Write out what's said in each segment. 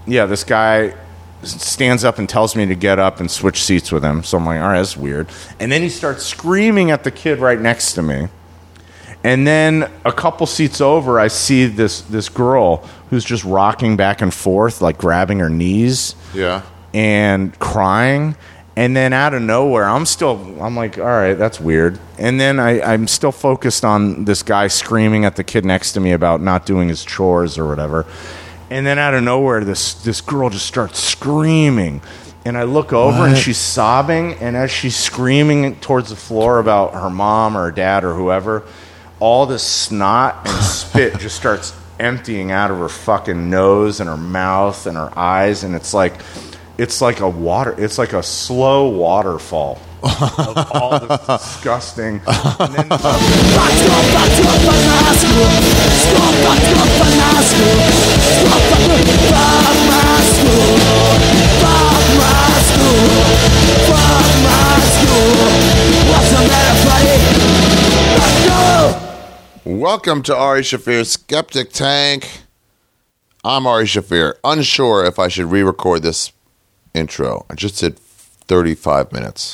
this guy stands up and tells me to get up and switch seats with him. So I'm like, all right, that's weird. And then he starts screaming at the kid right next to me. And then a couple seats over, I see this girl who's just rocking back and forth, like grabbing her knees. Yeah. And crying. And then out of nowhere, I'm like, all right, that's weird. And then I'm still focused on this guy screaming at the kid next to me about not doing his chores or whatever. And then out of nowhere, this girl just starts screaming. And I look over and she's sobbing. And as she's screaming towards the floor about her mom or her dad or whoever, all this snot and spit just starts emptying out of her fucking nose and her mouth and her eyes. And it's like a slow waterfall of all this disgusting. And then, welcome to Ari Shaffir's Skeptic Tank. I'm Ari Shaffir, unsure if I should re-record this intro. I just did 35 minutes.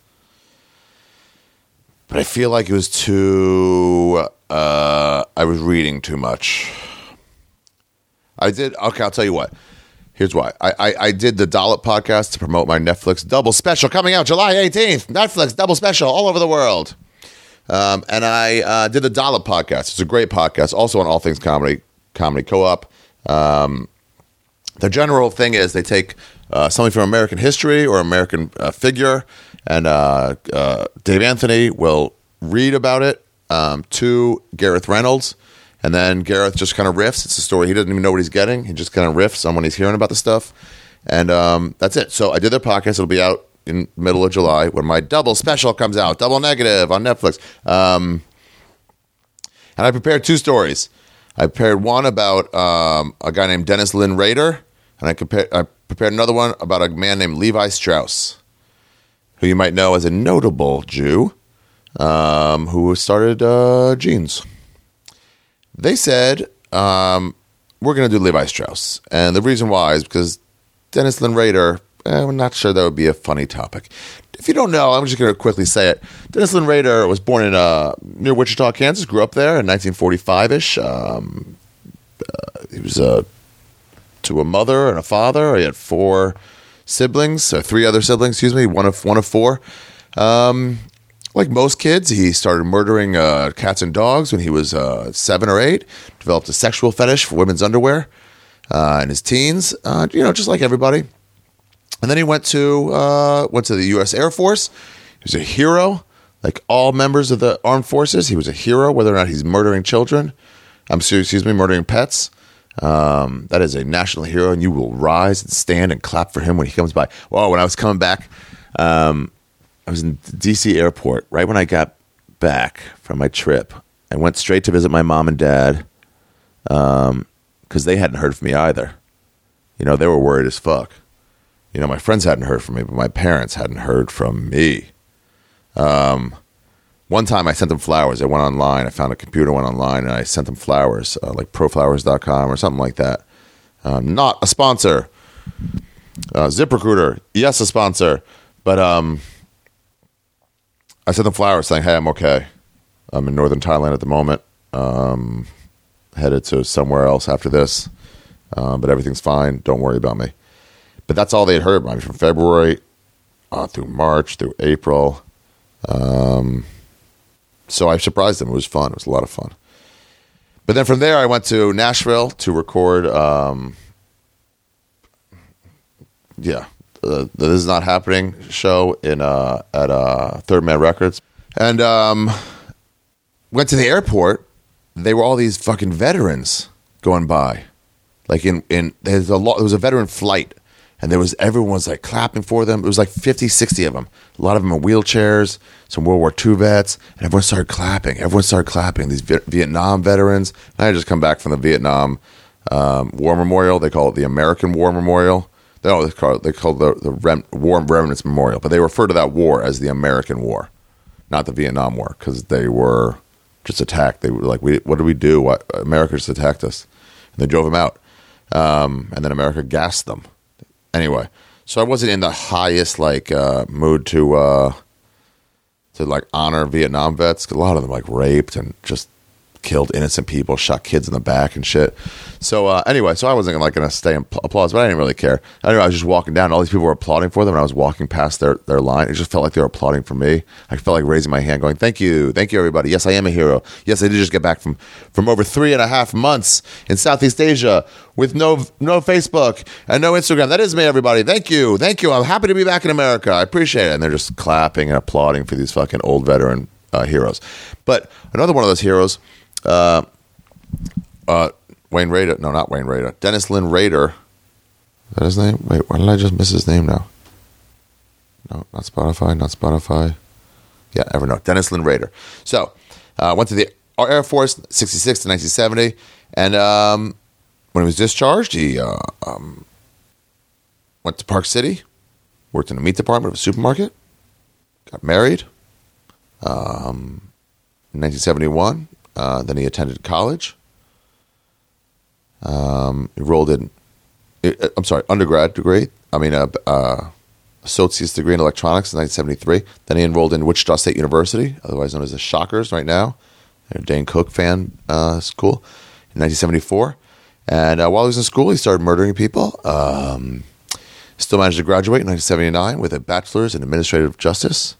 But I feel like it was too... I was reading too much. Okay, I'll tell you what. Here's why. I did the Dollop podcast to promote my Netflix double special coming out July 18th. Netflix double special all over the world. And I did the Dollop podcast. It's a great podcast, also on All Things Comedy Co-op. The general thing is they take something from American history or American figure, and Dave Anthony will read about it to Gareth Reynolds, and then Gareth just kind of riffs. It's a story he doesn't even know what he's getting. He just kind of riffs on when he's hearing about the stuff, and that's it. So I did their podcast. It'll be out in the middle of July when my double special comes out, Double Negative on Netflix. And I prepared two stories. I prepared one about a guy named Dennis Lynn Rader, and I prepared another one about a man named Levi Strauss, who you might know as a notable Jew who started jeans. They said, we're going to do Levi Strauss. And the reason why is because Dennis Lynn Rader, we're not sure that would be a funny topic. If you don't know, I'm just going to quickly say it. Dennis Lynn Rader was born in near Wichita, Kansas, grew up there in 1945-ish. He was to a mother and a father. He had three other siblings, one of four. Like most kids, he started murdering cats and dogs when he was 7 or 8, developed a sexual fetish for women's underwear in his teens, just like everybody. And then he went to the U.S. Air Force. He was a hero, like all members of the armed forces. He was a hero, whether or not he's murdering children. Murdering pets. That is a national hero, and you will rise and stand and clap for him when he comes by. Well, when I was coming back, I was in the D.C. airport. Right when I got back from my trip, I went straight to visit my mom and dad because they hadn't heard from me either. They were worried as fuck. My friends hadn't heard from me, but my parents hadn't heard from me. One time I sent them flowers. I went online. I found a computer, went online, and I sent them flowers, like proflowers.com or something like that. Not a sponsor. ZipRecruiter, yes, a sponsor. But I sent them flowers saying, hey, I'm okay. I'm in northern Thailand at the moment. Headed to somewhere else after this. But everything's fine. Don't worry about me. But that's all they had heard about me from February through March, through April. So I surprised them. It was fun. It was a lot of fun. But then from there, I went to Nashville to record, This Is Not Happening show at Third Man Records. And went to the airport. They were all these fucking veterans going by. Like there was a veteran flight. And everyone was like clapping for them. It was like 50, 60 of them. A lot of them in wheelchairs, some World War II vets, and everyone started clapping. These Vietnam veterans. And I had just come back from the Vietnam War Memorial. They call it the American War Memorial. They call it the War Remnants Memorial. But they refer to that war as the American War, not the Vietnam War, because they were just attacked. They were like, what did we do? America just attacked us. And they drove them out. And then America gassed them. Anyway, so I wasn't in the highest mood to like honor Vietnam vets. A lot of them like raped and just killed innocent people, shot kids in the back and shit. So anyway, so I wasn't like going to stay and applause, but I didn't really care. Anyway, I was just walking down, and all these people were applauding for them, and I was walking past their line. It just felt like they were applauding for me. I felt like raising my hand, going, "Thank you, everybody. Yes, I am a hero. Yes, I did just get back from over 3.5 months in Southeast Asia with no Facebook and no Instagram. That is me, everybody. Thank you. I'm happy to be back in America. I appreciate it." And they're just clapping and applauding for these fucking old veteran heroes. But another one of those heroes. Wayne Rader. No, not Wayne Rader. Dennis Lynn Rader. Is that his name? Wait, why did I just miss his name now? No, not Spotify. Yeah, Evernote. Dennis Lynn Rader. So, went to the Air Force, 66 to 1970. And when he was discharged, he went to Park City, worked in the meat department of a supermarket, got married. In 1971. Then he attended college. Enrolled in, undergrad degree. Associate's degree in electronics in 1973. Then he enrolled in Wichita State University, otherwise known as the Shockers right now. They're a Dane Cook fan school in 1974. And while he was in school, he started murdering people. Still managed to graduate in 1979 with a bachelor's in administrative justice.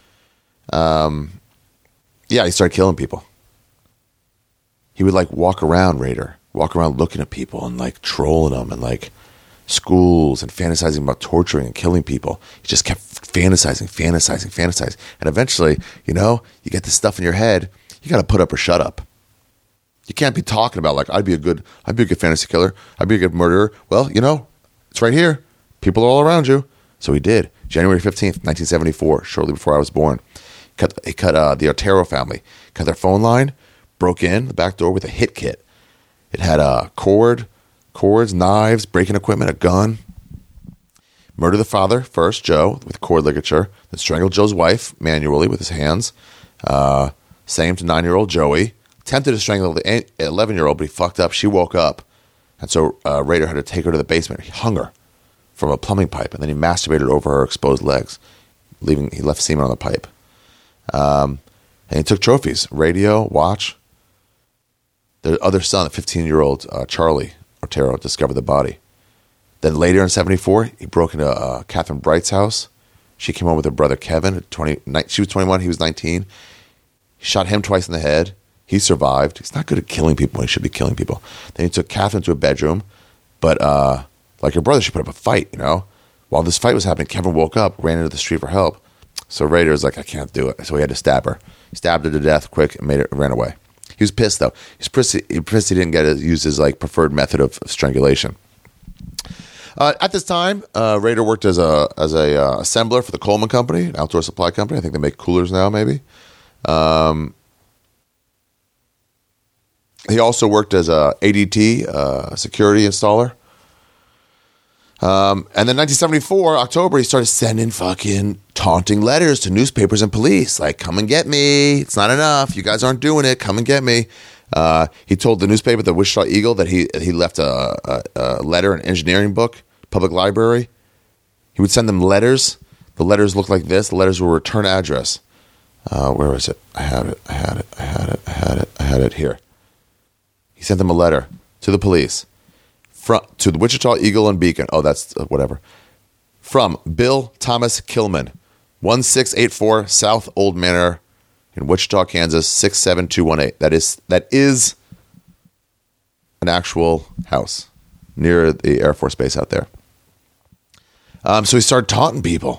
He started killing people. He would like walk around looking at people and like trolling them and like schools and fantasizing about torturing and killing people. He just kept fantasizing. And eventually, you get this stuff in your head, you got to put up or shut up. You can't be talking about like, I'd be a good fantasy killer. I'd be a good murderer. Well, it's right here. People are all around you. So he did. January 15th, 1974, shortly before I was born. He cut the Otero family, cut their phone line, broke in the back door with a hit kit. It had a cords, knives, breaking equipment, a gun. Murdered the father first, Joe, with cord ligature. Then strangled Joe's wife manually with his hands. Same to 9-year-old Joey. Attempted to strangle the 11-year-old, but he fucked up. She woke up. And so Rader had to take her to the basement. He hung her from a plumbing pipe, and then he masturbated over her exposed legs. He left semen on the pipe. And he took trophies, radio, watch. Their other son, the 15-year-old Charlie Otero, discovered the body. Then later in 1974, he broke into Catherine Bright's house. She came home with her brother Kevin. She was 21, he was 19. He shot him twice in the head. He survived. He's not good at killing people when he should be killing people. Then he took Catherine to a bedroom. But like her brother, she put up a fight, While this fight was happening, Kevin woke up, ran into the street for help. So Rader was like, I can't do it. So he had to stab her. He stabbed her to death quick and ran away. He was pissed, though. He was pissed he didn't get to use his like preferred method of strangulation. At this time, Rader worked as a assembler for the Coleman Company, an outdoor supply company. I think they make coolers now, maybe. He also worked as a ADT security installer. And then 1974, October, he started sending fucking taunting letters to newspapers and police. Like, come and get me. It's not enough. You guys aren't doing it. Come and get me. He told the newspaper, the Wichita Eagle, that he left a letter, an engineering book, public library. He would send them letters. The letters looked like this. The letters were return address. Where is it? I had it here. He sent them a letter to the police. To the Wichita Eagle and Beacon. Oh, that's whatever. From Bill Thomas Kilman, 1684 South Old Manor in Wichita, Kansas, 67218. That is an actual house near the Air Force Base out there. So he started taunting people.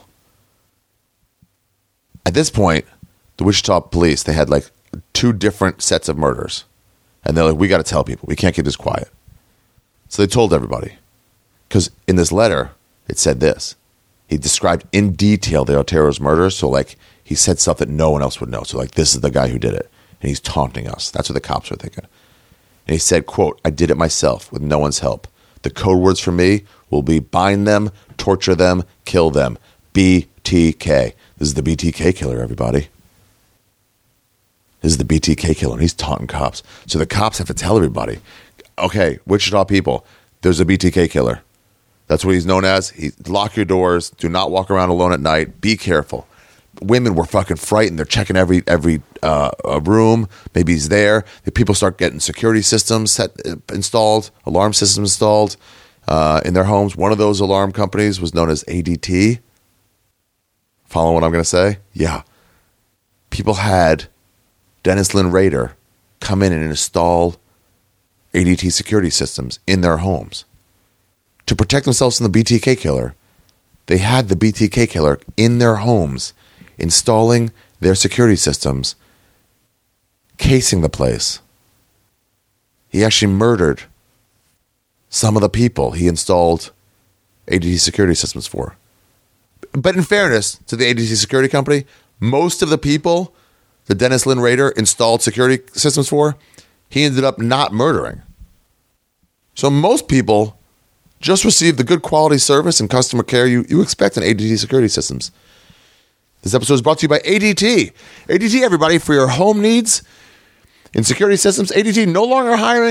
At this point, the Wichita police, they had like 2 different sets of murders. And they're like, we got to tell people. We can't keep this quiet. So they told everybody. Because in this letter, it said this. He described in detail the Otero's murder. So like he said stuff that no one else would know. So like, this is the guy who did it. And he's taunting us. That's what the cops are thinking. And he said, quote, I did it myself with no one's help. The code words for me will be bind them, torture them, kill them. BTK. This is the BTK killer, everybody. This is the BTK killer. And he's taunting cops. So the cops have to tell everybody, okay, Wichita people, there's a BTK killer. That's what he's known as. Lock your doors. Do not walk around alone at night. Be careful. Women were fucking frightened. They're checking every room. Maybe he's there. The people start getting security systems installed, alarm systems installed in their homes. One of those alarm companies was known as ADT. Follow what I'm going to say? Yeah. People had Dennis Lynn Rader come in and install ADT security systems in their homes. To protect themselves from the BTK killer, they had the BTK killer in their homes, installing their security systems, casing the place. He actually murdered some of the people he installed ADT security systems for. But in fairness to the ADT security company, most of the people that Dennis Lynn Rader installed security systems for, he ended up not murdering. So most people just received the good quality service and customer care you expect in ADT security systems. This episode is brought to you by ADT. ADT, everybody, for your home needs in security systems. ADT no longer hiring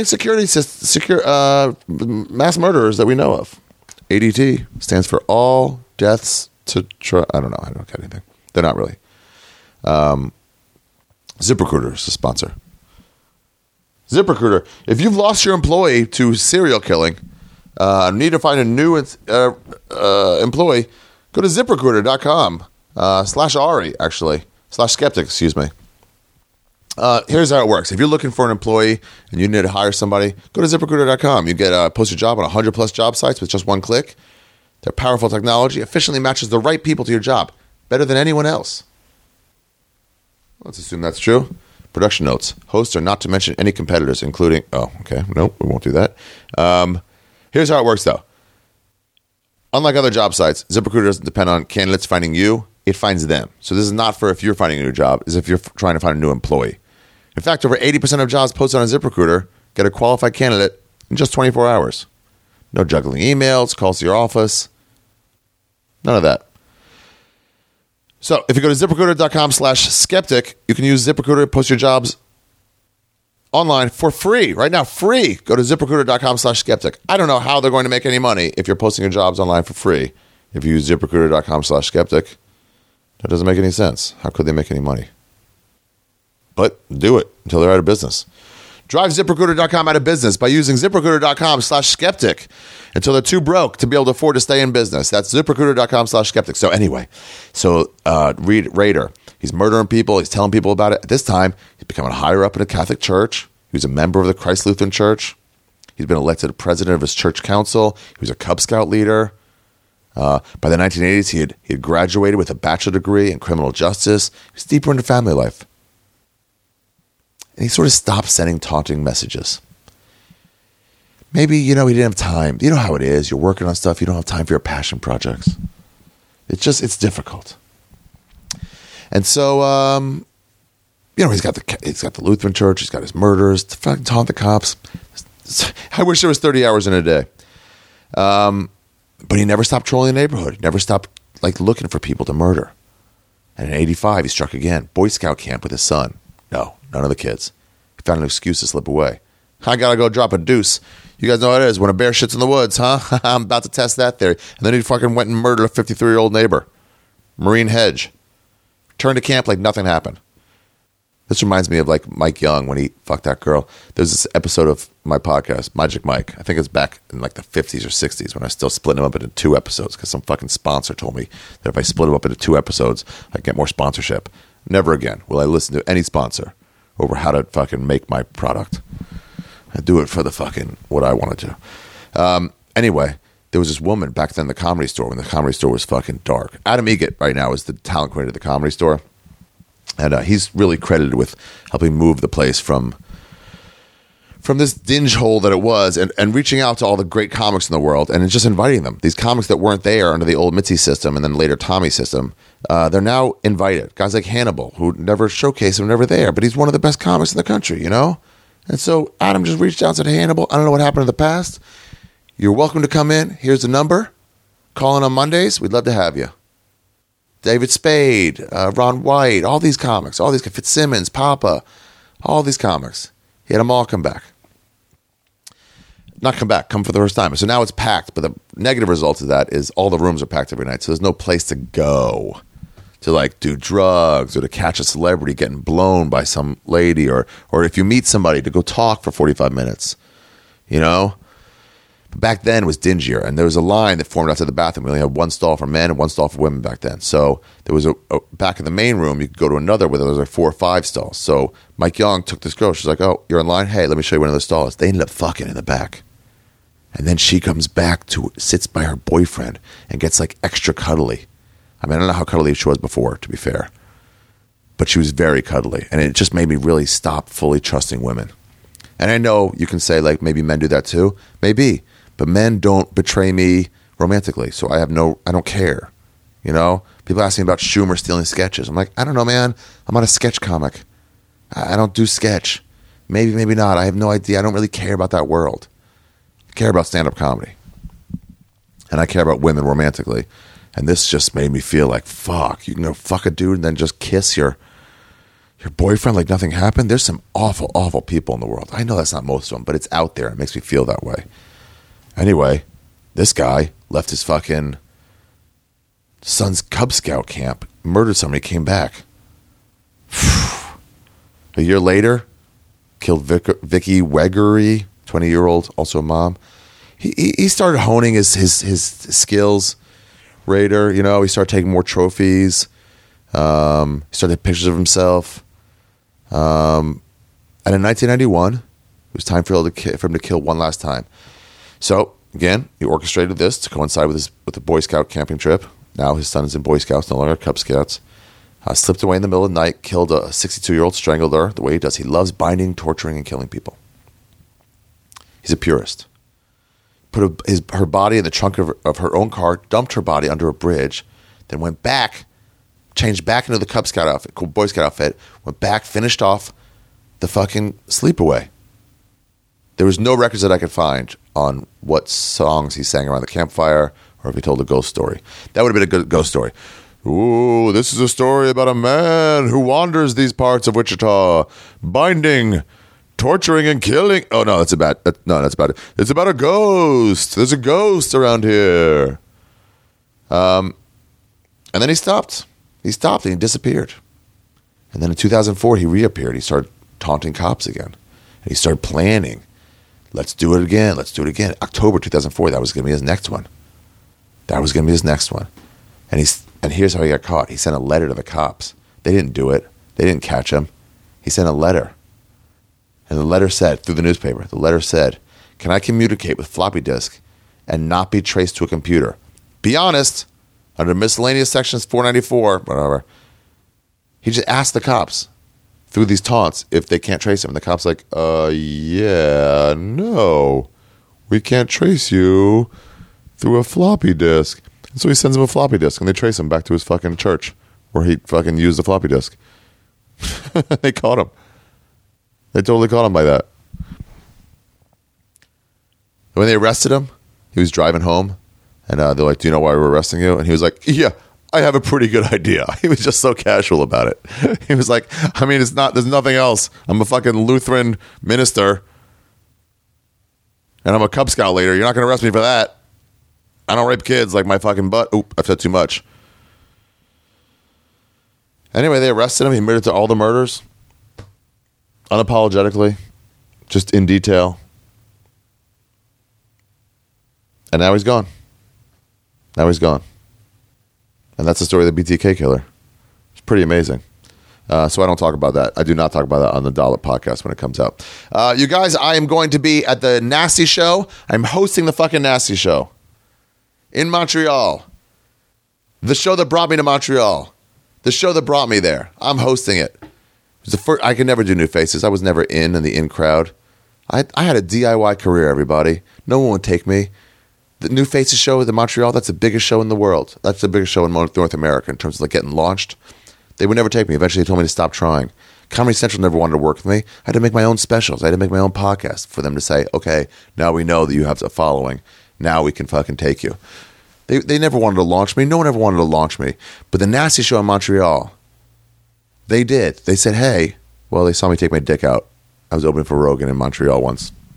mass murderers that we know of. ADT stands for all deaths to I don't know. I don't get anything. They're not really. ZipRecruiter is the sponsor. ZipRecruiter. If you've lost your employee to serial killing, need to find a new employee, go to ZipRecruiter.com /Ari, actually, /Skeptic, excuse me. Here's how it works. If you're looking for an employee and you need to hire somebody, go to ZipRecruiter.com. You get post your job on 100 plus job sites with just one click. Their powerful technology efficiently matches the right people to your job better than anyone else. Let's assume that's true. Production notes. Hosts are not to mention any competitors, including... Oh, okay. Nope, we won't do that. Here's how it works, though. Unlike other job sites, ZipRecruiter doesn't depend on candidates finding you. It finds them. So this is not for if you're finding a new job. It's if you're trying to find a new employee. In fact, over 80% of jobs posted on ZipRecruiter get a qualified candidate in just 24 hours. No juggling emails, calls to your office. None of that. So if you go to ZipRecruiter.com /skeptic, you can use ZipRecruiter to post your jobs online for free. Right now, free. Go to ZipRecruiter.com /skeptic. I don't know how they're going to make any money if you're posting your jobs online for free. If you use ZipRecruiter.com /skeptic, that doesn't make any sense. How could they make any money? But do it until they're out of business. Drive ZipRecruiter.com out of business by using ZipRecruiter.com /skeptic until they're too broke to be able to afford to stay in business. That's ZipRecruiter.com /skeptic. So anyway, Rader, he's murdering people. He's telling people about it. At this time, he's becoming higher up in a Catholic church. He was a member of the Christ Lutheran Church. He's been elected president of his church council. He was a Cub Scout leader. By the 1980s, he had graduated with a bachelor degree in criminal justice. He was deeper into family life. And he sort of stopped sending taunting messages. Maybe, he didn't have time. You know how it is. You're working on stuff. You don't have time for your passion projects. It's difficult. And so, he's got the Lutheran Church. He's got his murders to fucking taunt the cops. I wish there was 30 hours in a day. But he never stopped trolling the neighborhood. He never stopped looking for people to murder. And in 85, he struck again. Boy Scout camp with his son. No, none of the kids. He found an excuse to slip away. I gotta go drop a deuce. You guys know how it is when a bear shits in the woods, huh? I'm about to test that theory. And then he fucking went and murdered a 53-year-old neighbor. Marine Hedge. Returned to camp like nothing happened. This reminds me of Mike Young when he fucked that girl. There's this episode of my podcast, Magic Mike. I think it's back in the 50s or 60s when I was still splitting them up into 2 episodes because some fucking sponsor told me that if I split them up into 2 episodes, I'd get more sponsorship. Never again will I listen to any sponsor over how to fucking make my product. I do it for the fucking what I want to do. Anyway, there was this woman back then in the Comedy Store when the Comedy Store was fucking dark. Adam Egget right now is the talent coordinator at the Comedy Store. And he's really credited with helping move the place from this dinge hole that it was and reaching out to all the great comics in the world and just inviting them. These comics that weren't there under the old Mitzi system and then later Tommy system, they're now invited. Guys like Hannibal, who never showcased him, never there, but he's one of the best comics in the country, And so Adam just reached out and said, hey, Hannibal, I don't know what happened in the past. You're welcome to come in. Here's the number. Call in on Mondays. We'd love to have you. David Spade, Ron White, all these comics, Fitzsimmons, Papa, all these comics. He had them all come back. not come back, come for the first time. So now it's packed. But the negative result of that is all the rooms are packed every night. So there's no place to go to like do drugs or to catch a celebrity getting blown by some lady, or if you meet somebody to go talk for 45 minutes, you know? Back then it was dingier, and there was a line that formed outside the bathroom. We only had one stall for men and one stall for women back then. So there was a back in the main room, you could go to another where there was like 4 or 5 stalls. So Mike Young took this girl. She's like, "Oh, you're in line? Hey, let me show you one of the stalls." They ended up fucking in the back. And then she comes back sits by her boyfriend and gets like extra cuddly. I mean, I don't know how cuddly she was before, to be fair. But she was very cuddly. And it just made me really stop fully trusting women. And I know you can say like maybe men do that too. Maybe. But men don't betray me romantically, so I don't care. You know? People ask me about Schumer stealing sketches. I'm like, I don't know, man. I'm not a sketch comic. I don't do sketch. Maybe, maybe not. I have no idea. I don't really care about that world. I care about stand-up comedy. And I care about women romantically. And this just made me feel like, fuck, you can go fuck a dude and then just kiss your boyfriend like nothing happened? There's some awful, awful people in the world. I know that's not most of them, but it's out there. It makes me feel that way. Anyway, this guy left his fucking son's Cub Scout camp, murdered somebody, came back. A year later, killed Vicky Wegery, 20-year-old, also a mom. He started honing his skills, Raider. You know, he started taking more trophies. He started taking pictures of himself. And in 1991, it was time for him to kill one last time. So, again, he orchestrated this to coincide with the Boy Scout camping trip. Now his son is in Boy Scouts, no longer Cub Scouts. Slipped away in the middle of the night, killed a 62-year-old, strangled her the way he does. He loves binding, torturing, and killing people. He's a purist. Put her body in the trunk of her own car, dumped her body under a bridge, then went back, changed back into the Cub Scout outfit, cool Boy Scout outfit, went back, finished off the fucking sleepaway. There was no records that I could find on what songs he sang around the campfire or if he told a ghost story. That would have been a good ghost story. Ooh, this is a story about a man who wanders these parts of Wichita, binding, torturing, and killing. Oh, no, that's about it. It's about a ghost. There's a ghost around here. And then he stopped. He stopped and he disappeared. And then in 2004, he reappeared. He started taunting cops again. And he started planning. Let's do it again. Let's do it again. October 2004, that was going to be his next one. And here's how he got caught. He sent a letter to the cops. They didn't do it. They didn't catch him. He sent a letter. And the letter said, through the newspaper, can I communicate with floppy disk and not be traced to a computer? Be honest, under miscellaneous sections 494, whatever. He just asked the cops through these taunts if they can't trace him. And the cop's like, yeah, no, we can't trace you through a floppy disk. And so he sends him a floppy disk, and they trace him back to his fucking church where he fucking used the floppy disk. They caught him. They totally caught him by that. When they arrested him, he was driving home, and they're like, "Do you know why we're arresting you?" And he was like, "Yeah, I have a pretty good idea." He was just so casual about it. He was like, "I mean, there's nothing else. I'm a fucking Lutheran minister, and I'm a Cub Scout leader. You're not going to arrest me for that. I don't rape kids like my fucking butt." Oop, I've said too much. Anyway, they arrested him. He admitted to all the murders, unapologetically, just in detail. And now he's gone. And that's the story of the BTK killer. It's pretty amazing. So I don't talk about that. I do not talk about that on the Dollop podcast when it comes out. You guys, I am going to be at the Nasty Show. I'm hosting the fucking Nasty Show in Montreal. The show that brought me to Montreal. The show that brought me there. I'm hosting it. I could never do New Faces. I was never in the in crowd. I had a DIY career, everybody. No one would take me. The New Faces show at the Montreal, that's the biggest show in the world. That's the biggest show in North America in terms of like getting launched. They would never take me. Eventually they told me to stop trying. Comedy Central never wanted to work with me. I had to make my own specials. I had to make my own podcast for them to say, okay, now we know that you have a following. Now we can fucking take you. They never wanted to launch me. No one ever wanted to launch me. But the Nasty Show in Montreal, they did. They said, hey, well, they saw me take my dick out. I was opening for Rogan in Montreal once.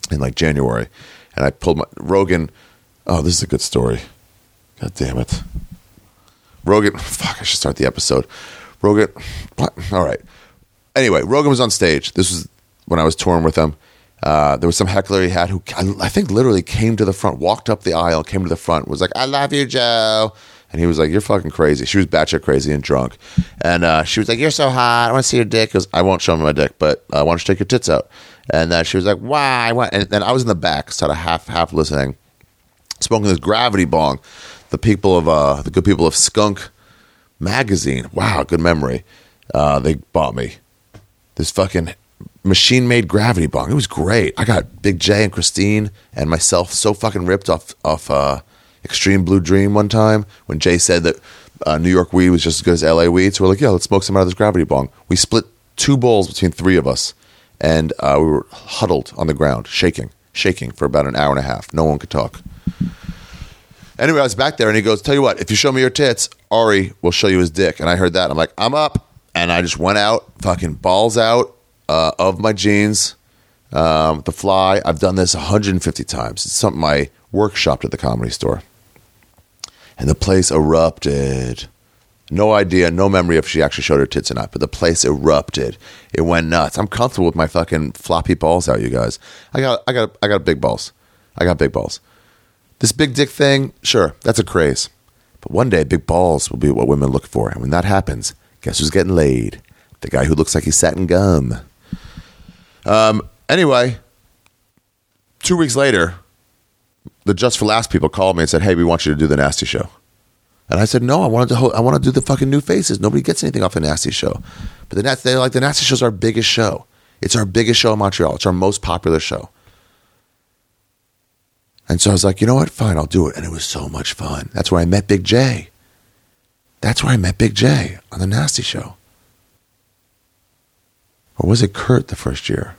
in like January, and I pulled my Rogan. Oh, this is a good story. God damn it. Rogan. Fuck, I should start the episode. Rogan. What? All right. Anyway, Rogan was on stage. This was when I was touring with him. There was some heckler he had who I think literally came to the front, walked up the aisle, came to the front, was like, "I love you, Joe." And he was like, "You're fucking crazy." She was batshit crazy and drunk. And she was like, "You're so hot. I want to see your dick." Because I won't show him my dick, but I want you to take your tits out. And she was like, "Why? What?" And then I was in the back, sort of half listening, smoking this gravity bong. The good people of Skunk magazine. Wow, good memory. They bought me this fucking machine-made gravity bong. It was great. I got Big J and Christine and myself so fucking ripped off Extreme Blue Dream one time when Jay said that New York weed was just as good as LA weed. So we're like, yeah, let's smoke some out of this gravity bong. We split 2 bowls between 3 of us, and we were huddled on the ground, shaking for about an hour and a half. No one could talk. Anyway, I was back there, and he goes, "Tell you what, if you show me your tits, Ari will show you his dick." And I heard that. I'm like, I'm up. And I just went out, fucking balls out of my jeans, the fly. I've done this 150 times. It's something I workshopped at the Comedy Store. And the place erupted. No idea, no memory if she actually showed her tits or not, but the place erupted. It went nuts. I'm comfortable with my fucking floppy balls out, you guys. I got big balls. I got big balls. This big dick thing, sure, that's a craze. But one day, big balls will be what women look for. And when that happens, guess who's getting laid? The guy who looks like he's sat in gum. Anyway, 2 weeks later, the Just for Laughs people called me and said, "Hey, we want you to do the Nasty Show." And I said, "No, I want to do the fucking New Faces. Nobody gets anything off the Nasty Show." But they're like, the Nasty Show's our biggest show. It's our biggest show in Montreal. It's our most popular show. And so I was like, you know what? Fine, I'll do it. And it was so much fun. That's where I met Big J. That's where I met Big J on the Nasty Show. Or was it Kurt the first year?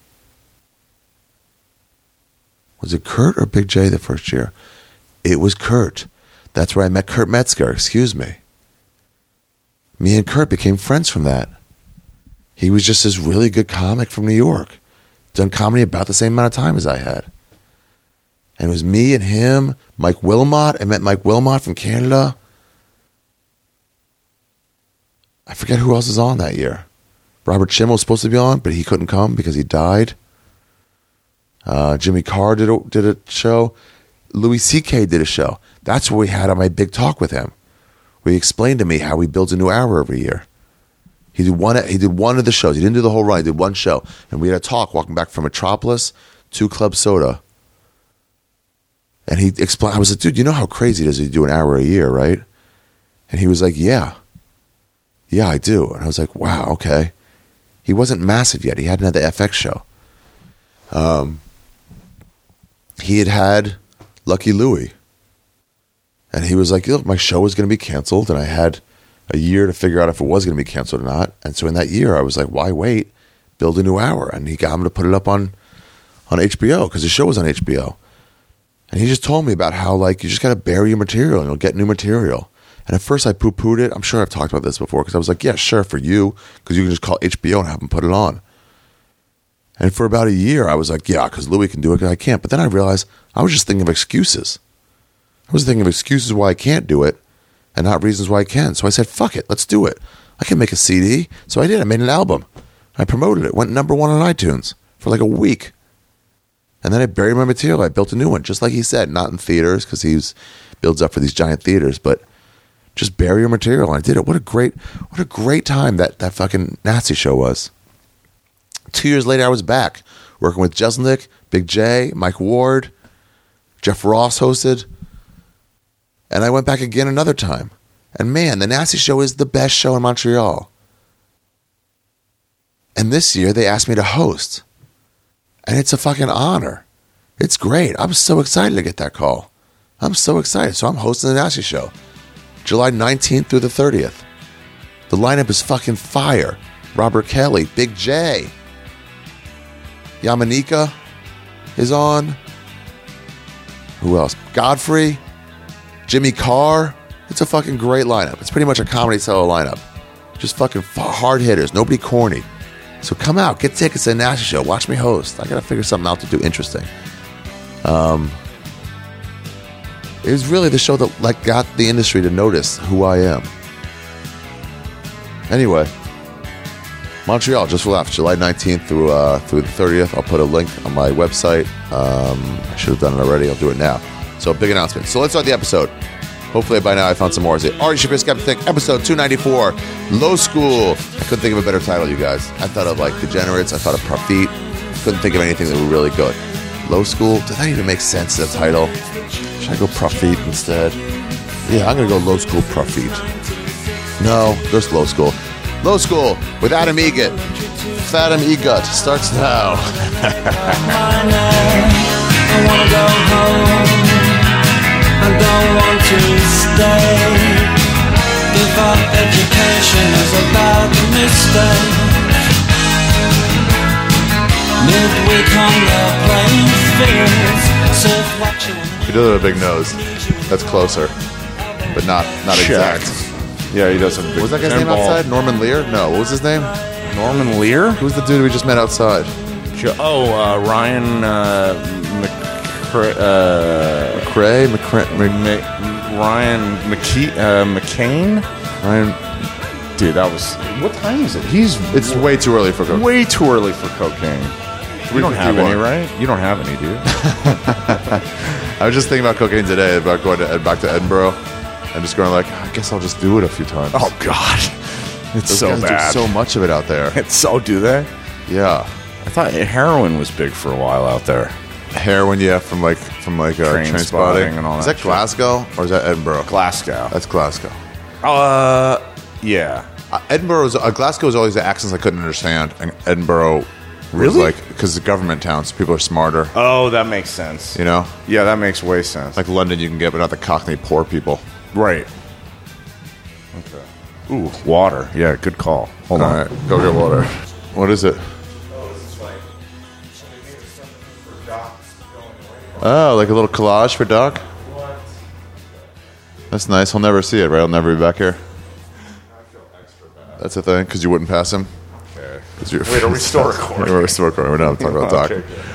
Was it Kurt or Big J the first year? It was Kurt. That's where I met Kurt Metzger, excuse me. Me and Kurt became friends from that. He was just this really good comic from New York. Done comedy about the same amount of time as I had. And it was me and him, Mike Wilmot. I met Mike Wilmot from Canada. I forget who else is on that year. Robert Schimmel was supposed to be on, but he couldn't come because he died. Jimmy Carr did a show. Louis C.K. did a show. That's what we had on my big talk with him. Where he explained to me how he builds a new hour every year. He did one of the shows. He didn't do the whole run. He did one show. And we had a talk walking back from Metropolis to Club Soda. And he explained, I was like, dude, you know how crazy it is to do an hour a year, right? And he was like, yeah, I do. And I was like, wow, okay. He wasn't massive yet. He hadn't had the FX show. He had Lucky Louie. And he was like, look, my show was going to be canceled. And I had a year to figure out if it was going to be canceled or not. And so in that year, I was like, why wait? Build a new hour. And he got him to put it up on HBO because the show was on HBO. And he just told me about how, like, you just got to bury your material and you'll get new material. And at first I poo-pooed it. I'm sure I've talked about this before because I was like, yeah, sure, for you, because you can just call HBO and have them put it on. And for about a year, I was like, yeah, because Louis can do it, because I can't. But then I realized I was just thinking of excuses. I was thinking of excuses why I can't do it and not reasons why I can. So I said, fuck it, let's do it. I can make a CD. So I did. I made an album. I promoted it. Went number 1 on iTunes for like a week. And then I buried my material. I built a new one, just like he said, not in theaters because he builds up for these giant theaters, but just bury your material. And I did it. What a great time that fucking Nasty Show was. 2 years later, I was back working with Jeselnik, Big J, Mike Ward, Jeff Ross hosted. And I went back again another time. And man, the Nasty Show is the best show in Montreal. And this year, they asked me to host. And it's a fucking honor. It's great. I'm so excited to get that call. I'm so excited. So I'm hosting the Nasty Show. July 19th through the 30th. The lineup is fucking fire. Robert Kelly, Big J. Yamanika is on. Who else? Godfrey. Jimmy Carr. It's a fucking great lineup. It's pretty much a Comedy Cellar lineup. Just fucking hard hitters. Nobody corny. So come out, get tickets to the Nasty Show. Watch me host. I got to figure something out to do interesting. It was really the show that like got the industry to notice who I am. Anyway, Montreal, Just for Laughs, July 19th through the 30th. I'll put a link on my website. I should have done it already. I'll do it now. So big announcement. So let's start the episode. Hopefully by now I found some more. Is it Ari Shaffir Skeptic, episode 294, Low School. I couldn't think of a better title, you guys. I thought of like Degenerates. I thought of Profit. Couldn't think of anything that were really good. Low School. Does that even make sense as a title? Should I go Profit instead? Yeah, I'm going to go Low School Profit. No, there's Low School. Low School with Adam Egot. Fathom Egot starts now. I wanna go home. I don't want to stay. Give up education is a bad mistake. Midweek on the playing fields, surf watching. He does have a big nose. That's closer, but not Check. exact. Yeah, he does. What was that guy's name outside? Norman Lear? No, what was his name? Norman Lear? Who's the dude we just met outside? Ryan Ryan McCain? Ryan. Dude, that was... What time is it? It's way too early for cocaine. way too early for cocaine. You don't have 3:51. any, right? You don't have any, do you? I was just thinking about cocaine today, about going back to Edinburgh, and just going like, I guess I'll just do it a few times. Oh, God. It's Those so guys bad. do so much of it out there. It's so... Do they? Yeah, I thought heroin was big for a while out there. heroin. Yeah, from train spotting and all Is that that shit. Glasgow or is that Edinburgh? Glasgow. That's Glasgow. Yeah. Glasgow was always the accents I couldn't understand, and Edinburgh was Really? like because it's a government town, so people are smarter. Oh, that makes sense. You know, Yeah, that makes way sense. like London, you can get, but not the Cockney poor people. Right. Okay. Ooh, water. Yeah, good call. Hold All on. right, go get water. What is it? Oh, like a little collage for Doc? That's nice. He'll never see it, right? He'll never be back here. That's a thing, because you wouldn't pass him. Okay. Wait, are we still recording? We're still recording. We're not talking about Doc. Okay, good.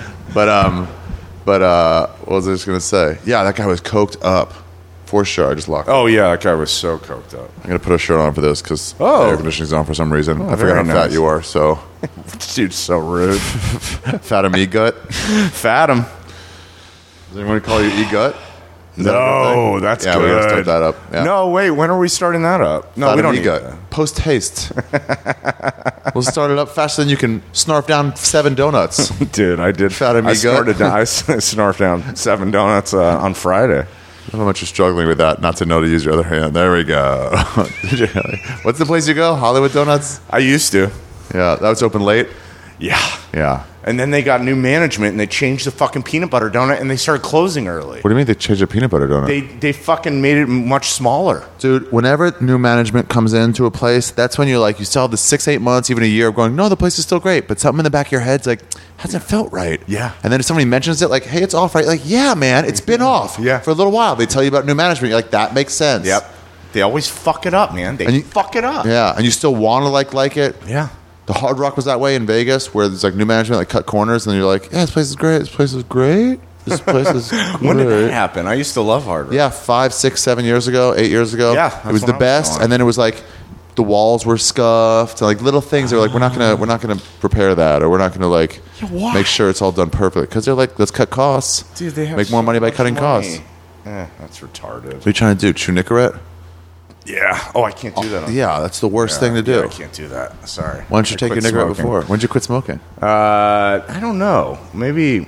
But what was I just gonna say? Yeah, that guy was coked up, for sure. I just locked. Oh, yeah, that guy was so coked up. I'm gonna put a shirt on for this because Oh. the air conditioning's on for some reason. I forgot very how fat nice. you are. So Dude's so rude. fat of me gut. Fat him. Does anyone call you e-gut? Is that a good No, thing? that's yeah, good. we gotta start that up. Yeah. No, wait, when are we starting that up? No, Fat we of don't me need gut. that. Post haste. We'll start it up faster than you can snarf down 7 donuts. Dude, I did. Fat of me I gut. snorted down, I snarfed down 7 donuts on Friday. I don't know how much you're struggling with that. Not to know to use your other hand. There we go. Did you really? What's the place you go? Hollywood Donuts? I used to. Yeah, that was open late. Yeah. Yeah. And then they got new management and they changed the fucking peanut butter donut and they started closing early. What do you mean they changed the peanut butter donut? They fucking made it much smaller. Dude, whenever new management comes into a place, that's when you're like, you still have the 6-8 months, even a year of going, no, the place is still great. But something in the back of your head's like, hasn't felt right. Yeah. And then if somebody mentions it, like, hey, it's off, right? Like, yeah, man, it's been off Yeah. for a little while. They tell you about new management. You're like, that makes sense. Yep. They always fuck it up, man. They And you- fuck it up. Yeah. And you still want to like it. Yeah. The Hard Rock was that way in Vegas, where there's like new management, like cut corners, and you're like, yeah, this place is great. This place is great. This place is great. When did that happen? I used to love Hard Rock. Yeah, 5, 6, 7 years ago, 8 years ago. Yeah, it was that's the when I was best. going. And then it was like the walls were scuffed, and like little things. They're like, we're not gonna prepare that, or we're not gonna like why? make sure it's all done perfectly, because they're like, let's cut costs. Dude, they have make more so money by much cutting money. costs. That's retarded. What are you trying to do? Chew Nicorette? Yeah. Oh, I can't do that. Yeah, that's the worst thing to do. Yeah, I can't do that. Sorry. Why don't you I take your quit Nicorette smoking. before? When did you quit smoking? I don't know. Maybe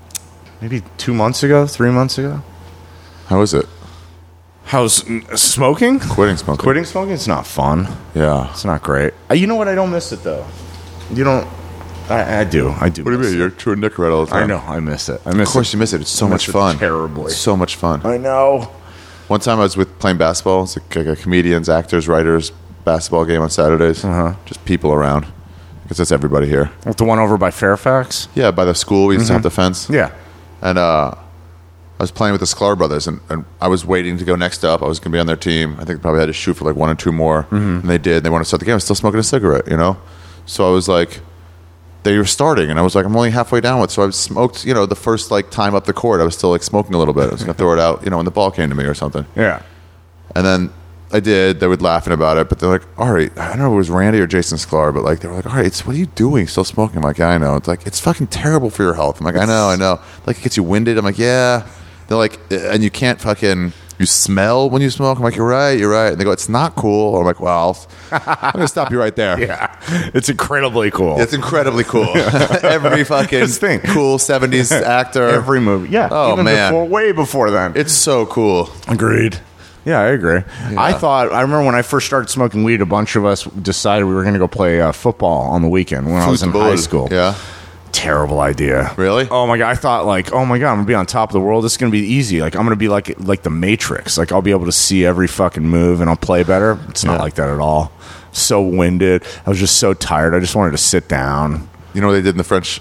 2 months ago, 3 months ago. How is it? How's smoking? Quitting smoking. Quitting smoking? It's not fun. Yeah. It's not great. You know what? I don't miss it though. You don't. I do. I do. What do you miss mean? it. You're chewing Nicorette all the time. I know. I miss it. I miss. Of course you miss it. It's so I much miss it fun. terribly. It's so much fun. I know. One time I was playing basketball. It's like a comedians, actors, writers basketball game on Saturdays. Just people around. Because that's everybody here. With the one over by Fairfax. Yeah, by the school. We used to have the fence. Yeah. And I was playing with the Sklar brothers, and I was waiting to go next up. I was going to be on their team. I think they probably had to shoot for like 1 or 2 more. And they did. They wanted to start the game. I was still smoking a cigarette, you know? So I was like, they were starting, and I was like, I'm only halfway down with. So I smoked, the first like time up the court, I was still like smoking a little bit. I was gonna throw it out, when the ball came to me or something. Yeah. And then I did. They were laughing about it, but they're like, Ari, I don't know if it was Randy or Jason Sklar, but like they were like, Ari, what are you doing? Still smoking? I'm like, yeah, I know. It's like, it's fucking terrible for your health. I'm like, I know. Like it gets you winded. I'm like, yeah. They're like, and you can't fucking. You smell when you smoke. I'm like, you're right. And they go, it's not cool. I'm like, well, I'm going to stop you right there. Yeah. It's incredibly cool. It's incredibly cool. Every fucking thing. cool 70s actor. Every movie. Yeah. Oh, even man. way before then. It's so cool. Agreed. Yeah, I agree. Yeah. I remember when I first started smoking weed, a bunch of us decided we were going to go play football on the weekend when I was in high school. Yeah. Terrible idea. Really? Oh my god! I thought like, oh my god, I'm gonna be on top of the world. This is gonna be easy. Like I'm gonna be like the Matrix. Like I'll be able to see every fucking move and I'll play better. It's not like that at all. So winded. I was just so tired. I just wanted to sit down. You know what they did in the French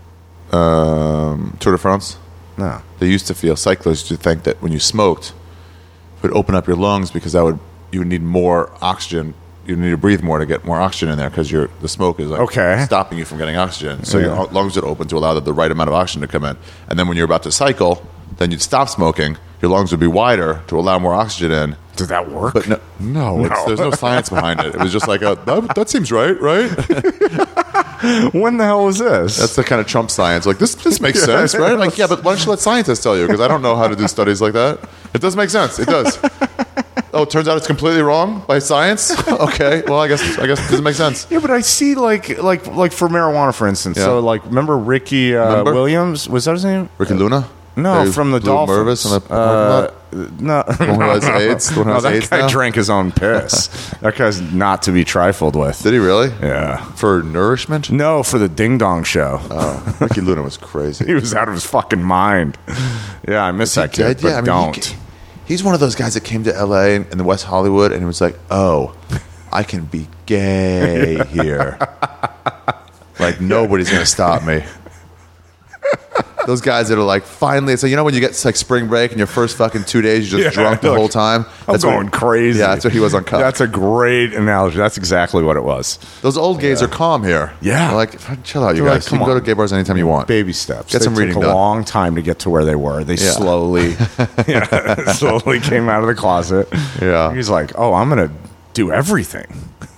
Tour de France? No. They used to feel, cyclists used to think that when you smoked, it would open up your lungs because you would need more oxygen. You need to breathe more to get more oxygen in there because the smoke is like stopping you from getting oxygen. So your lungs would open to allow the right amount of oxygen to come in. And then when you're about to cycle, then you'd stop smoking. Your lungs would be wider to allow more oxygen in. Did that work? But no. There's no science behind it. It was just like, that seems right? When the hell was this? That's the kind of Trump science. Like, this makes sense, right? Like, yeah, but why don't you let scientists tell you? Because I don't know how to do studies like that. It does make sense. It does. Oh, it turns out it's completely wrong by science? Okay. Well, I guess it doesn't make sense. Yeah, but I see like for marijuana, for instance. Yeah. So like, remember Ricky Williams? Was that his name? Ricky Luna? No, from the Dolphins. Mervis on the No, one who has AIDS. The one who has that AIDS guy now? drank his own piss. That guy's not to be trifled with. Did he really? Yeah. For nourishment? No, for the Ding Dong Show. Oh, Ricky Luna was crazy. He was out of his fucking mind. Yeah, I miss that kid, but don't. He's one of those guys that came to LA and the West Hollywood and he was like, oh, I can be gay here. Like, nobody's going to stop me. Those guys that are like, finally, so when you get like spring break and your first fucking 2 days, you're just drunk the whole time. That's going crazy. Yeah, that's what he was on Cup. That's a great analogy. That's exactly what it was. Those old gays are calm here. Yeah. They're like, chill out, you They're guys. like, You can go to gay bars anytime you want. Baby steps. Get some reading took a done. long time to get to where they were. They slowly came out of the closet. Yeah. He's like, oh, I'm going to do everything.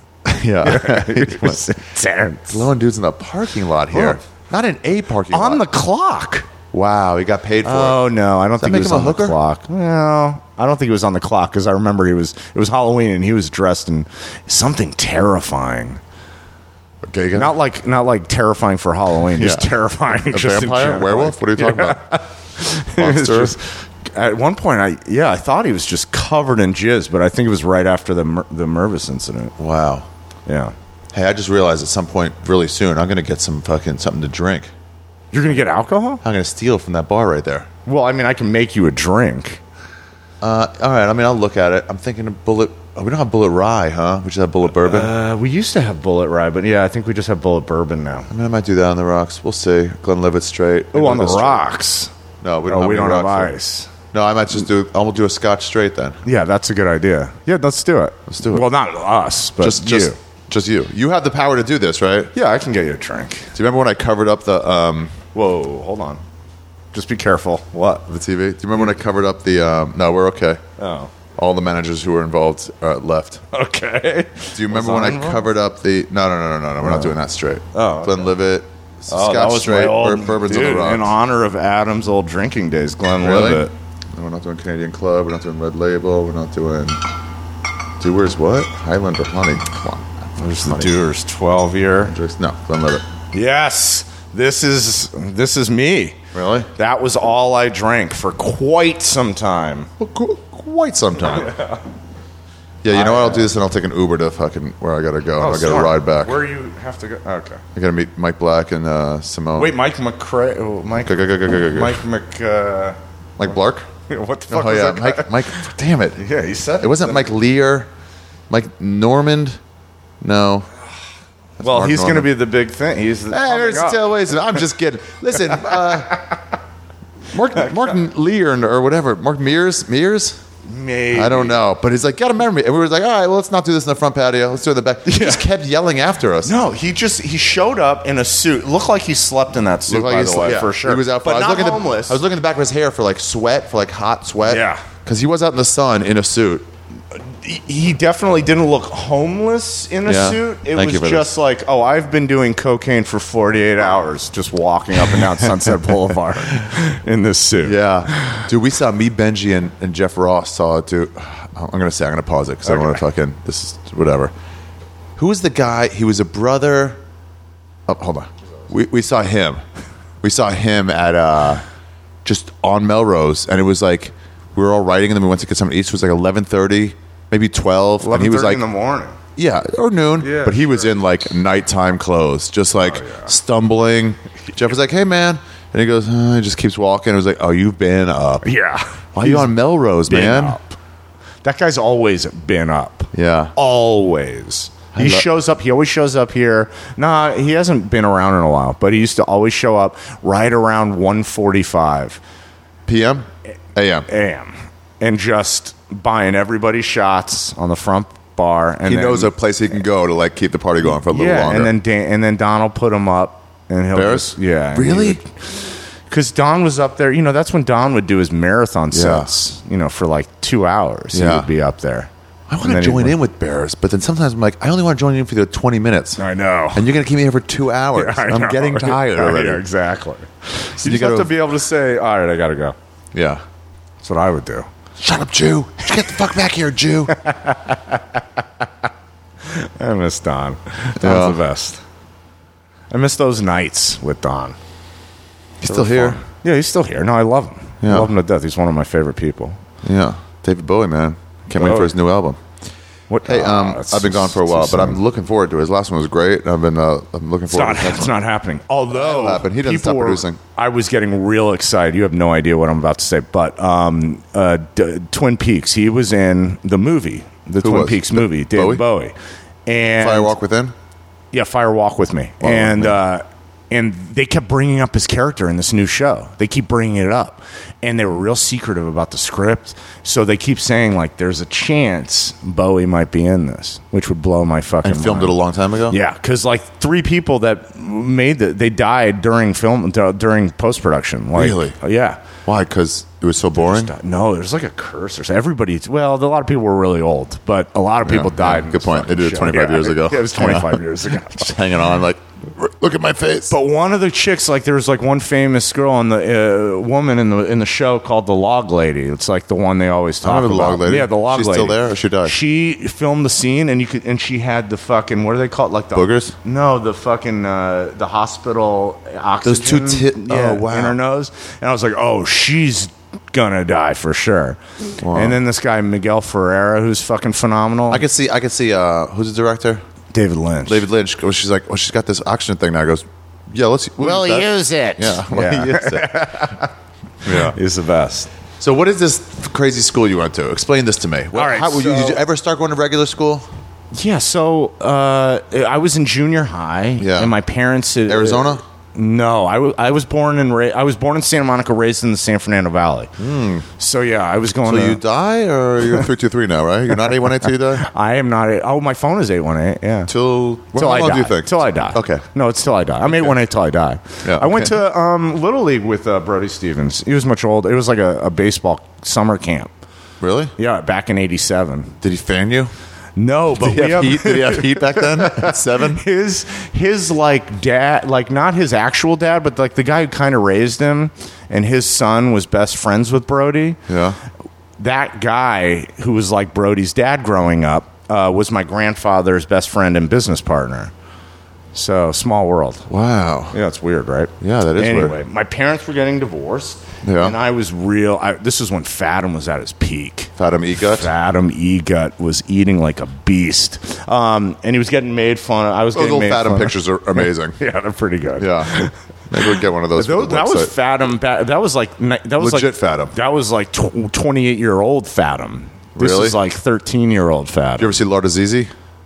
Yeah. It was intense. Blowing dudes in the parking lot here. Oh. Not in a parking lot. On the clock. Wow, he got paid for it. Oh, no. I don't think make he was him a on the hooker? clock. No, I don't think he was on the clock because I remember it was Halloween and he was dressed in something terrifying. Okay, Not like terrifying for Halloween, just terrifying. A just in vampire? general. Werewolf? What are you talking about? It was Monster? just- at one point, I thought he was just covered in jizz, but I think it was right after the Mervis incident. Wow. Yeah. Hey, I just realized at some point really soon I'm going to get some fucking something to drink. You're going to get alcohol? I'm going to steal from that bar right there. Well, I mean, I can make you a drink. All right, I mean, I'll look at it. I'm thinking of Bullet. Oh, we don't have Bullet Rye, huh? We just have Bullet Bourbon. We used to have Bullet Rye, but yeah, I think we just have Bullet Bourbon now. I mean, I might do that on the rocks. We'll see. Glenlivet straight. Oh, on the Glenlivet straight. rocks. No, we don't have We any don't have rocks. ice. No, I might just do a Scotch straight then. Yeah, that's a good idea. Yeah, let's do it. Let's do it. Well, not us, but you. Just you. You have the power to do this, right? Do Yeah, I can get you a drink. you remember when I covered up the Whoa, hold on. Just be careful. What? TV? Do you remember when I covered up the? No, we're okay. Oh. All the managers who were involved left. Okay. Do you remember when I covered up the? No. We're not doing that straight. Oh, okay. Glenlivet, Oh, Scotch that was straight, my old, bourbons dude, on the rocks. in honor of Adam's old drinking days, Glenlivet. No, we're not doing Canadian Club. We're not doing Red Label. We're not doing. Dewar's what? Highlander Honey. Come on. There's the Dewar's 12-year. No, Glenlivet. Yes, this is me. Really? That was all I drank for quite some time. Well, quite some time. Yeah, you know what? I'll do this and I'll take an Uber to fucking where I gotta go. And I gotta ride back. Where you have to go? Okay. I gotta meet Mike Black and Simone. Wait, Mike McCrae. Oh, Mike. Go. Mike Mc. Mike Blark? What the fuck Oh was yeah, that guy? Mike. Damn it! Yeah, he said It wasn't Mike Lear. Mike Normand. No. Well, Mark he's going to Norman. be the big thing. He's the. There's still ways. I'm just kidding. Listen, Mark Lear or whatever. Mark Mears. Maybe. I don't know. But he's like, gotta remember me. And we were like, all right, well, let's not do this in the front patio. Let's do it in the back. He just kept yelling after us. No, he showed up in a suit. Looked like he slept in that suit, Looked like by he the slept- way, yeah. for sure. He was out. but I was not looking homeless. I was looking at the back of his hair for like sweat, for like hot sweat. Yeah. Because he was out in the sun in a suit. He definitely didn't look homeless in a Yeah. suit. It Thank you was for just like, oh, I've been doing cocaine for 48 hours, just walking up and down Sunset Boulevard in this suit. Yeah. Dude, we saw me, Benji, and Jeff Ross saw it, dude. I'm going to pause it because I don't want to fucking, this is whatever. Who was the guy? He was a brother. Oh, hold on. We saw him. We saw him at, just on Melrose. And it was like, we were all writing and then we went to get something to eat. So it was like 11:30, maybe 12. And he was 11:30 like, in the morning. yeah, or noon. Yeah, but he was sure. in like nighttime clothes, just like stumbling. Jeff was like, hey, man. And he goes, he just keeps walking. It was like, oh, you've been up. Yeah. Why are you on Melrose, Been man? up. That guy's always been up. Yeah. Always. He shows up. He always shows up here. Nah, he hasn't been around in a while, but he used to always show up right around 1:45 PM? AM. a.m. and just buying everybody shots on the front bar. And He then, knows a place he can go to like keep the party going for a little longer. and then Don will put him up, and he'll Barris? just, yeah, Really? because Don was up there. You know, that's when Don would do his marathon Yeah. sets. You know, for like 2 hours, he Yeah. would be up there. I want to join in with Bears, but then sometimes I'm like, I only want to join in for the 20 minutes. I know. And you're going to keep me here for 2 hours. I I'm know. getting tired already. Yeah, exactly. So you you just have gotta- to be able to say, all right, I got to go. Yeah. That's what I would do. Shut up, Jew. Get the fuck back here, Jew. I miss Don. Don's Yeah. the best. I miss those nights with Don. He's still here. Fun. Yeah, he's still here. No, I love him. I Yeah. love him to death. He's one of my favorite people. Yeah. David Bowie, man. Can't wait for his new album. What? Hey, that's I've been gone for a too while, but soon. I'm looking forward to it. His last one was great. And I'm looking It's forward not, to the next it's one. not happening. Although It'll happen. He doesn't people stop were- producing. I was getting real excited. You have no idea what I'm about to say, but Twin Peaks. He was in the movie, the Who Twin was? Peaks movie. David Bowie. And Firewalk Within? Yeah, Fire Walk With Me. And they kept bringing up his character in this new show. They keep bringing it up. And they were real secretive about the script. So they keep saying, like, there's a chance Bowie might be in this, which would blow my fucking And filmed mind. it a long time ago? Yeah, because, like, 3 people that made they died during during post-production. Like, Really? Yeah. Why? Because it was so boring? No, there's like a curse or something. Everybody, well, a lot of people were really old, but a lot of people died. in Good this point. They fucking did it show. 25 years ago. Yeah, it was 25 years ago. Just hanging on like, look at my face. But one of the chicks, like, there was like one famous girl in the woman in the show called the Log Lady. It's like the one they always talk remember the about. Log Lady. Yeah, the Log She's Lady. still there, or she died? She filmed the scene, and she had the fucking, what do they call it? Like the Boogers? No, the fucking the hospital oxygen. Those 2 yeah, oh, wow. in her nose. And I was like, oh, she's gonna die for sure. And then this guy Miguel Ferreira, who's fucking phenomenal. I could see, who's the director? David Lynch. David Lynch. Well, she's like, well, she's got this oxygen thing now. I goes, yeah, we'll use it. Yeah, Yeah. use it. Yeah. He's the best. So, what is this crazy school you went to? Explain this to me. All right, did you ever start going to regular school? Yeah, so I was in junior high, Yeah. and my parents Arizona? No, I was born in Santa Monica, raised in the San Fernando Valley. So yeah, I was going. So to, you die, or you're 323 now, right? You're not 818 till you die. I am not. My phone is 818. Yeah. Till Till how I long die. do you think? Till I die. Okay. No, it's till I die. I'm 818 till I die. Yeah, I went okay. to Little League with Brody Stevens. He was much older. It was like a baseball summer camp. Really? Yeah, back in '87. Did he fan you? No, but Did he have heat back then? At 7? his like dad, like not his actual dad, but like the guy who kind of raised him, and his son was best friends with Brody. Yeah. That guy who was like Brody's dad growing up was my grandfather's best friend and business partner. So small world. Wow. Yeah, it's weird, right? Yeah, that is anyway, weird. my parents were getting divorced, Yeah. and I was this is when Fathom was at his peak. Fathom Egut. Fathom Egut was eating like a beast, and he was getting made fun of. I was Those getting old made Fathom fun of. pictures are amazing. Yeah, they're pretty good. Yeah. Maybe we'd get one of those. For the That was website. Fathom. That was like Legit Fathom. That was like 28-year-old Fathom. This Really? is like 13-year-old You Fathom. ever see Lord Azizi?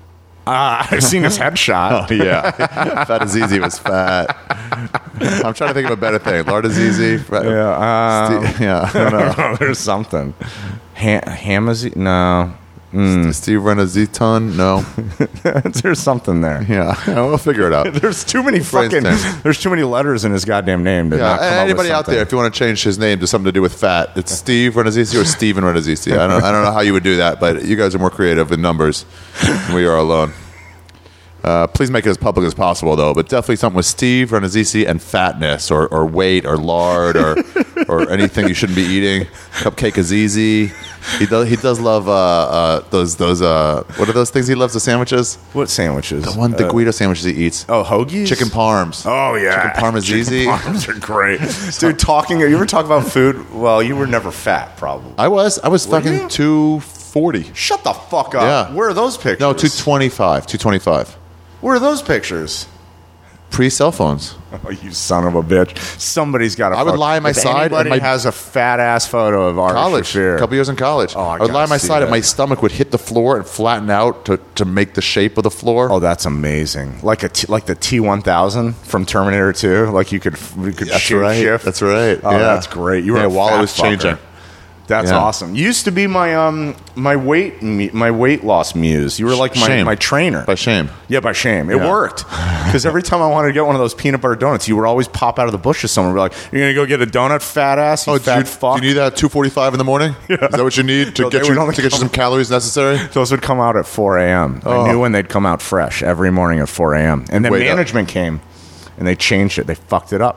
I've seen his headshot. Yeah. Fat Azizi was fat. I'm trying to think of a better thing. Lord Azizi. Yeah, Yeah. I don't know. there's something. Hamazi? No. Steve Renaziton? No. There's something there. Yeah, we'll figure it out. There's too many Brainstorm. there's too many letters in his goddamn name to not come up with anybody out there, something. if you want to change his name to something to do with fat, it's Steve Renazizi or Steven Renazizi. I don't know how you would do that, but you guys are more creative in numbers than we are alone. Please make it as public as possible, though. But definitely something with Steve Renazizi and fatness, or weight, or lard, or anything you shouldn't be eating. Cupcake Azizi. He does love those what are those things he loves? The sandwiches. What sandwiches? The Guido sandwiches he eats. Oh, hoagies? Chicken parms. Oh, yeah. Chicken parmezizi. Chicken parms are great. Dude, you ever talk about food? Well, you were never fat, probably. I was Were fucking you? 240. Shut the fuck up. Yeah. Where are those pictures? No, 225. Where are those pictures? Pre-cell phones. Oh, you son of a bitch. Somebody's got to I would lie on my side Anybody and my- has a fat-ass photo of Ari College. Shaffir. A couple years in college. Oh, I I would lie on my gotta see side that. and my stomach would hit the floor and flatten out to make the shape of the floor. Oh, that's amazing! Like the T-1000 from Terminator 2. Like you could That's shoot right. shift. That's right. Oh, Yeah. that's great. You were Yeah, a while fat it was fucker. changing. That's Yeah. awesome. You used to be my weight loss muse. You were like Shame. my trainer. By shame. Yeah, by shame. It Yeah. worked. Because every time I wanted to get one of those peanut butter donuts, you would always pop out of the bushes somewhere and be like, "You're going to go get a donut, fat ass, you fat fuck?" do you need that at 2:45 in the morning? Is that what you need to No, get they you would only to get you some calories necessary? Those would come out at 4 a.m. Oh. I knew when they'd come out fresh every morning at 4 a.m. And then Wait up. management came and they changed it. They fucked it up.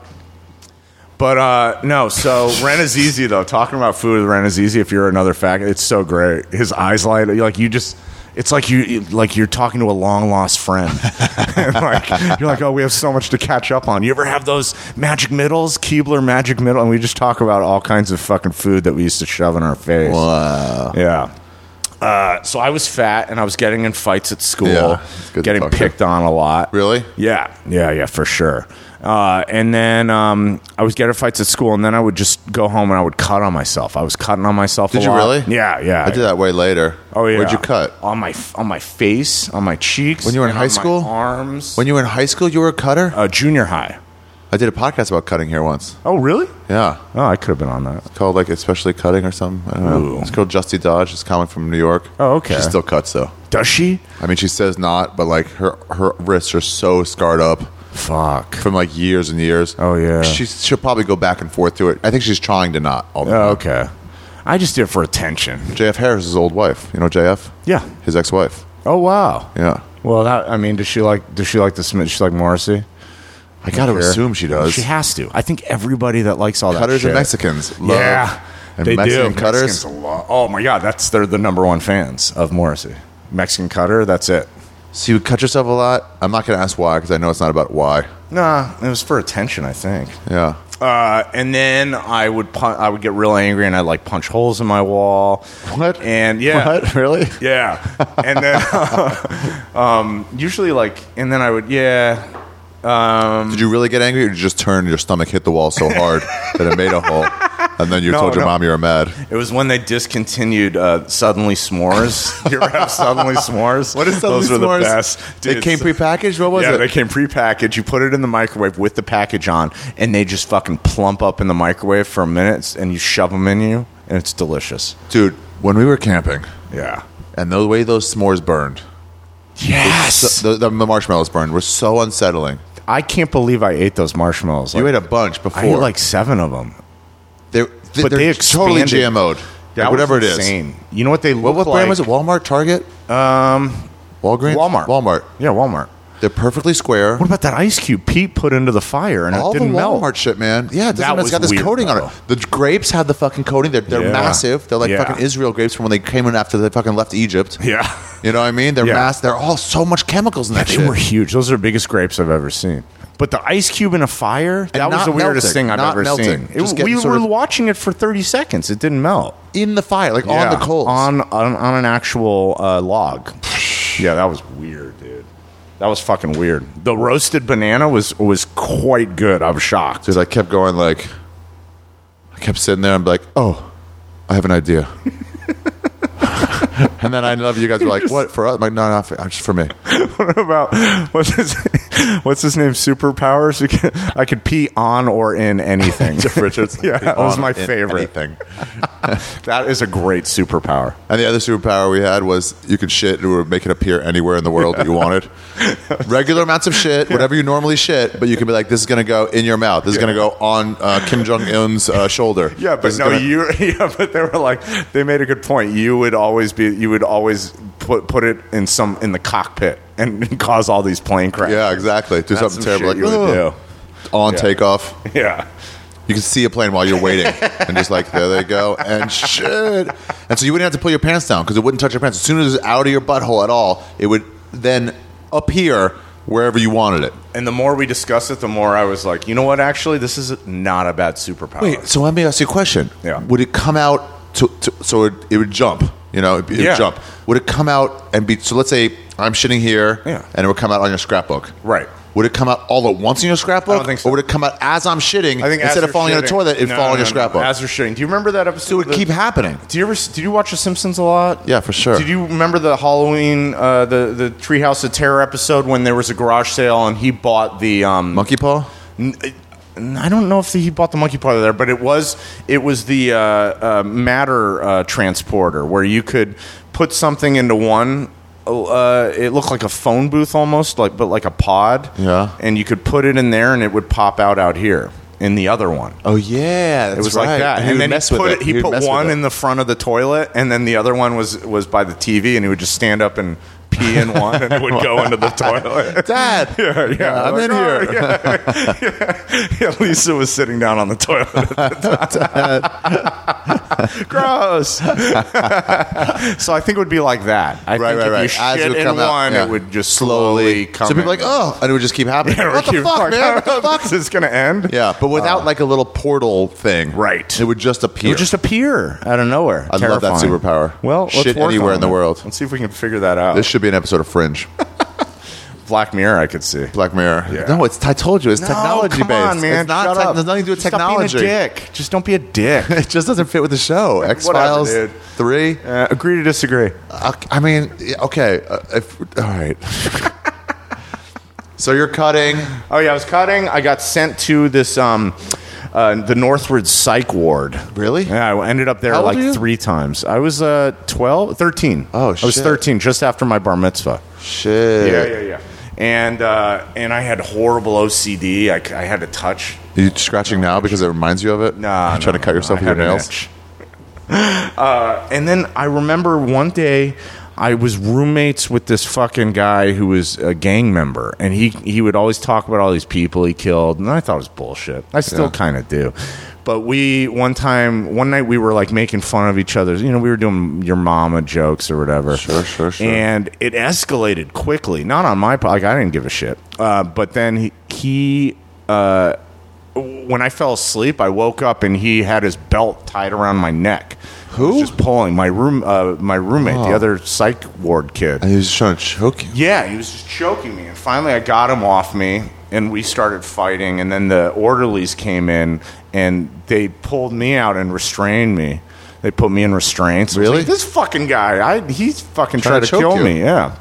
But no, so Renazizi though, talking about food with Renazizi, if you're another fact, it's so great. His eyes light like you just. It's like you're talking to a long lost friend. And you're like, oh, we have so much to catch up on. You ever have those magic middles, Keebler magic middle, and we just talk about all kinds of fucking food that we used to shove in our face. Wow. Yeah. So I was fat and I was getting in fights at school, Yeah, it's good to getting talk to. picked on a lot. Really? Yeah, for sure. And then I was getting fights at school, and then I would just go home and I would cut on myself. I was cutting on myself. Did a you lot. really? Yeah. I did that way later. Oh yeah. Where'd you cut? On my face, on my cheeks. When you were in and high on school? my arms. When you were in high school, you were a cutter? Junior high. I did a podcast about cutting here once. Oh really? Yeah. Oh, I could have been on that. Called like Especially Cutting or something. I don't know. Ooh. It's called Justy Dodge. It's a comic from New York. Oh, okay. She still cuts though. Does she? I mean, she says not, but like her wrists are so scarred up Fuck. from like years and years. Oh, yeah. She'll probably go back and forth to it. I think she's trying to not all the time. Oh, okay. I just did it for attention. JF Harris's old wife. You know JF? Yeah. His ex-wife. Oh wow. Yeah. Well, does she like the Smith? Does she like Morrissey? I got to Sure. assume she does. She has to. I think everybody that likes all Cutters that shit. and Mexicans love. Yeah, And they Mexican do. cutters. Mexicans a lot. Oh my god, they're the number one fans of Morrissey. Mexican cutter. That's it. So you would cut yourself a lot? I'm not going to ask why because I know it's not about why. Nah, it was for attention, I think. Yeah. And then I would get real angry and I'd like punch holes in my wall. What? And yeah, What? Really? yeah. And then usually and then I would Did you really get angry or did you just turn your stomach hit the wall so hard that it made a hole? And then you No, told your no. mom you were mad. It was when they discontinued Suddenly S'mores. You ever have Suddenly S'mores? What is Suddenly Those are the S'mores? best. They Dude, came prepackaged? What was yeah, it? they came prepackaged. You put it in the microwave with the package on, and they just fucking plump up in the microwave for a minute, and you shove them in you, and it's delicious. Dude, when we were camping Yeah. and the way those s'mores burned, Yes. the marshmallows burned, were so unsettling. I can't believe I ate those marshmallows. You Like, ate a bunch before. I ate like 7 of them. They're But they totally expanded. GMO'd. That Like, whatever was it is. insane. You know what they look What like? brand was it? Walmart? Target? Walgreens? Walmart. Walmart. Yeah, Walmart. They're perfectly square. What about that ice cube Pete put into the fire and All it the didn't Walmart melt? shit, man. Yeah, it That doesn't, it's was got this weird, coating on it. though. The grapes have the fucking coating. They're Yeah. massive. They're like Yeah. fucking Israel grapes from when they came in after they fucking left Egypt. Yeah. You know what I mean? They're Yeah. mass. They're all so much chemicals in that They shit. were huge. Those are the biggest grapes I've ever seen. But the ice cube in a fire, that was not the weirdest melting. thing I've Not ever melting. seen. Just We getting sort were of- watching it for 30 seconds. It didn't melt. in the fire, like on the coals. On an actual log. Yeah, that was weird, dude. That was fucking weird. The roasted banana was quite good. I was shocked. Dude, I kept going like, I kept sitting there and be like, oh, I have an idea. And then I love you guys were like, what, for us? I'm like, no, just for me. What about what's his name? Superpowers. I could pee on or in anything. Jeff Richards. Yeah, that was On my in favorite. Anything. That is a great superpower. And the other superpower we had was you could shit and it would make it appear anywhere in the world that you wanted. Regular amounts of shit, whatever you normally shit, but you can be like, this is going to go in your mouth. This is going to go on Kim Jong-un's shoulder. Yeah, but but they were like, they made a good point. You would always put it in the cockpit and cause all these plane crashes. Yeah, exactly. Do That's something some terrible shit like, you would "Ugh." On takeoff. Yeah. You can see a plane while you're waiting, and just like, there they go, and shit. And so you wouldn't have to pull your pants down because it wouldn't touch your pants. As soon as it was out of your butthole at all, it would then appear wherever you wanted it. And the more we discussed it, the more I was like, you know what? Actually, this is not a bad superpower. Wait, so let me ask you a question. Yeah. Would it come out so it would jump? You know, it would jump. Would it come out and be? So let's say I'm shitting here, and it would come out on your scrapbook. Right. Would it come out all at once in your scrapbook? I don't think so. Or would it come out as I'm shitting? I think instead of falling in a toilet, it'd fall in your scrapbook. As you're shitting. Do you remember that episode? So it would keep happening. Did you watch The Simpsons a lot? Yeah, for sure. Did you remember the Halloween, the Treehouse of Terror episode when there was a garage sale and he bought the Monkey paw? I don't know if he bought the monkey paw there, but it was the matter transporter where you could put something into one. It looked like a phone booth almost, but like a pod. Yeah. And you could put it in there, and it would pop out here in the other one. Oh yeah, that's It was right. like that, and then he put one in the front of the toilet, and then the other one was by the TV, and he would just stand up and pee in one, and it would go into the toilet. Dad, yeah, I'm in here. Yeah, Lisa was sitting down on the toilet at the time. Gross. So I think it would be like that. I think if you As shit it would in come out, one, it would just slowly come. So people are in. like, oh, and it would just keep happening. Yeah, What the fuck, man? What the fuck? Is this going to end? Yeah, but without like a little portal thing. Right. It would just appear. It would just appear out of nowhere. I love that superpower. Well, let's shit work anywhere on in the it. world. Let's see if we can figure that out. This should be an episode of Fringe. Black Mirror, I could see. Black Mirror. Yeah. No, I told you, it's technology come based. on, man. It's not Shut up. there's nothing to do with technology. Stop being a dick. Just don't be a dick. It just doesn't fit with the show. X-Files dude. 3. Agree to disagree. I mean, okay. All right. So you're cutting. Oh yeah, I was cutting. I got sent to this the Northwood Psych Ward. Really? Yeah, I ended up there How old like are you? 3 times. I was 13. Oh, I was shit. 13, just after my bar mitzvah. Shit. Yeah. And I had horrible OCD. I had to touch. Are you scratching now because it reminds you of it? Nah, You're trying to cut yourself with your nails? And then I remember one day I was roommates with this fucking guy who was a gang member, and he would always talk about all these people he killed, and I thought it was bullshit. I still kind of do. But one night we were like making fun of each other. You know, we were doing your mama jokes or whatever. Sure. And it escalated quickly. Not on my part. Like, I didn't give a shit. But then he when I fell asleep, I woke up and he had his belt tied around my neck. Who? He was just pulling my roommate, the other psych ward kid. And he was just trying to choke you. Yeah, he was just choking me. And finally I got him off me, and we started fighting. And then the orderlies came in, and they pulled me out and restrained me. They put me in restraints. I was Really? like, this fucking guy, he's fucking Trying trying to to choke kill you. me. Yeah.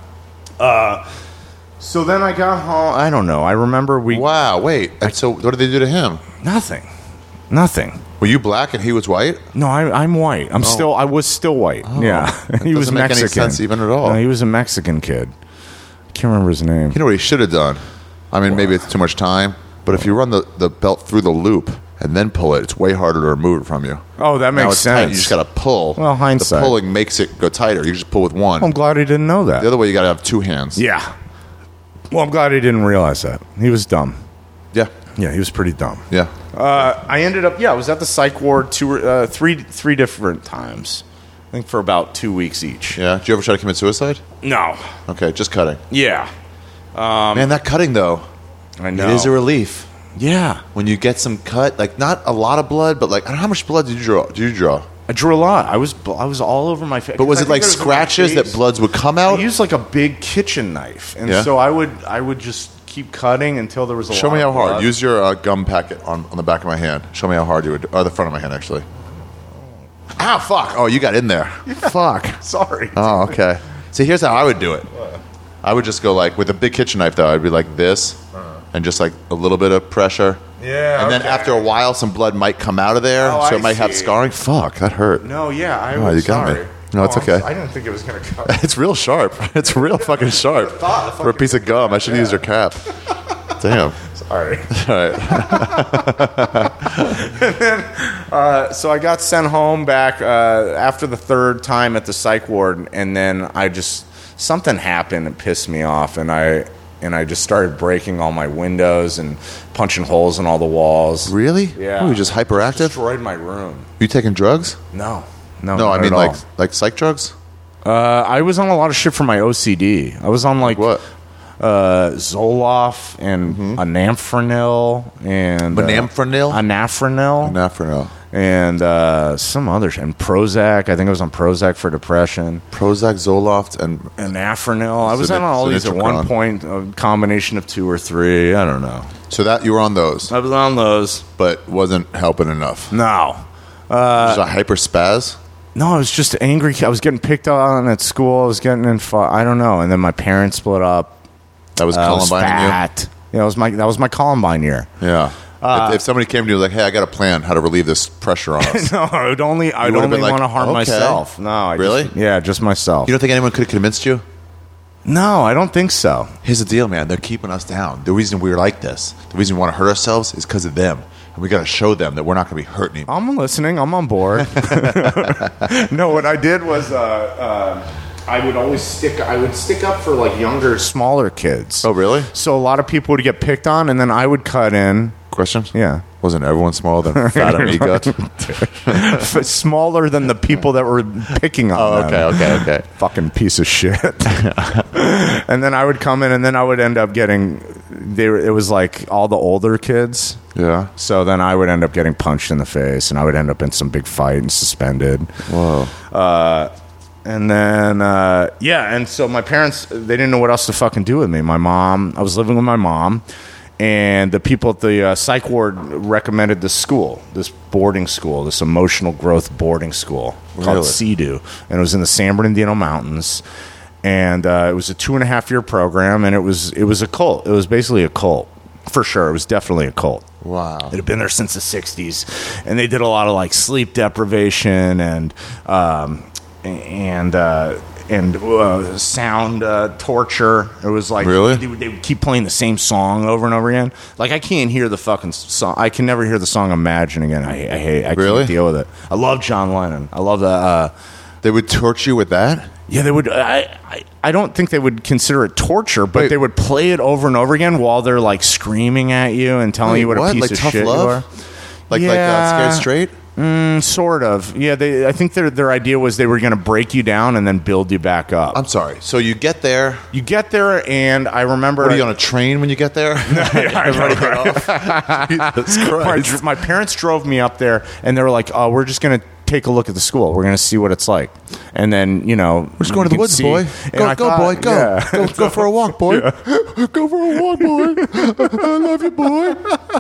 So then I got home. I don't know. I remember Wow, wait. And so what did they do to him? Nothing. Were you black and he was white? No, I'm white. I was still white. Yeah. That He was doesn't make any Mexican. sense even at all. No, he was a Mexican kid. I can't remember his name. You know what he should have done? I mean, maybe it's too much time, but if you run the belt through the loop and then pull it, it's way harder to remove it from you. Oh, that Now makes it's tight. sense. You just got to pull. Well, hindsight. The pulling makes it go tighter. You just pull with one. I'm glad he didn't know that. The other way, you got to have two hands. Yeah. Well, I'm glad he didn't realize that. He was dumb. Yeah. Yeah, he was pretty dumb. Yeah. I ended up, I was at the psych ward three different times. I think for about 2 weeks each. Yeah. Did you ever try to commit suicide? No. Okay, just cutting. Yeah. Man, that cutting, though, I know. it is a relief. Yeah. When you get some cut, like not a lot of blood, but like, I don't know how much blood did you draw? I drew a lot. I was all over my face. But was it like scratches that bloods would come out? I used like a big kitchen knife, and Yeah? so I would just keep cutting until there was a lot. Show me how of hard. blood. Use your gum packet on the back of my hand. Show me how hard you would, or the front of my hand, actually. Ow, fuck. Oh, you got in there. Fuck. Sorry. Oh, okay. See, here's how I would do it. I would just go like, with a big kitchen knife, though, I'd be like this, and just like a little bit of pressure, Yeah, and then okay. after a while, some blood might come out of there, Oh, so it I might have see. scarring. Fuck, that hurt. No, yeah, I Oh, was you got me. sorry. No, it's okay. I didn't think it was going to cut. It's real sharp. It's real fucking sharp for a piece of gum. I should have used your cap. Damn. Sorry. All right. So I got sent home back after the third time at the psych ward, and then something happened and pissed me off, and I just started breaking all my windows and punching holes in all the walls. Really? Yeah. Oh, you just hyperactive? Destroyed my room. You taking drugs? No, No, not I mean at all. like psych drugs. I was on a lot of shit for my OCD. I was on like What? Zoloft and Anafranil and Anafranil? Anafranil Anafranil. and some other shit. And Prozac. I think I was on Prozac for depression. Prozac, Zoloft, and Anafranil. I was on all these at Sinitron. one point. A combination of 2 or 3. I don't know. so that you were on those, I was on those. but wasn't helping enough. No. Was a hyperspaz? No, I was just angry. I was getting picked on at school. I was getting in I don't know. And then my parents split up. That was I was Columbine in fat. Yeah, that was my Columbine year. you? Yeah. If somebody came to you like, hey, I got a plan how to relieve this pressure on us. No, I'd only would've been like, want to harm okay. myself. No, Really? Just myself. You don't think anyone could have convinced you? No, I don't think so. Here's the deal, man. They're keeping us down. The reason we're like this, the reason we want to hurt ourselves is because of them. And we got to show them that we're not going to be hurt anymore. I'm listening. I'm on board. No, what I did was I would stick up for like younger, smaller kids. Oh, really? So a lot of people would get picked on, and then I would cut in. Question? Yeah. Wasn't everyone smaller than fat and E-gut? Smaller than the people that were picking on Oh, them. okay. Fucking piece of shit. And then I would come in, and then I would end up getting. It was like all the older kids. Yeah. So then I would end up getting punched in the face, and I would end up in some big fight and suspended. Whoa. And then, and so my parents, they didn't know what else to fucking do with me. I was living with my mom, and the people at the psych ward recommended this boarding school, this emotional growth boarding school called Really? CEDU. And it was in the San Bernardino Mountains. And it was a 2.5-year program, and it was a cult. It was basically a cult. For sure. It was definitely a cult. Wow. It had been there since the 60s. And they did a lot of like sleep deprivation and sound torture. It was like Really? they would keep playing the same song over and over again. Like I can't hear the fucking song. I can never hear the song Imagine again. I Really? can't deal with it. I love John Lennon. I love the. They would torture you with that? Yeah, they would. I don't think they would consider it torture, but Wait. they would play it over and over again while they're like screaming at you and telling you what a piece Like of Tough shit Love? you are. Like Yeah. Scared Straight? Sort of. Yeah, I think their idea was they were going to break you down and then build you back up. I'm sorry. So you get there. You get there, and I remember. What are you on a train when you get there? Everybody get off. Jesus Christ. my parents drove me up there, and they were like, "Oh, we're just going to take a look at the school. We're going to see what it's like." And then, we're Just going to the woods, boy. Go, boy. Go. Yeah. Go for a walk, boy. Go for a walk, boy. I love you, boy.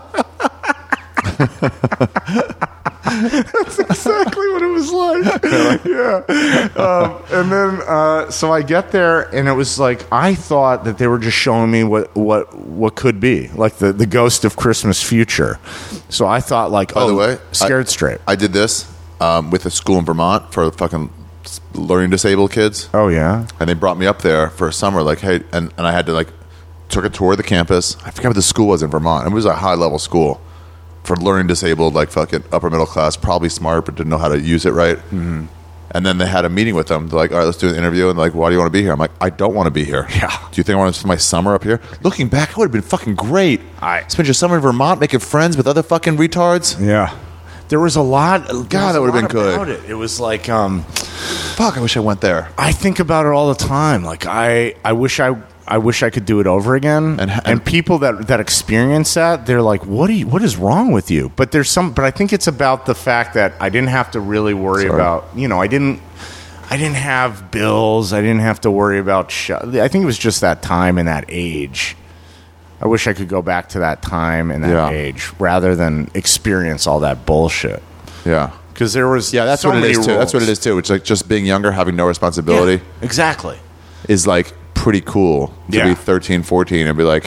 That's exactly what it was like. Yeah. And then, so I get there, and it was like I thought that they were just showing me what could be, like the ghost of Christmas future. So I thought, like, By the way, Scared Straight. I did this with a school in Vermont for fucking learning disabled kids. Oh yeah. And they brought me up there for a summer, like, hey, and I had to, like, took a tour of the campus. I forgot what the school was in Vermont. It was a high-level school for learning disabled, like, fucking upper middle class, probably smart, but didn't know how to use it right. Mm-hmm. And then they had a meeting with them. They're like, all right, let's do an interview. And like, why do you want to be here? I'm like, I don't want to be here. Yeah. Do you think I want to spend my summer up here? Looking back, it would have been fucking great. Spend your summer in Vermont making friends with other fucking retards. Yeah. There was a lot. God, that would have been good. It was like, fuck, I wish I went there. I think about it all the time. Like, I wish I could do it over again. And people that experience that, they're like, what is wrong with you? But I think it's about the fact that I didn't have to really worry about, I didn't have bills. I didn't have to worry about I think it was just that time and that age. I wish I could go back to that time and that age rather than experience all that bullshit. Yeah. Because there was that's so what it many is too. rules. That's what it is too. It's like just being younger, having no responsibility Yeah, exactly. is like pretty cool to Yeah. be 13, 14 and be like,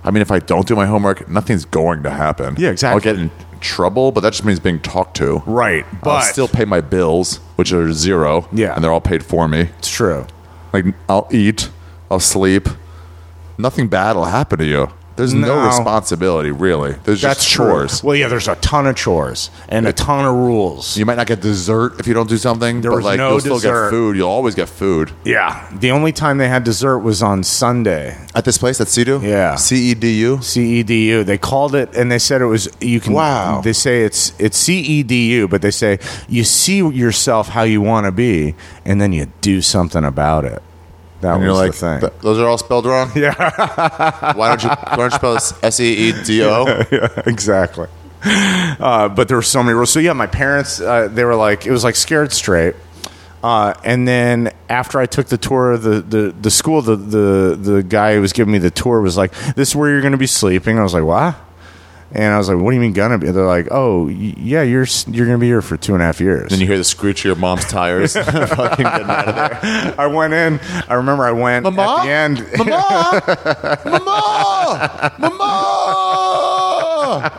I mean, if I don't do my homework, nothing's going to happen. Yeah, exactly. I'll get in trouble, but that just means being talked to. Right, I'll but still pay my bills, which are zero. Yeah. And they're all paid for me. it's true. Like, I'll eat, I'll sleep. Nothing bad will happen to you. There's no No. responsibility, really. There's That's just true. chores. Well, yeah, there's a ton of chores and a ton of rules. You might not get dessert if you don't do something, There but was like no you'll still dessert. get food. You'll always get food. Yeah, the only time they had dessert was on Sunday. At this place, at CEDU? Yeah. CEDU? CEDU. They called it, and they said it was. You can. Wow. They say it's CEDU, but they say you see yourself how you want to be, and then you do something about it. That And was you're like, the thing. those are all spelled wrong? Yeah. Why don't you spell this SEEDO? Yeah, exactly. But there were so many rules. So yeah, my parents, they were like, it was like Scared Straight. And then after I took the tour of the school, the guy who was giving me the tour was like, "This is where you're going to be sleeping." I was like, "What?" And I was like, "What do you mean gonna be?" They're like, "Oh, yeah, you're going to be here for 2.5 years." Then you hear the screech of your mom's tires. Fucking getting out of there. I went in. I remember I went Mama? at the end. Mama! Mama! Mama!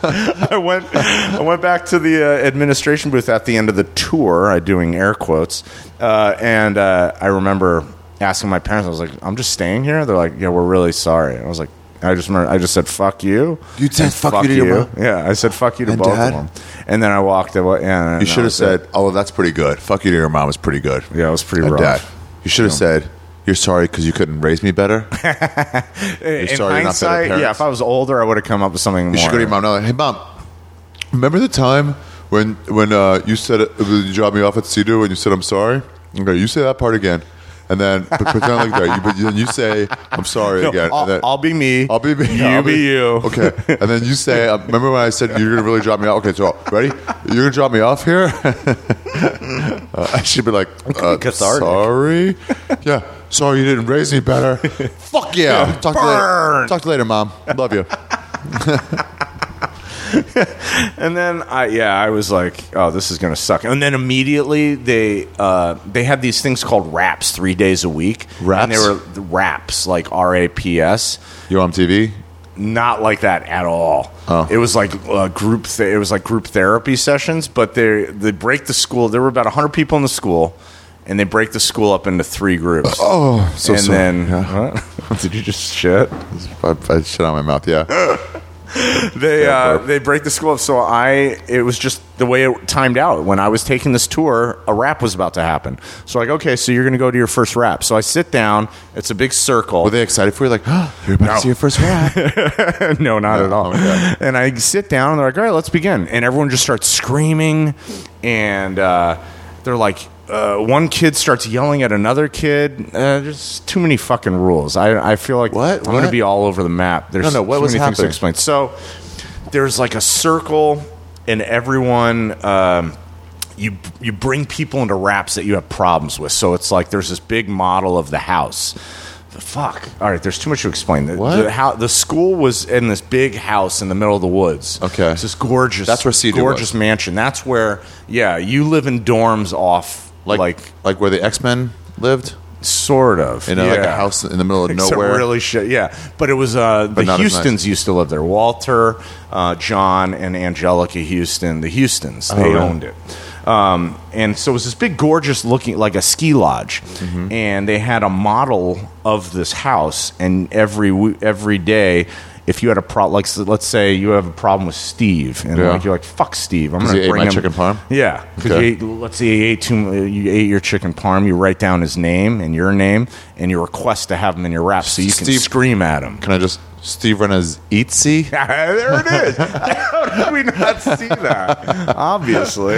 I went back to the administration booth at the end of the tour. I'm doing air quotes, and I remember asking my parents. I was like, "I'm just staying here." They're like, "Yeah, we're really sorry." I was like, I just said fuck you. You said and fuck you to your mom? Yeah, I said fuck you to And both Dad? of them. And then I walked away. Yeah, You should have said, "Oh, that's pretty good. Fuck you to your mom is pretty good." Yeah, it was pretty And rough. Dad, you should have said, "You're sorry because you couldn't raise me better." In sorry you're not better hindsight, parents? yeah, if I was older, I would have come up with something more. You should go to your mom now. Like, "Hey, mom, remember the time when you said you dropped me off at CEDU and you said I'm sorry? Okay, you say that part again." And then pretend like that. But then you say, "I'm sorry" No, again. And then, I'll be me. I'll be me. You I'll be you. Okay. And then you say, "Remember when I said you're going to really drop me off?" Okay, so ready? You're going to drop me off here? I should be like, Cathartic. sorry? Yeah. Sorry you didn't raise me better. Fuck yeah. Talk to you later. Burn. Talk to you later, Mom. Love you. And then I was like, oh, this is going to suck. And then immediately they had these things called raps 3 days a week. Raps? And they were raps, like RAPS. You on TV? Not like that at all. Oh. It was like group therapy sessions, but they break the school. There were about 100 people in the school, and they break the school up into 3 groups. Oh, so and sorry. then Yeah. what? Did you just shit? I shit out my mouth, yeah. They break the school up. So it was just the way it timed out. When I was taking this tour, a rap was about to happen. So like, okay, so you're going to go to your first rap. So I sit down. It's a big circle. Were they excited for you? Like, oh, you're about to see your first rap. No, not at all. Oh, okay. And I sit down, and they're like, all right, let's begin. And everyone just starts screaming, and they're like, one kid starts yelling at another kid. There's too many fucking rules. I feel like What? I'm going to What? be all over the map. There's No, what too was many things to happening? explain. So there's like a circle, and everyone... You bring people into raps that you have problems with. So it's like there's this big model of the house. Fuck. All right, there's too much to explain. What? The school was in this big house in the middle of the woods. Okay. It's this gorgeous, That's where CEDU gorgeous was. mansion. That's where, yeah, you live in dorms off, like Like where the X-Men lived? sort of. In like a house in the middle of Except nowhere? really shit, yeah. But it was the not as Houstons nice. used to live there. Walter, John, and Angelica Houston. The Houstons, they really? owned it. And so it was this big, gorgeous looking, like a ski lodge, Mm-hmm. and they had a model of this house. And every day, if you had a problem, like let's say you have a problem with Steve, and Yeah. like you're like, "Fuck Steve, I'm 'Cause going he to ate bring my him chicken parm? Yeah, because Okay. let's say you ate your chicken parm. You write down his name and your name, and you request to have him in your rap, so you can Steve- scream at him. Can I just... Steve Renner's Eatsy? There it is. How did we not see that? Obviously.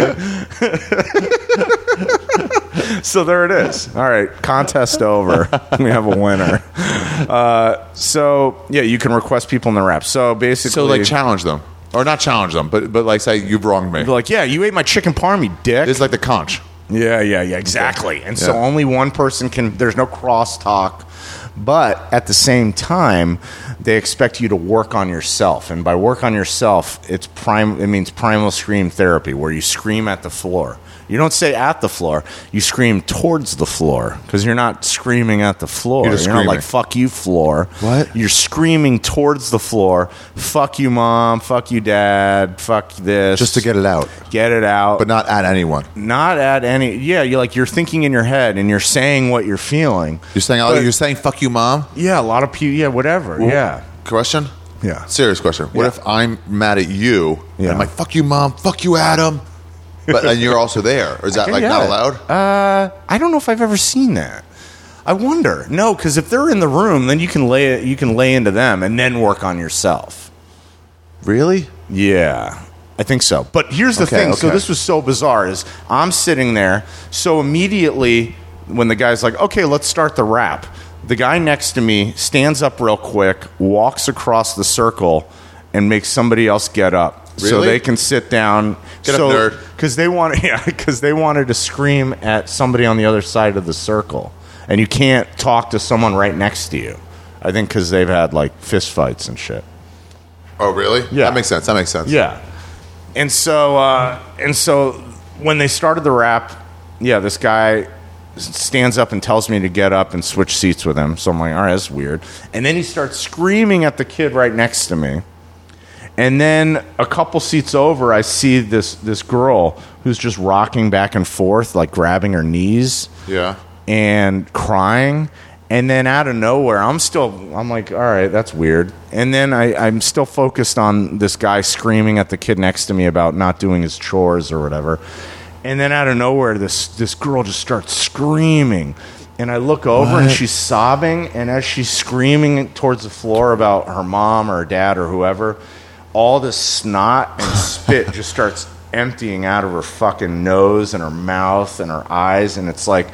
So there it is. All right, contest over. We have a winner. So yeah, you can request people in the rap. So basically, So, like, challenge them. Or not challenge them, but like, say, you've wronged me. be like, yeah, you ate my chicken parm, you dick. It's like the conch. Yeah, exactly. And so Yeah. only one person can. There's no crosstalk, but at the same time, they expect you to work on yourself. And by work on yourself, it means primal scream therapy, where you scream at the floor. You don't say at the floor. You scream towards the floor because you're not screaming at the floor. You're just not like, screaming. fuck you, floor. What? You're screaming towards the floor. Fuck you, mom. Fuck you, dad. Fuck this. Just to get it out, Get it out. but not at anyone. not at any. Yeah, you're thinking in your head and you're saying what you're feeling. You're saying, But- you're saying, "Fuck you, mom." Yeah, a lot of people. Yeah, whatever. Yeah. Question. Yeah. Serious question. What Yeah. if I'm mad at you? Yeah. And I'm like, "Fuck you, mom. Fuck you, Adam." And you're also there. Or is that like not allowed? I don't know if I've ever seen that. I wonder. No, because if they're in the room, then you can lay into them and then work on yourself. Really? Yeah, I think so. But here's the Okay, thing. So okay. this was so bizarre. Is I'm sitting there. So immediately when the guy's like, "Okay, let's start the rap," the guy next to me stands up real quick, walks across the circle, and makes somebody else get up. So Really? they can sit down. Get up, nerd. Because they wanted to scream at somebody on the other side of the circle, and you can't talk to someone right next to you. I think because they've had like fist fights and shit. Oh, really? Yeah. That makes sense. Yeah, and so when they started the rap, yeah, this guy stands up and tells me to get up and switch seats with him. So I'm like, all right, that's weird. And then he starts screaming at the kid right next to me. And then a couple seats over, I see this girl who's just rocking back and forth, like grabbing her knees Yeah. and crying. And then out of nowhere, I'm like, all right, that's weird. And then I'm still focused on this guy screaming at the kid next to me about not doing his chores or whatever. And then out of nowhere, this girl just starts screaming. And I look over and she's sobbing. And as she's screaming towards the floor about her mom or her dad or whoever, all this snot and spit just starts emptying out of her fucking nose and her mouth and her eyes. And it's like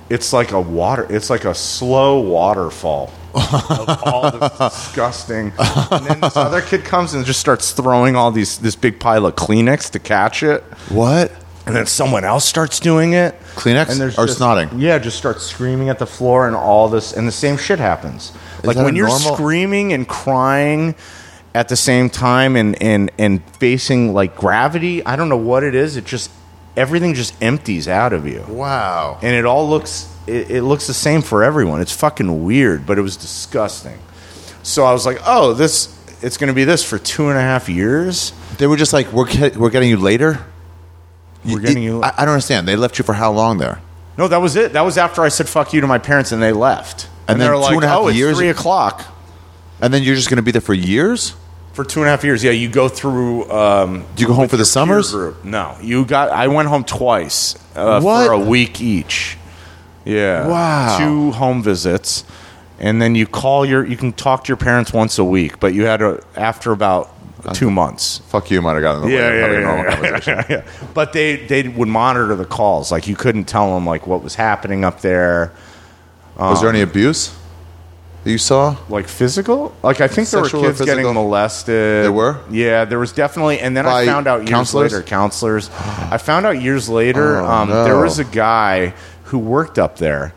a slow waterfall of all this disgusting. And then this other kid comes and just starts throwing this big pile of Kleenex to catch it. What? And then someone else starts doing it. Kleenex and there's or just, snotting? Yeah, just starts screaming at the floor and all this. And the same shit happens. Like that when a you're normal- screaming and crying at the same time and facing like gravity, I don't know what it is. Everything just empties out of you. Wow. And it all looks it looks the same for everyone. It's fucking weird, but it was disgusting. So I was like, oh, it's going to be this for 2.5 years. They were just like, we're getting you later? We're getting you. I don't understand. They left you for how long there? No, that was it. That was after I said fuck you to my parents and they left. And they then were like, 2.5 oh, it's years- 3 o'clock. And then you're just going to be there for years? For 2.5 years, yeah, you go through. Do you go home for the summers? Group. No, I went home twice What? for a week each. Yeah, Wow. 2 home visits, and then you can talk to your parents once a week, but you had to after about 2 months. Fuck you, might have gotten in the way of having a normal conversation. yeah. But they would monitor the calls. Like you couldn't tell them like what was happening up there. Was there any abuse that you saw? Like physical? Like I think there were Sexual or kids getting physical? molested. There were? Yeah, there was definitely. And then By I found out years counselors? later, counselors. I found out years later, Oh, no. there was a guy who worked up there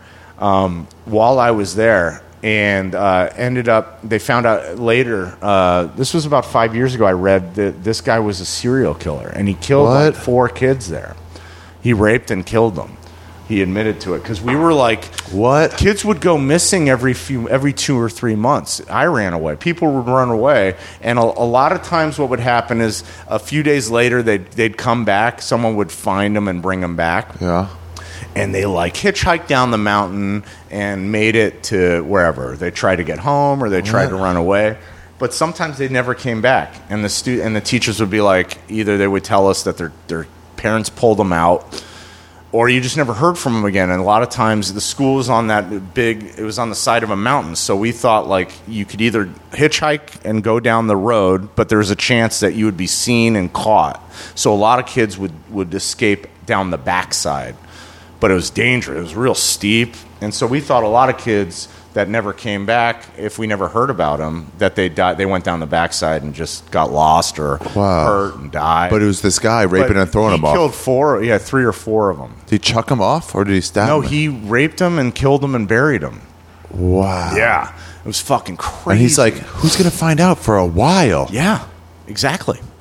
while I was there. And they found out later, this was about 5 years ago, I read that this guy was a serial killer. And he killed like What? 4 kids there. He raped and killed them. He admitted to it. Because we were like... What? Kids would go missing every 2 or 3 months. I ran away. People would run away, and a lot of times, what would happen is a few days later they'd come back. Someone would find them and bring them back, Yeah. and they like hitchhiked down the mountain and made it to wherever they tried to get home or they tried to run away. But sometimes they never came back, and the teachers would be like, either they would tell us that their parents pulled them out, or you just never heard from them again. And a lot of times the school was on it was on the side of a mountain. So we thought like you could either hitchhike and go down the road, but there was a chance that you would be seen and caught. So a lot of kids would escape down the backside, but it was dangerous. It was real steep. And so we thought a lot of kids that never came back, if we never heard about them, that they died. They went down the backside and just got lost or hurt and died. But it was this guy raping and throwing them He killed off. 3 or 4 of them. Did he chuck him off or did he stab No, him? he raped them and killed them and buried them. Wow. Yeah, it was fucking crazy. And he's like, who's going to find out for a while? yeah, exactly.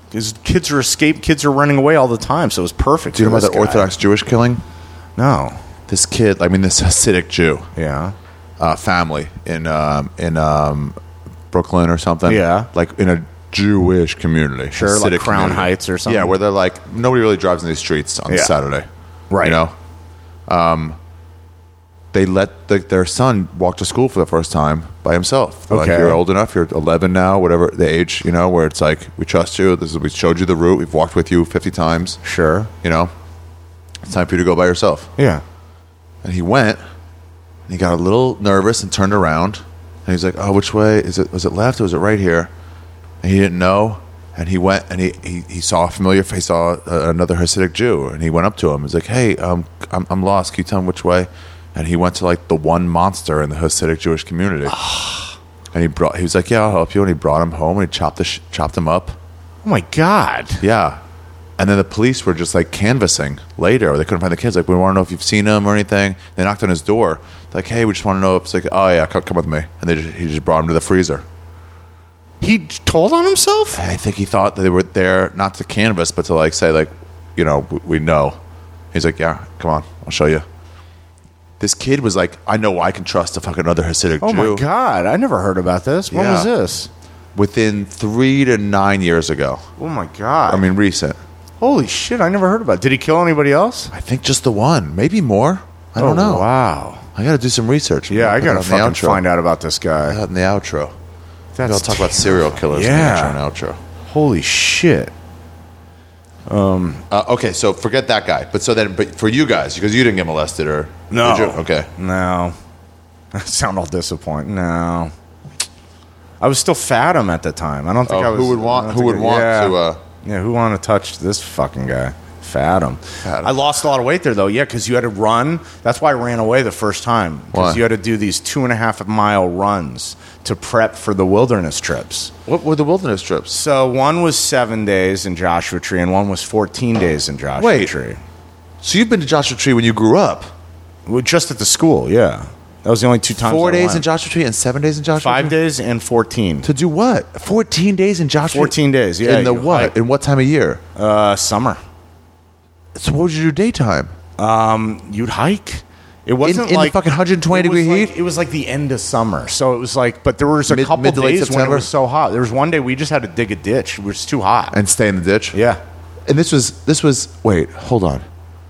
Because kids are running away all the time, so it was perfect. Do you know for about this that guy. Orthodox Jewish killing? No. This kid, this Hasidic Jew Yeah. family in Brooklyn or something. Yeah. Like in a Jewish community. Sure, like Hasidic Crown community. Heights or something. Yeah, where they're like, nobody really drives in these streets on Yeah. Saturday. Right. You know? They let their son walk to school for the first time by himself. They're Okay. like, you're old enough, you're 11 now, whatever the age, where it's like, we trust you. We showed you the route. We've walked with you 50 times. Sure. It's time for you to go by yourself. Yeah. And he went, and he got a little nervous and turned around. And he's like, oh, which way? Was it left or was it right here? And he didn't know. And he went, and he saw a familiar face, saw another Hasidic Jew. And he went up to him. He's like, hey, I'm lost. Can you tell me which way? And he went to like the one monster in the Hasidic Jewish community. And he was like, yeah, I'll help you. And he brought him home, and he chopped him up. Oh my God. Yeah. And then the police were just like canvassing later. They couldn't find the kids. Like, we want to know if you've seen him or anything. They knocked on his door. Like, hey, we just want to know if it's like, oh yeah, come with me. And he just brought him to the freezer. He told on himself? I think he thought that they were there not to canvass, but to like say like, we know. He's like, yeah, come on, I'll show you. This kid was like, I know I can trust a fucking other Hasidic Oh Jew. my God. I never heard about this. When Yeah. was this? Within 3 to 9 years ago. Oh my God. Recent. Holy shit. I never heard about it. Did he kill anybody else? I think just the one, maybe more. I don't know. Wow. I got to do some research. Yeah, I Put got to that in the fucking outro. find out about this Put guy. that in the outro. Maybe That's I'll talk about serial killers Yeah. in the intro and outro. Holy shit. Okay, so forget that guy. But for you guys, because you didn't get molested or No. did you? Okay. No. I sound all disappointed. No. I was still fathom at the time. I don't think I was. Who would want I to? don't think yeah, who wanted to touch this fucking guy? Fathom. I lost a lot of weight there, though. Yeah, because you had to run. That's why I ran away the first time. Why? Because you had to do these 2.5 mile runs to prep for the wilderness trips. What were the wilderness trips? So one was 7 days in Joshua Tree, and one was 14 days in Joshua Tree. So you've been to Joshua Tree when you grew up? Well, just at the school, yeah. That was the only 2 times. 4 I days went. in Joshua Tree and 7 days in Joshua 5 Tree? days and 14. To do what? 14 days in Joshua 14 days, yeah. In the you what? hike. In what time of year? Summer. So what would you do daytime? You'd hike. It wasn't in the like fucking 120 it was degree like- heat? It was like the end of summer, so it was like. But there was a Mid- couple mid to late days when it September? was so hot. There was one day we just had to dig a ditch. It was too hot. And stay in the ditch? Yeah. And this was wait, hold on.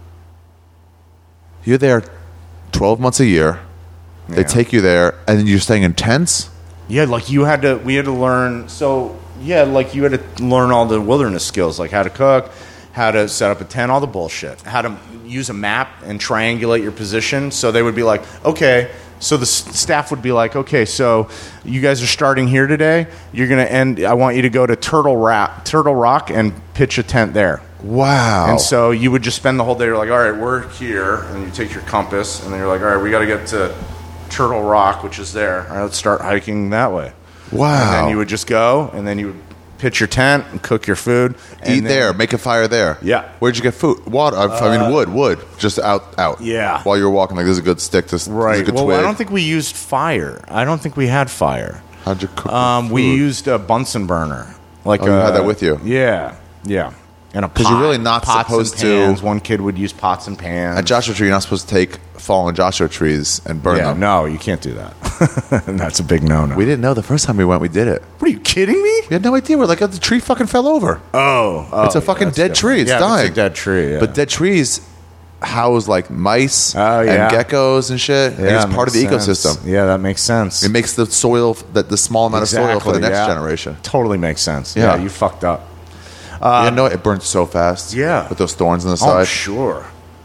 You're there 12 months a year. They Yeah. take you there, and then you're staying in tents? Yeah, like we had to learn. So yeah, like you had to learn all the wilderness skills, like how to cook, how to set up a tent, all the bullshit, how to use a map and triangulate your position. So they would be like, okay. So the staff would be like, okay, so you guys are starting here today. You're gonna end. I want you to go to Turtle Rock, and pitch a tent there. Wow. And so you would just spend the whole day. You're like, all right, we're here, and you take your compass, and then you're like, all right, we got to get to Turtle Rock, which is there. All right, let's start hiking that way. Wow. And then you would just go, and then you would pitch your tent and cook your food. And Eat then- there, make a fire there. Yeah. Where'd you get food? Water. Wood. Just out. Yeah. While you're walking, like, this is a good stick. This is a Right. good Well, twig. I don't think we used fire. I don't think we had fire. How'd you cook your We food? used a Bunsen burner. Like Oh, you had that with you? Yeah. Yeah. And a pot. 'Cause you're really not pots supposed and to- pans. One kid would use pots and pans. At Joshua Tree, you're not supposed to take fallen Joshua trees and burn yeah, them. no, you can't do that. That's a big no-no. We didn't know the first time we went, we did it. What are you kidding me? We had no idea. We're like, oh, the tree fucking fell over. Oh, It's a fucking that's dead different. tree. It's yeah, dying. It's a dead tree. Yeah. But dead trees house like mice Oh, yeah. and geckos and shit. And yeah, it's part of the makes sense. ecosystem. Yeah, that makes sense. It makes the soil, the small amount of soil for the next generation. Totally makes sense. Yeah. Yeah, you fucked up. You know, it burns so fast. Yeah. With those thorns on the Oh, side. sure.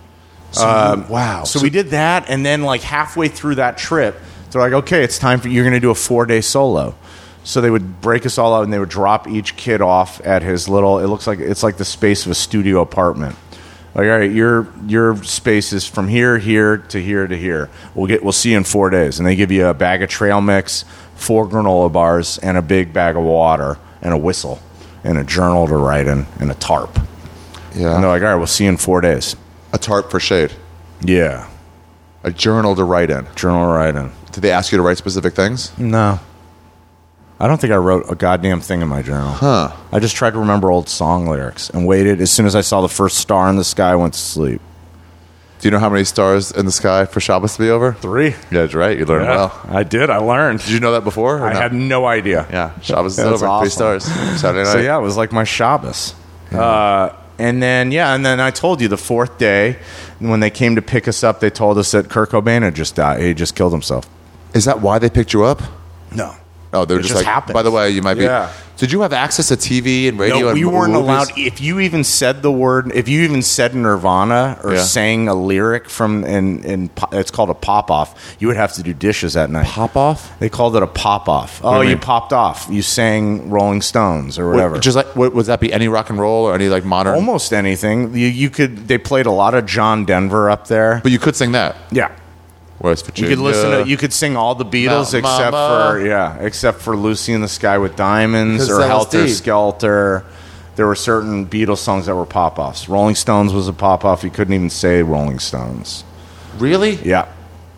Wow. So we did that, and then like halfway through that trip, they're like, "Okay, it's time for you're going to do a 4-day solo." So they would break us all out, and they would drop each kid off at his little. It looks like it's like the space of a studio apartment. Like, all right, your space is from here to here to here. We'll see you in 4 days, and they give you a bag of trail mix, 4 granola bars, and a big bag of water, and a whistle, and a journal to write in, and a tarp. Yeah. And they're like, all right, we'll see you in 4 days. A tarp for shade. Yeah, A journal to write in. journal to write in. Did they ask you to write specific things? No. I don't think I wrote a goddamn thing in my journal. Huh. I just tried to remember old song lyrics and waited. As soon as I saw the first star in the sky, I went to sleep. Do you know how many stars in the sky for Shabbos to be over? 3. Yeah, that's right. You learned well. I did. I learned. Did you know that before? or I no? had no idea. Yeah, Shabbos is That's over. 3 awesome. stars. Saturday night. So yeah, it was like my Shabbos. And then I told you the 4th day when they came to pick us up, they told us that Kurt Cobain had just died. He just killed himself. Is that why they picked you up? No. Oh, they're It just just like, happens. by the way, you might be. Yeah. Did you have access to TV and radio? No, and we weren't movies? allowed. If you even said the word, if you even said Nirvana or Yeah. sang a lyric from, it's called a pop off, you would have to do dishes that night. Pop off? They called it a pop off. do Oh, you you mean? popped off. You sang Rolling Stones or whatever. Just like, would that be any rock and roll or any like modern? Almost anything. You could. They played a lot of John Denver up there. But you could sing that. Yeah. West You Virginia. could listen to. You could sing all the Beatles Mountain except for "Lucy in the Sky with Diamonds" Because or LSD. "Helter Skelter." There were certain Beatles songs that were pop offs. Rolling Stones was a pop off. You couldn't even say Rolling Stones. Really? Yeah.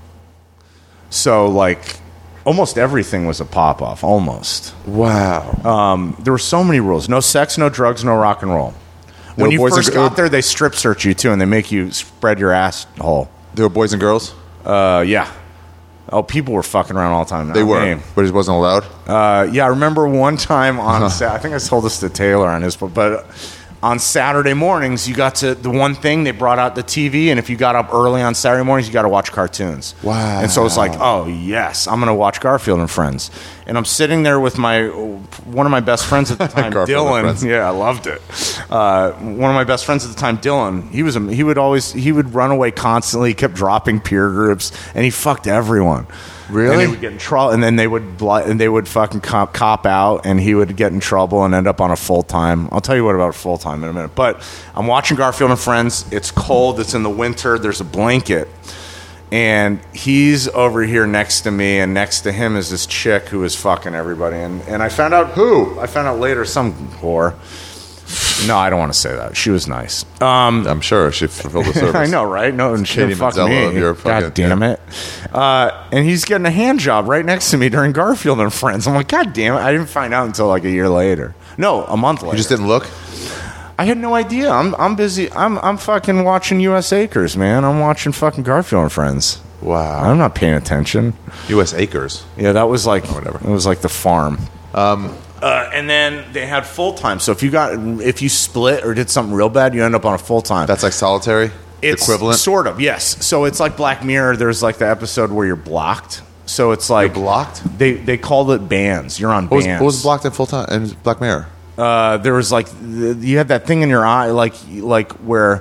So like, almost everything was a pop off. Almost. Wow. There were so many rules: no sex, no drugs, no rock and roll. There When were you boys and first girls- got there, they strip search you too, and they make you spread your asshole. There were boys and girls. Yeah. Oh, people were fucking around all the time. They Not were, me. but it wasn't allowed. Yeah, I remember one time on I think I told this to Taylor on his, but on Saturday mornings, you got to the one thing they brought out the TV, and if you got up early on Saturday mornings, you got to watch cartoons. Wow. And so it's like, oh yes, I'm gonna watch Garfield and Friends, and I'm sitting there with one of my best friends at the time, Garfield and Dylan. Friends. Yeah, I loved it. One of my best friends at the time, Dylan. He would run away constantly. He kept dropping peer groups, and he fucked everyone. Really? And they would get in trouble, and then they would fucking cop out, and he would get in trouble and end up on a full time. I'll tell you what about full time in a minute. But I'm watching Garfield and Friends. It's cold. It's in the winter. There's a blanket, and he's over here next to me, and next to him is this chick who is fucking everybody. And I found out who. I found out later, some whore. No, I don't want to say that. She was nice. I'm sure she fulfilled the service. I know, right? No, and she Katie didn't fuck Manzello, me. you're fucking- God damn it. And he's getting a hand job right next to me during Garfield and Friends. I'm like, God damn it. I didn't find out until like a year later. No, a month later. You just didn't look. I had no idea. I'm busy. I'm fucking watching U.S. Acres, man. I'm watching fucking Garfield and Friends. Wow. I'm not paying attention. U.S. Acres. Yeah, that was like whatever. It was like the farm. And then they had full time. So if you split or did something real bad, you end up on a full time. That's like solitary. It's equivalent. sort of, yes. So it's like Black Mirror. There's like the episode where you're blocked. So it's like You're blocked? They called it bands. You're on What bands. was blocked in full time in Black Mirror? There was like you had that thing in your eye, like where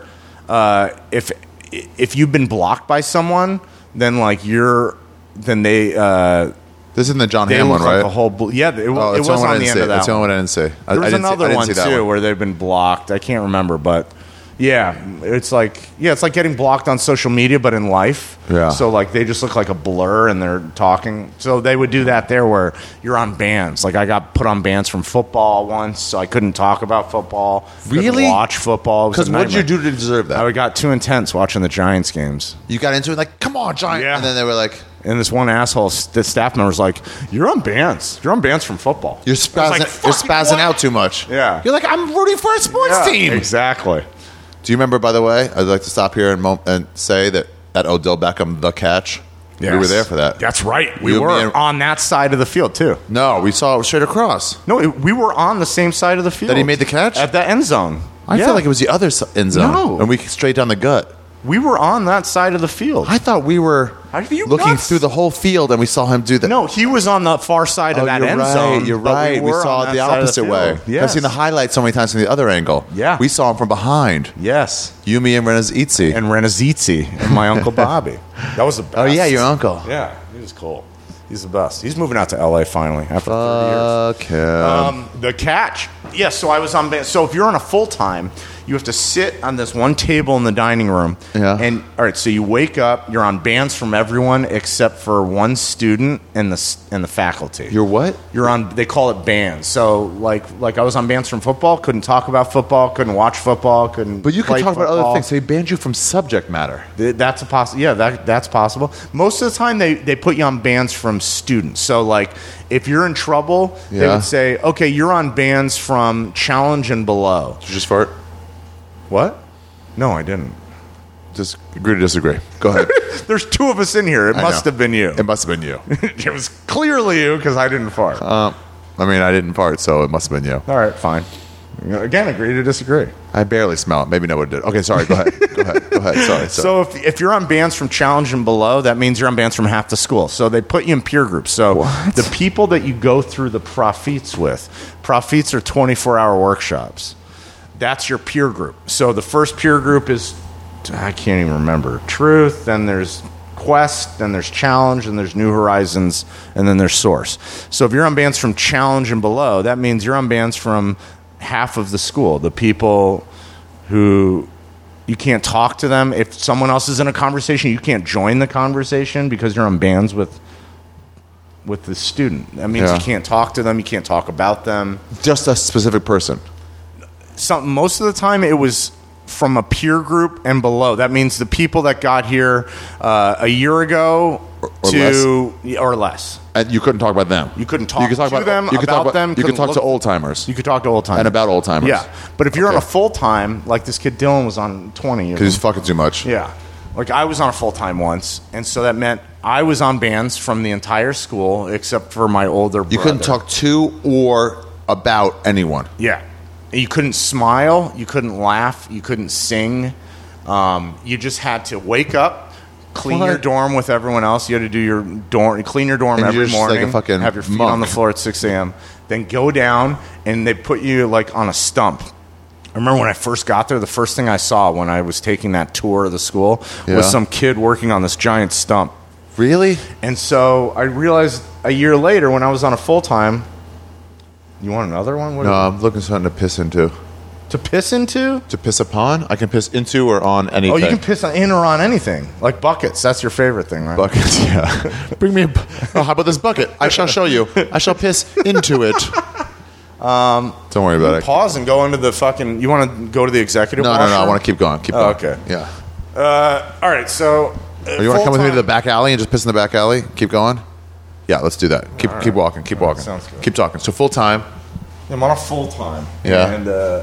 if you've been blocked by someone, then they. This isn't the John They Hamm look one, like right? a whole. It that's was the only one I on the didn't end see. of that. That's the only one. one I didn't see. There was another one see that too where they've been blocked. I can't remember, but yeah, it's like getting blocked on social media, but in life. Yeah. So like they just look like a blur and they're talking. So they would do that there where you're on bans. Like I got put on bans from football once, so I couldn't talk about football. Really? Couldn't watch football. Because what did you do to deserve that? I got too intense watching the Giants games. You got into it like, come on, Giant. Yeah. And then they were like, And this one asshole, the staff member's like, "You're on bans. You're on bans from football. you're I was spazzing, like, you're "Fucking spazzing what?" out too much. Yeah. You're like, I'm rooting for a sports Yeah, team. Exactly. Do you remember, by the way, I'd like to stop here and say that at Odell Beckham, the catch, we were there for that. That's right. We You, me, were and- on that side of the field too. No, we saw it straight across. No, we were on the same side of the field. That he made the catch? at the end zone. I Yeah. feel like it was the other end zone. No. And we straight down the gut. We were on that side of the field. I thought we were Are you looking nuts? through the whole field and we saw him do that. No, he was on the far side of that you're end right, zone. You're but right. We were saw on it the that side of opposite way. field. Yes. I've seen the highlights so many times from the other angle. Yeah. We saw him from behind. Yes. You, me, and Renaz Itzi. And Renazizzi and my uncle Bobby. That was the best. Oh, yeah, your uncle. Yeah, he was cool. He's the best. He's moving out to LA finally after 30 years. Okay. The catch. Yes, so I was on band. So if you're on a full time, you have to sit on this one table in the dining room. Yeah. And all right, so you wake up, you're on bands from everyone except for one student and the faculty. You're what? You're on. They call it bands. So like I was on bands from football. Couldn't talk about football. Couldn't watch football. Couldn't. But you can play talk about other football. things. So he banned you from subject matter. That's a possible. Yeah, that's possible. Most of the time, they put you on bands from from students. So, like, if you're in trouble, they Yeah. would say, okay, you're on bands from Challenge and below. Did you just fart? What? No, I didn't. Just agree to disagree. Go ahead. There's two of us in here. It I must know. have been you. It must have been you. It was clearly you because I didn't fart. I mean, I didn't fart, so it must have been you. All right, fine. Again, agree to disagree. I barely smell it. Maybe no one did. Okay, sorry. Go ahead. Go ahead. Sorry. So if you're on bands from Challenge and below, that means you're on bands from half the school. So they put you in peer groups. So the people that you go through the Profits with, Profits are 24-hour workshops. That's your peer group. So the first peer group is, I can't even remember, Truth, then there's Quest, then there's Challenge, and there's New Horizons, and then there's Source. So if you're on bands from Challenge and below, that means you're on bands from half of the school, the people who you can't talk to them. If someone else is in a conversation, you can't join the conversation because you're on bands with the student. That means Yeah. you can't talk to them, you can't talk about them. Just a specific person. Most of the time it was from a peer group and below. That means the people that got here a year ago or less. And you couldn't talk about them. You couldn't talk to them, you could about talk them, You could couldn't talk to look- old timers. You could talk to old timers. And about old timers. Yeah. But if you're on Okay. a full-time, like this kid Dylan was on 20 years. Because he's fucking too much. Yeah. Like I was on a full-time once, and so that meant I was on bands from the entire school except for my older brother. You couldn't talk to or about anyone. Yeah. You couldn't smile, you couldn't laugh, you couldn't sing. You just had to wake up, clean What? your dorm with everyone else. You had to do your dorm, clean your dorm And every you're just like morning. a fucking have your feet monk. on the floor at 6 a.m. Then go down, and they put you like on a stump. I remember when I first got there, the first thing I saw when I was taking that tour of the school Yeah. was some kid working on this giant stump. Really? And so I realized a year later when I was on a full-time, you want another one? What No, I'm looking for something to piss into. to piss into? To piss upon? I can piss into or on anything. Oh, you can piss in or on anything. Like buckets. That's your favorite thing, right? Buckets, yeah. Bring me a... Oh, how about this bucket? I shall show you. I shall piss into it. Don't worry about it. Pause and go into the fucking... You want to go to the executive No, washroom? I want to keep going. Keep Oh, going. okay. Yeah. All right, so... Or you want to come with me to the back alley and just piss in the back alley? Keep going? Yeah, let's do that. Keep walking. Keep walking. sounds good. Keep talking. So full time. I'm on a full-time. Yeah. And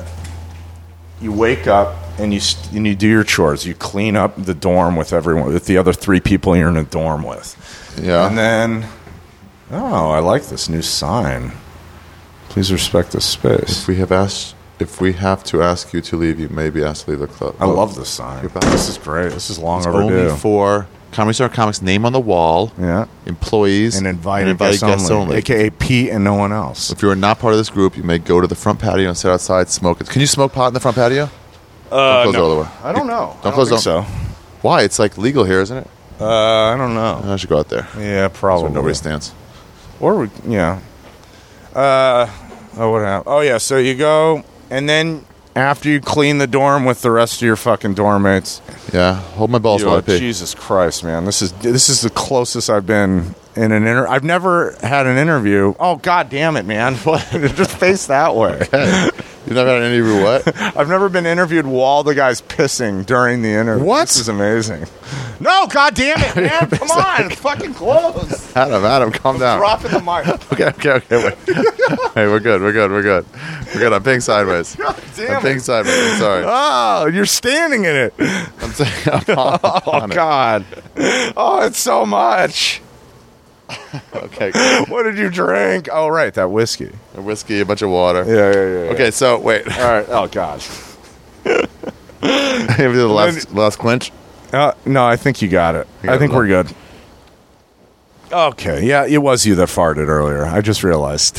you wake up and you do your chores. You clean up the dorm with everyone, with the other 3 people you're in a dorm with. Yeah. And then... Oh, I like this new sign. Please respect this space. If we have to ask you to leave, you may be asked to leave the club. I love this sign. You're back. This is great. This is long It's overdue. only for Comedy Store Comics name on the wall. Yeah. Employees And invited guests only. AKA Pete and no one else. If you are not part of this group, you may go to the front patio and sit outside, smoke it. Can you smoke pot in the front patio? Don't close the door. I don't know. Don't I close think the- so. Why? It's like legal here, isn't it? I don't know. I should go out there. Yeah, That's probably. where nobody stands. Or yeah. Oh, what happened? Oh, yeah. So you go, and then after you clean the dorm with the rest of your fucking dorm mates, Yeah. Hold my balls while I pee. Jesus Christ, man, this is the closest I've been in an interview. I've never had an interview. Oh, God damn it, man! Just face that way. You've never had an interview what? I've never been interviewed while the guy's pissing during the interview. What? This is amazing. No, God damn it, man! Come on, it's fucking close. Adam, calm down. Dropping the mic. Okay, wait. Hey, we're good. I'm peeing sideways. God damn I'm peeing it. sideways. I'm sorry. Oh, you're standing in it. I'm saying I'm on it. God. Oh, it's so much. Okay. Good. What did you drink? Oh, right, that whiskey. A whiskey, a bunch of water. Yeah. Okay, so wait. All right. Oh, God. Maybe the last clinch. No, I think you got it. got I think it. we're good. Okay. Yeah, it was you that farted earlier. I just realized.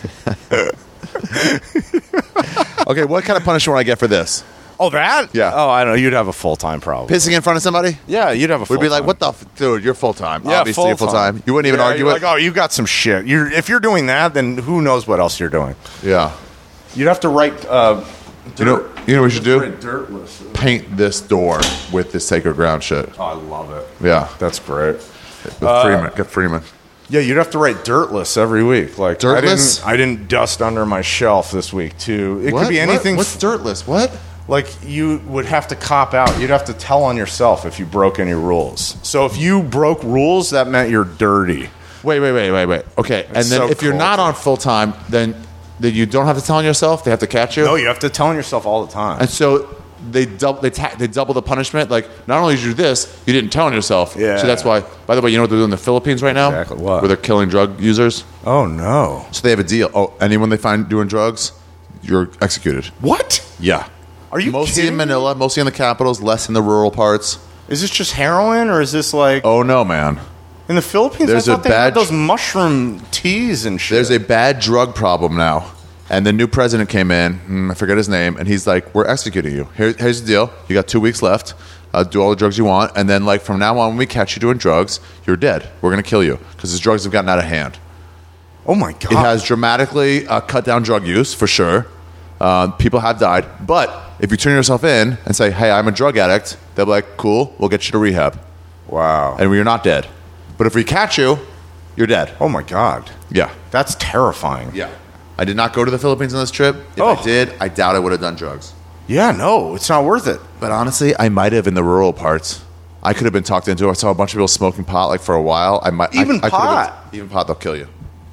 Okay, what kind of punishment would I get for this? Oh, that? Yeah. Oh, I don't know. You'd have a full-time problem. Pissing in front of somebody? Yeah, you'd have a We'd full-time. be like, what the dude, you're full time. Yeah, Obviously you're full time. You wouldn't even Yeah, argue you're it. like, oh, you got some shit. If you're doing that, then who knows what else you're doing. Yeah. You'd have to write... You know what we should do? Dirtless. Paint this door with this sacred ground shit. Oh, I love it. Yeah. That's great. With Freeman. Get Freeman. Yeah, you'd have to write dirtless every week. Like Dirtless? I didn't dust under my shelf this week too. It could be anything. What's dirtless? What? Like you would have to cop out. You'd have to tell on yourself if you broke any rules. So if you broke rules, that meant you're dirty. Wait. Okay, and then so if you're not cool. on full time, then you don't have to tell on yourself. They have to catch you. No, you have to tell on yourself all the time. And so they double the punishment. Like, not only did you do this, you didn't tell on yourself. Yeah. So that's why. By the way, you know what they're doing in the Philippines right now? Exactly what? Where they're killing drug users. Oh no! So they have a deal. Oh, anyone they find doing drugs, you're executed. What? Yeah. Are you mostly kidding in me? Manila, mostly in the capitals, less in the rural parts? Is this just heroin, or is this like Oh no, man. in the Philippines? there's I a thought they had bad- those mushroom teas and shit. There's a bad drug problem now. And the new president came in, I forget his name, and he's like, we're executing you. Here's the deal. You got 2 weeks left. Do all the drugs you want. And then, like, from now on, when we catch you doing drugs, you're dead. We're going to kill you because his drugs have gotten out of hand. Oh my god! It has dramatically cut down drug use, for sure. People have died. But if you turn yourself in and say, hey, I'm a drug addict, they'll be like, cool, we'll get you to rehab. Wow. And you're not dead. But if we catch you, you're dead. Oh my god! Yeah. That's terrifying. Yeah. I did not go to the Philippines on this trip. If Oh. I did, I doubt I would have done drugs. Yeah, no, it's not worth it. But honestly, I might have in the rural parts. I could have been talked into. I saw a bunch of people smoking pot like for a while. I might Even I could have pot? been- even pot, they'll kill you.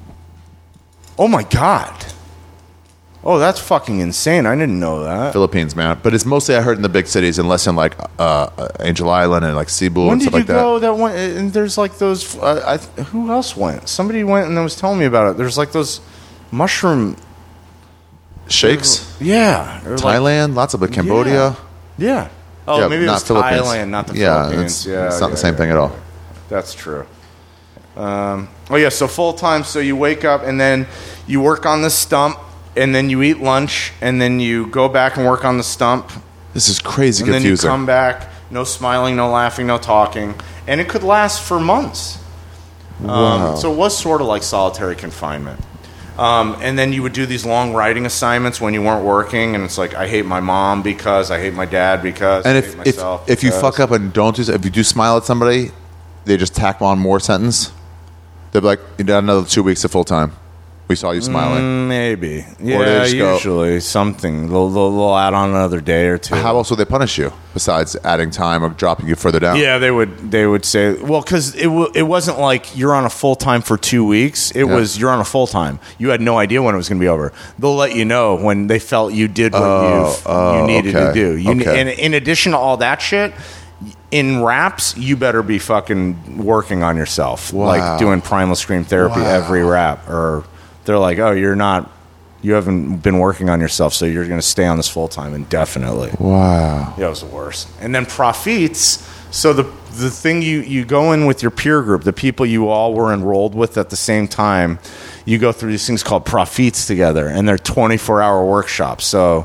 Oh my god! Oh, that's fucking insane. I didn't know that. Philippines, man. But it's mostly I heard in the big cities, unless in like Angel Island and like Cebu When and did stuff you like go? That one, and there's like those. Who else went? Somebody went and was telling me about it. There's like those mushroom that. Shakes, Yeah, or like- Thailand, lots of it. Cambodia. yeah. Oh, Yeah, maybe it not was Philippines. Thailand, not the Yeah, Philippines. it's not the same thing at all. That's true. Oh yeah, so full time. So you wake up and then you work on the stump, and then you eat lunch, and then you go back and work on the stump, This is crazy and then you confusing. come back. No smiling, no laughing, no talking, and it could last for months. So it was sort of like solitary confinement. And then you would do these long writing assignments when you weren't working, and it's like, I hate my mom because, I hate my dad because, And I if hate myself if you because. fuck up and don't do, if you do smile at somebody, they just tack on more sentence. They'll be like, you got another 2 weeks of full time. We saw you smiling. Maybe. they Yeah, just go- usually something. They'll add on another day or two. How else would they punish you besides adding time or dropping you further down? Yeah, they would say, well, because it wasn't like you're on a full time for 2 weeks. It was you're on a full time. You had no idea when it was going to be over. They'll let you know when they felt you did what you needed to okay. do. Okay. And in addition to all that shit, in raps, you better be fucking working on yourself, Wow. like doing primal scream therapy every rap. Or they're like, oh, you haven't been working on yourself, so you're going to stay on this full time indefinitely. Wow. Yeah, it was the worst. And then profits. So the thing you go in with your peer group, the people you all were enrolled with at the same time, you go through these things called profits together, and they're 24-hour workshops. So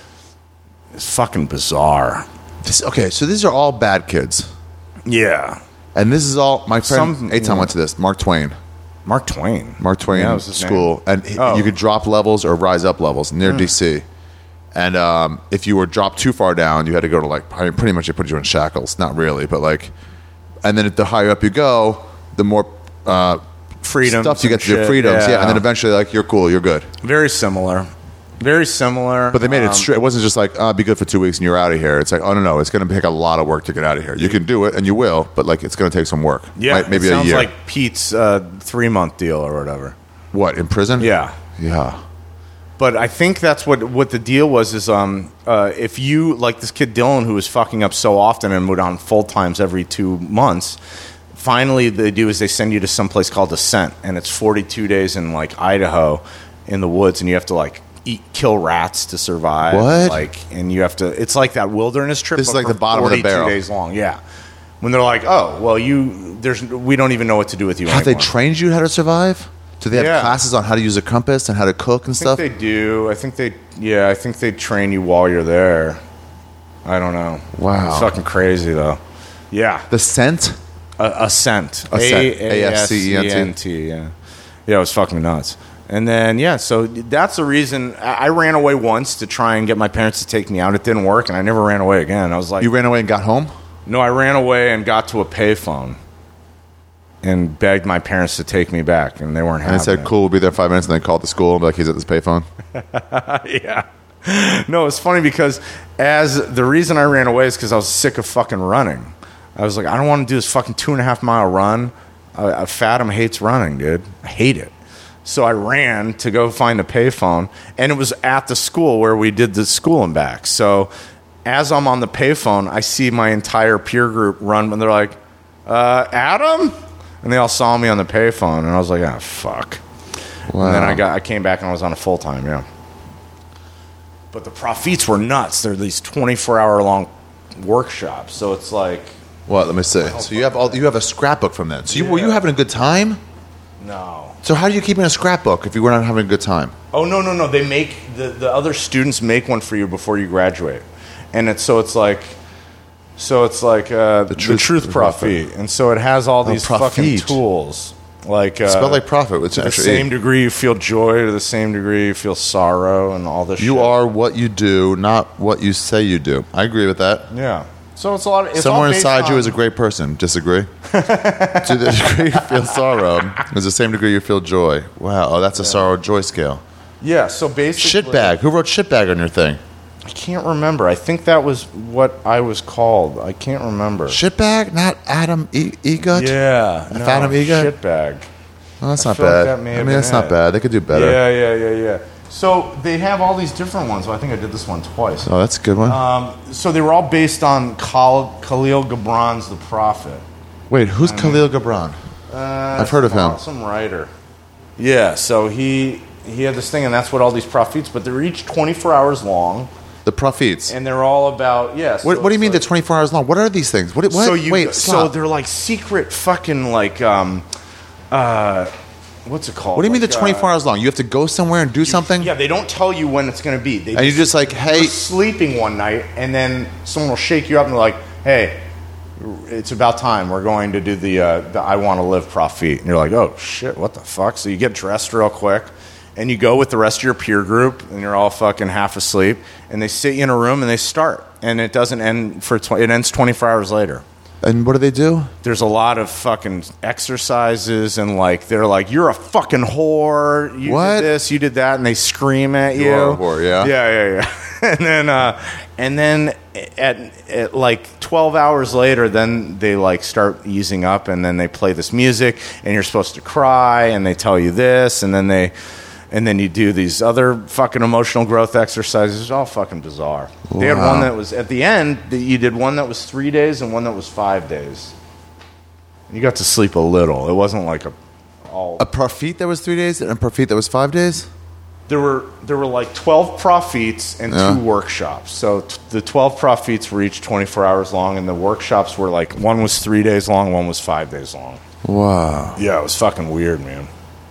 it's fucking bizarre. Okay, so these are all bad kids. Yeah. And this is all, my friend Some- Eitan went to this, Mark Twain. Mark Twain. Mark Twain Yeah, that was his school. name. And Oh. you could drop levels or rise up levels near DC. And if you were dropped too far down, you had to go to like, pretty much they put you in shackles. Not really, but like, and then the higher up you go, the more Freedoms stuff you get and to do, shit, freedoms. Yeah. yeah. And then eventually, like, you're cool, you're good. Very similar. Very similar. But they made it straight. It wasn't just like, be good for 2 weeks and you're out of here. It's like, oh, no, it's going to take a lot of work to get out of here. You can do it, and you will, but like, it's going to take some work. yeah, Right? Maybe it a sounds year. like Pete's 3-month deal or whatever. What, in prison? Yeah. Yeah. But I think that's what the deal was is if you, like this kid Dylan who was fucking up so often and would on full times every 2 months, finally they do is they send you to some place called Ascent, and it's 42 days in like Idaho in the woods, and you have to like kill rats to survive. What? Like, and you have to, it's like that wilderness trip. This is but like for the bottom of the 42 barrel. days long, yeah. When they're like, oh, well, we don't even know what to do with you Have they anymore. trained you how to survive? Do they have Yeah. classes on how to use a compass and how to cook and I stuff? think they do. I think they train you while you're there. I don't know. Wow. It's fucking crazy though. Yeah. The scent? Ascent. Ascent. A-S-C-E-N-T. Yeah. Yeah, it was fucking nuts. And then, yeah, so that's the reason I ran away once to try and get my parents to take me out. It didn't work, and I never ran away again. I was like, You ran away and got home? no, I ran away and got to a payphone and begged my parents to take me back, and they weren't And having they said, it. cool, we'll be there in 5 minutes. And they called the school and be like, he's at this payphone. Yeah. No, it's funny because the reason I ran away is because I was sick of fucking running. I was like, I don't want to do this fucking 2.5 mile run. Fathom hates running, dude. I hate it. So I ran to go find a payphone, and it was at the school where we did the school and back. So as I'm on the payphone, I see my entire peer group run, and they're like, Adam? And they all saw me on the payphone, and I was like, oh, fuck. Wow. And then I came back and I was on a full-time, yeah. But the Profits were nuts. They're these 24-hour-long workshops. So it's like, What? Let me see. So you have a scrapbook from that. So were you having a good time? no. So how do you keep in a scrapbook if you were not having a good time? Oh, no. They make, the other students make one for you before you graduate. And it's like the Truth Prophet. And so it has all these fucking Prophet. tools. Like, Spelled like prophet. It's to the actually same degree you feel joy, to the same degree you feel sorrow, and all this shit. You are what you do, not what you say you do. I agree with that. Yeah. So it's a lot of... It's Somewhere all based inside you on- is a great person. Disagree? To the degree you feel sorrow is the same degree you feel joy. Wow. Oh, that's a sorrow-joy scale. Yeah, so basically... Shitbag. Who wrote shitbag on your thing? I can't remember. I think that was what I was called. I can't remember. Shitbag? Not Adam Egot? Yeah. No, Adam Egot? Shitbag. Oh, that's I not feel like bad. that may I have mean, been that's not it. bad. They could do better. Yeah. So they have all these different ones. Well, I think I did this one twice. Oh, that's a good one. So they were all based on Khalil Gibran's The Prophet. Wait, who's Khalil Gibran? I've heard of him. Some writer. Yeah, so he had this thing, and that's what all these prophets, but they're each 24 hours long, The Prophets. and they're all about, yes. What do you mean they're 24 hours long? What are these things? What? Wait, so stop. they're like secret fucking like, what's it called? What do you mean Like, they're 24 hours long? You have to go somewhere and do something? Yeah, they don't tell you when it's going to be. They And you're just like, hey, you're sleeping one night, and then someone will shake you up and they're like, hey, it's about time. We're going to do the I Want to Live Prophet. And you're like, oh, shit, what the fuck? So you get dressed real quick, and you go with the rest of your peer group, and you're all fucking half asleep, and they sit you in a room, and they start. And it doesn't end it ends 24 hours later. and what do they do? There's a lot of fucking exercises, and like they're like, you're a fucking whore. You What? did this, you did that, and they scream at you. are a whore, yeah? Yeah. and then at like 12 hours later, then they like start easing up, and then they play this music, and you're supposed to cry, and they tell you this, and then you do these other fucking emotional growth exercises. It's all fucking bizarre. They had Wow. one that was, at the end, you did one that was 3 days and one that was 5 days. You got to sleep a little. It wasn't like A Prophet that was 3 days and a Prophet that was 5 days? There were like 12 prophets and Yeah. 2 workshops. So the 12 prophets were each 24 hours long, and the workshops were like, one was 3 days long, one was 5 days long. Wow. Yeah, it was fucking weird, man.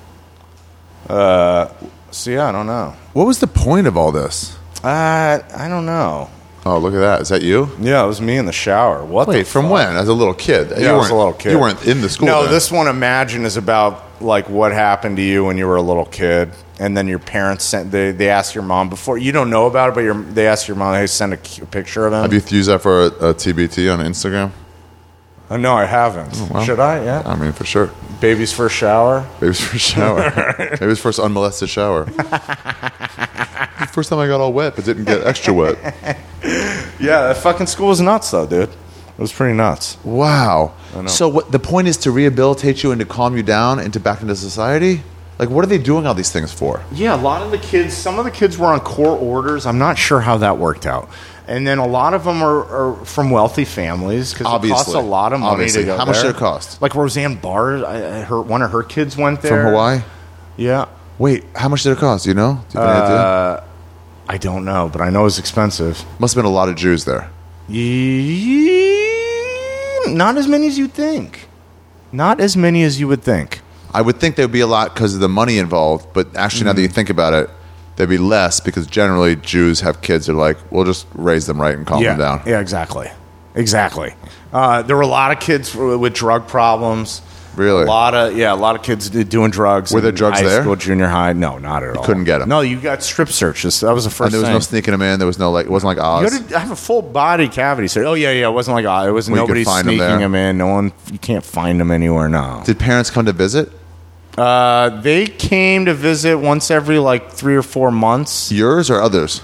So yeah, I don't know. What was the point of all this? I don't know. Oh, look at that. Is that you? Yeah, it was me in the shower. What? Wait, the from fuck? when? As a little kid? Yeah, I was a little kid. You weren't in the school No, then. this one, Imagine, is about like what happened to you when you were a little kid, and then your parents sent. They asked your mom before. You don't know about it, but they asked your mom. Hey, send a picture of him. Have you used that for a TBT on Instagram? No, I haven't. well. Should I? Yeah. I mean, for sure. Baby's first shower. Baby's first shower. Baby's first unmolested shower. First time I got all wet, but didn't get extra wet. Yeah, that fucking school was nuts, though, dude. It was pretty nuts. Wow. So what the point is to rehabilitate you and to calm you down and to back into society? Like, what are they doing all these things for? Yeah, a lot of the kids, some of the kids were on court orders. I'm not sure how that worked out. And then a lot of them are from wealthy families because it costs Obviously. a lot of money Obviously. to go How much there. did it cost? Like Roseanne Barr, one of her kids went there. From Hawaii? Yeah. Wait, how much did it cost? Do you know? Do you have any idea? I don't know, but I know it's expensive. Must have been a lot of Jews there. Not as many as you'd think. Not as many as you would think. I would think there'd be a lot because of the money involved, but actually, now that you think about it, there'd be less because generally Jews have kids that are like, we'll just raise them right and calm them down. Yeah, exactly. There were a lot of kids with drug problems. Really? A lot of kids doing drugs. Were there in drugs high there? School, junior high? No, not at all. couldn't get 'em? No, you got strip searches. That was the first And there was thing. no sneaking them in. There was no, like, it wasn't like You Oz. had to have a full body cavity search. Oh yeah. It wasn't like it was Where you could nobody find 'em sneaking there? them in. No one. You can't find them anywhere now. Did parents come to visit? They came to visit once every like 3 or 4 months. Yours or others?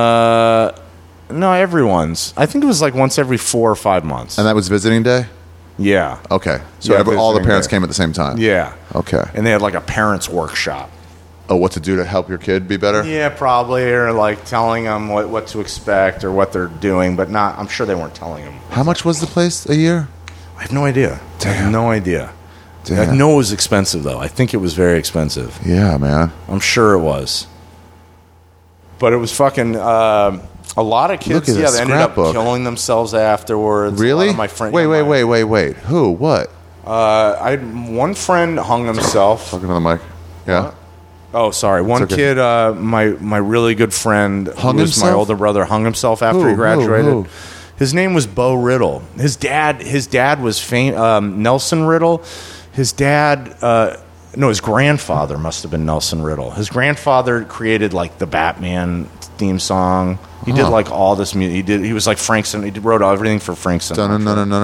No, everyone's. I think it was like once every 4 or 5 months. And that was visiting day? Yeah. Okay. So Yeah, all the visiting parents day. came at the same time. Yeah. Okay. And they had like a parents workshop. Oh, what to do to help your kid be better? Yeah, probably, or like telling them what to expect or what they're doing, but not. I'm sure they weren't telling them. How much was the place a year? I have no idea. I have no idea. I Damn. know it was expensive though. I think it was very expensive. Yeah, man. I'm sure it was. But it was fucking. A lot of kids, Look at yeah, this they ended up scrapbook. killing themselves afterwards. A Really? lot of my friends. Wait. Who? What? I had one friend hung himself. Talking to the mic. Yeah. Oh, sorry. One okay. kid, my really good friend, Hung who was my himself? older brother, hung himself after Who? he graduated. Who? His name was Bo Riddle. His dad was Nelson Riddle. His dad, his grandfather must have been Nelson Riddle. His grandfather created like the Batman theme song. He did like all this music. He was like Frank Sinatra. He wrote everything for Frank Sinatra.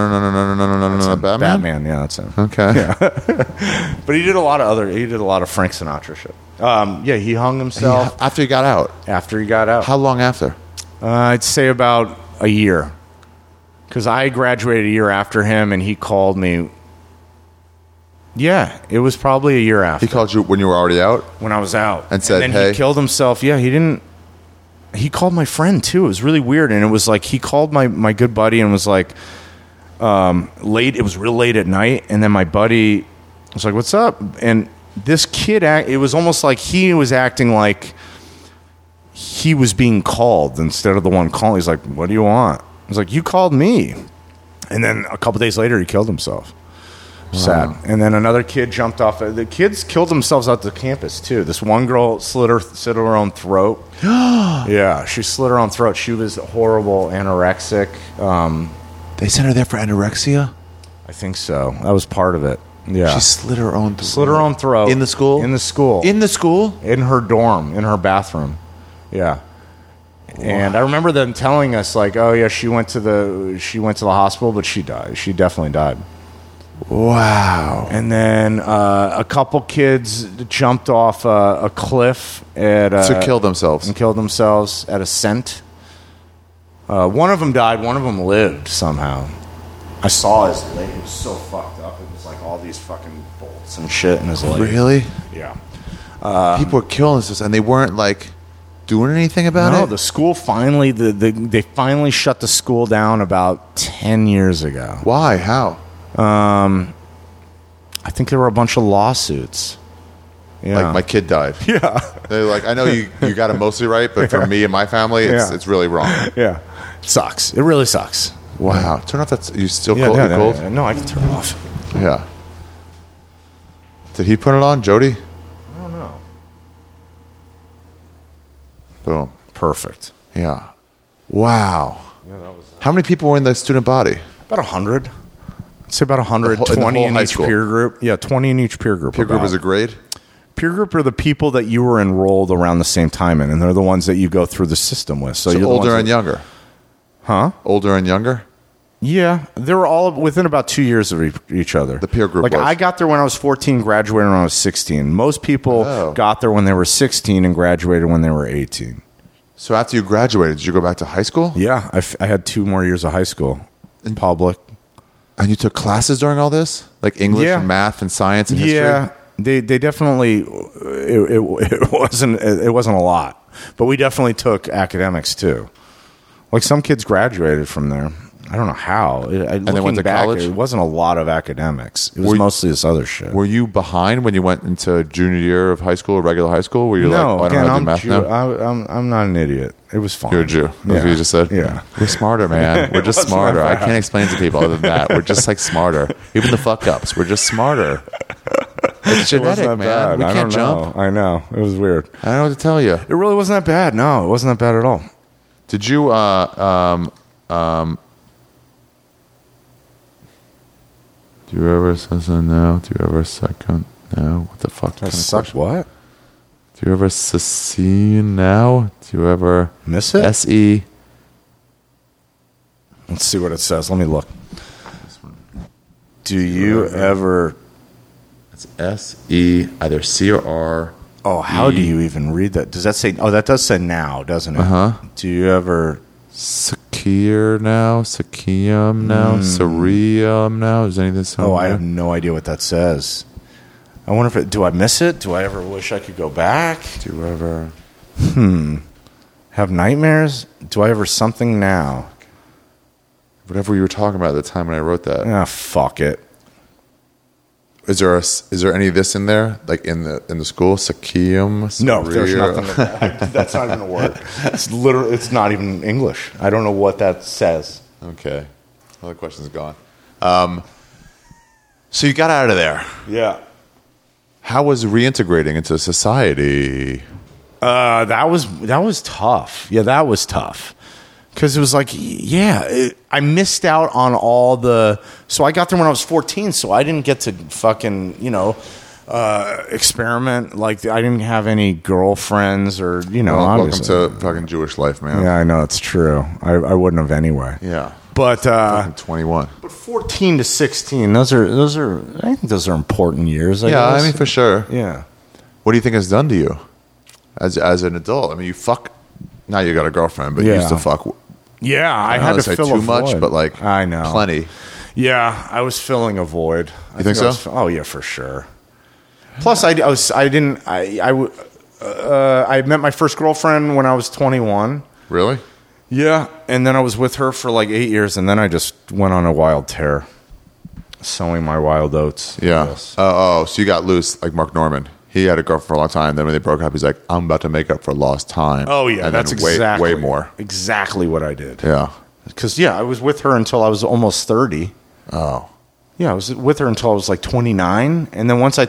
No, Batman, yeah, that's him. Okay. But he did a lot of Frank Sinatra shit. Yeah, he hung himself After you got out. after he got out. How long after? I'd say about a year. Because I graduated a year after him, and he called me. Yeah, it was probably a year after. He called you when you were already out? When I was out. And said, then "Hey." he killed himself. Yeah, he didn't. He called my friend, too. It was really weird. And it was like, he called my good buddy and was like, late. It was real late at night. And then my buddy was like, what's up? And this kid, it was almost like he was acting like he was being called instead of the one calling. He's like, what do you want? I was like, you called me. And then a couple days later, he killed himself. Sad. And then another kid jumped off. The kids killed themselves out the campus, too. This one girl slit her own throat. Yeah, she slit her own throat. She was horrible, anorexic. They sent her there for anorexia? I think so. That was part of it. Yeah. She slit her own throat. Slit her own throat. In the school? In the school. In the school? In her dorm, in her bathroom. Yeah. And I remember them telling us, like, oh, yeah, she went to the hospital, but she died. She definitely died. Wow. And then a couple kids jumped off a cliff at To kill themselves. and killed themselves at Ascent. One of them died. One of them lived somehow. I saw his leg. It was so fucked up. It was like all these fucking bolts and shit in his leg. Really? Yeah. People were killing themselves, and they weren't, like, doing anything about No, it? the school finally they finally shut the school down about 10 years ago. Why? How? I think there were a bunch of lawsuits. Yeah. Like, my kid died. yeah. They're like, I know you got it mostly right, but for me and my family, it's really wrong. Yeah. It sucks. It really sucks. Wow. Turn off that. You still Yeah, cold? no, You no, cold? no, no, I can turn it off. Yeah. Did he put it on, Jody? I don't know. Boom. Perfect. Yeah. Wow. Yeah, that was How many people were in the student body? about 100. I'd say about 100. in the 20 whole in high each school? peer group. Yeah, 20 in each peer group. Peer group about. is a grade? Peer group are the people that you were enrolled around the same time in, and they're the ones that you go through the system with. So, So you're the older ones and that- younger? Huh? Older and younger? Yeah, they were all within about 2 years of each other. The peer group Like was. I got there when I was 14, graduated when I was 16. Most people Oh. got there when they were 16 and graduated when they were 18. So after you graduated, did you go back to high school? Yeah, I had 2 more years of high school, public. And you took classes during all this? Like English Yeah. and math and science and history? Yeah, they definitely it wasn't a lot, but we definitely took academics too. Like some kids graduated from there. I don't know how. And they went to college? It wasn't a lot of academics. It was mostly this other shit. Were you behind when you went into junior year of high school or regular high school? Were you like, No, oh, I don't again, know how to I'm do math Jew. now? I'm not an idiot. It was fine. You're a Jew. That's what you just said? Yeah. We're smarter, man. We're just wasn't smarter. that I bad. can't explain to people other than that. We're just like smarter. Even the fuck ups. We're just smarter. It's It wasn't genetic, that man. bad. We I can't don't jump. know. I know. It was weird. I don't know what to tell you. It really wasn't that bad. No, it wasn't that bad at all. Did you do you ever second no? Do you ever second no? What the fuck? I kind of suck. question? What? Do you ever see now? Do you ever Miss it? SE? Let's see what it says. Let me look. Do you ever? It's SE, either C or R. Oh, how do you even read that? Does that say? Oh, that does say now, doesn't it? Uh-huh. Do you ever? Saki. Sakir now, Sakium now, Sarium now. Is anything? Oh, I have no idea what that says. I wonder do I miss it? Do I ever wish I could go back? Do you ever? Have nightmares? Do I ever something now? Whatever you were talking about at the time when I wrote that. Ah, fuck it. Is there any of this in there? Like in the school? Sakium? No, there's Sarir? nothing. That's not even a word. It's literally. It's not even English. I don't know what that says. Okay. All the questions gone. So you got out of there. Yeah. How was reintegrating into society? That was tough. Yeah, that was tough. Because it was like, I missed out on all the... So I got there when I was 14, so I didn't get to fucking, experiment. Like, I didn't have any girlfriends or, Welcome obviously. to fucking Jewish life, man. Yeah, I know, it's true. I wouldn't have anyway. Yeah. But Fucking 21. but 14 to 16, those are I think those are important years, I Yeah, guess. I mean, for sure. Yeah. What do you think it's done to you as an adult? I mean, you fuck... Now you got a girlfriend, but you Yeah. used to fuck... Yeah, I don't had wanna to say fill too a much, void. but like I know. plenty. Yeah, I was filling a void. You think so? Oh yeah, for sure. Plus, I met my first girlfriend when I was 21. Really? Yeah, and then I was with her for like 8 years, and then I just went on a wild tear, sowing my wild oats. Yeah. Yes. So you got loose like Mark Norman. He had a girlfriend for a long time. Then when they broke up, he's like, "I'm about to make up for lost time." Oh yeah, and that's then exactly way more. exactly what I did. Yeah. Because I was with her until I was almost 30. Oh. Yeah, I was with her until I was like 29, and then once I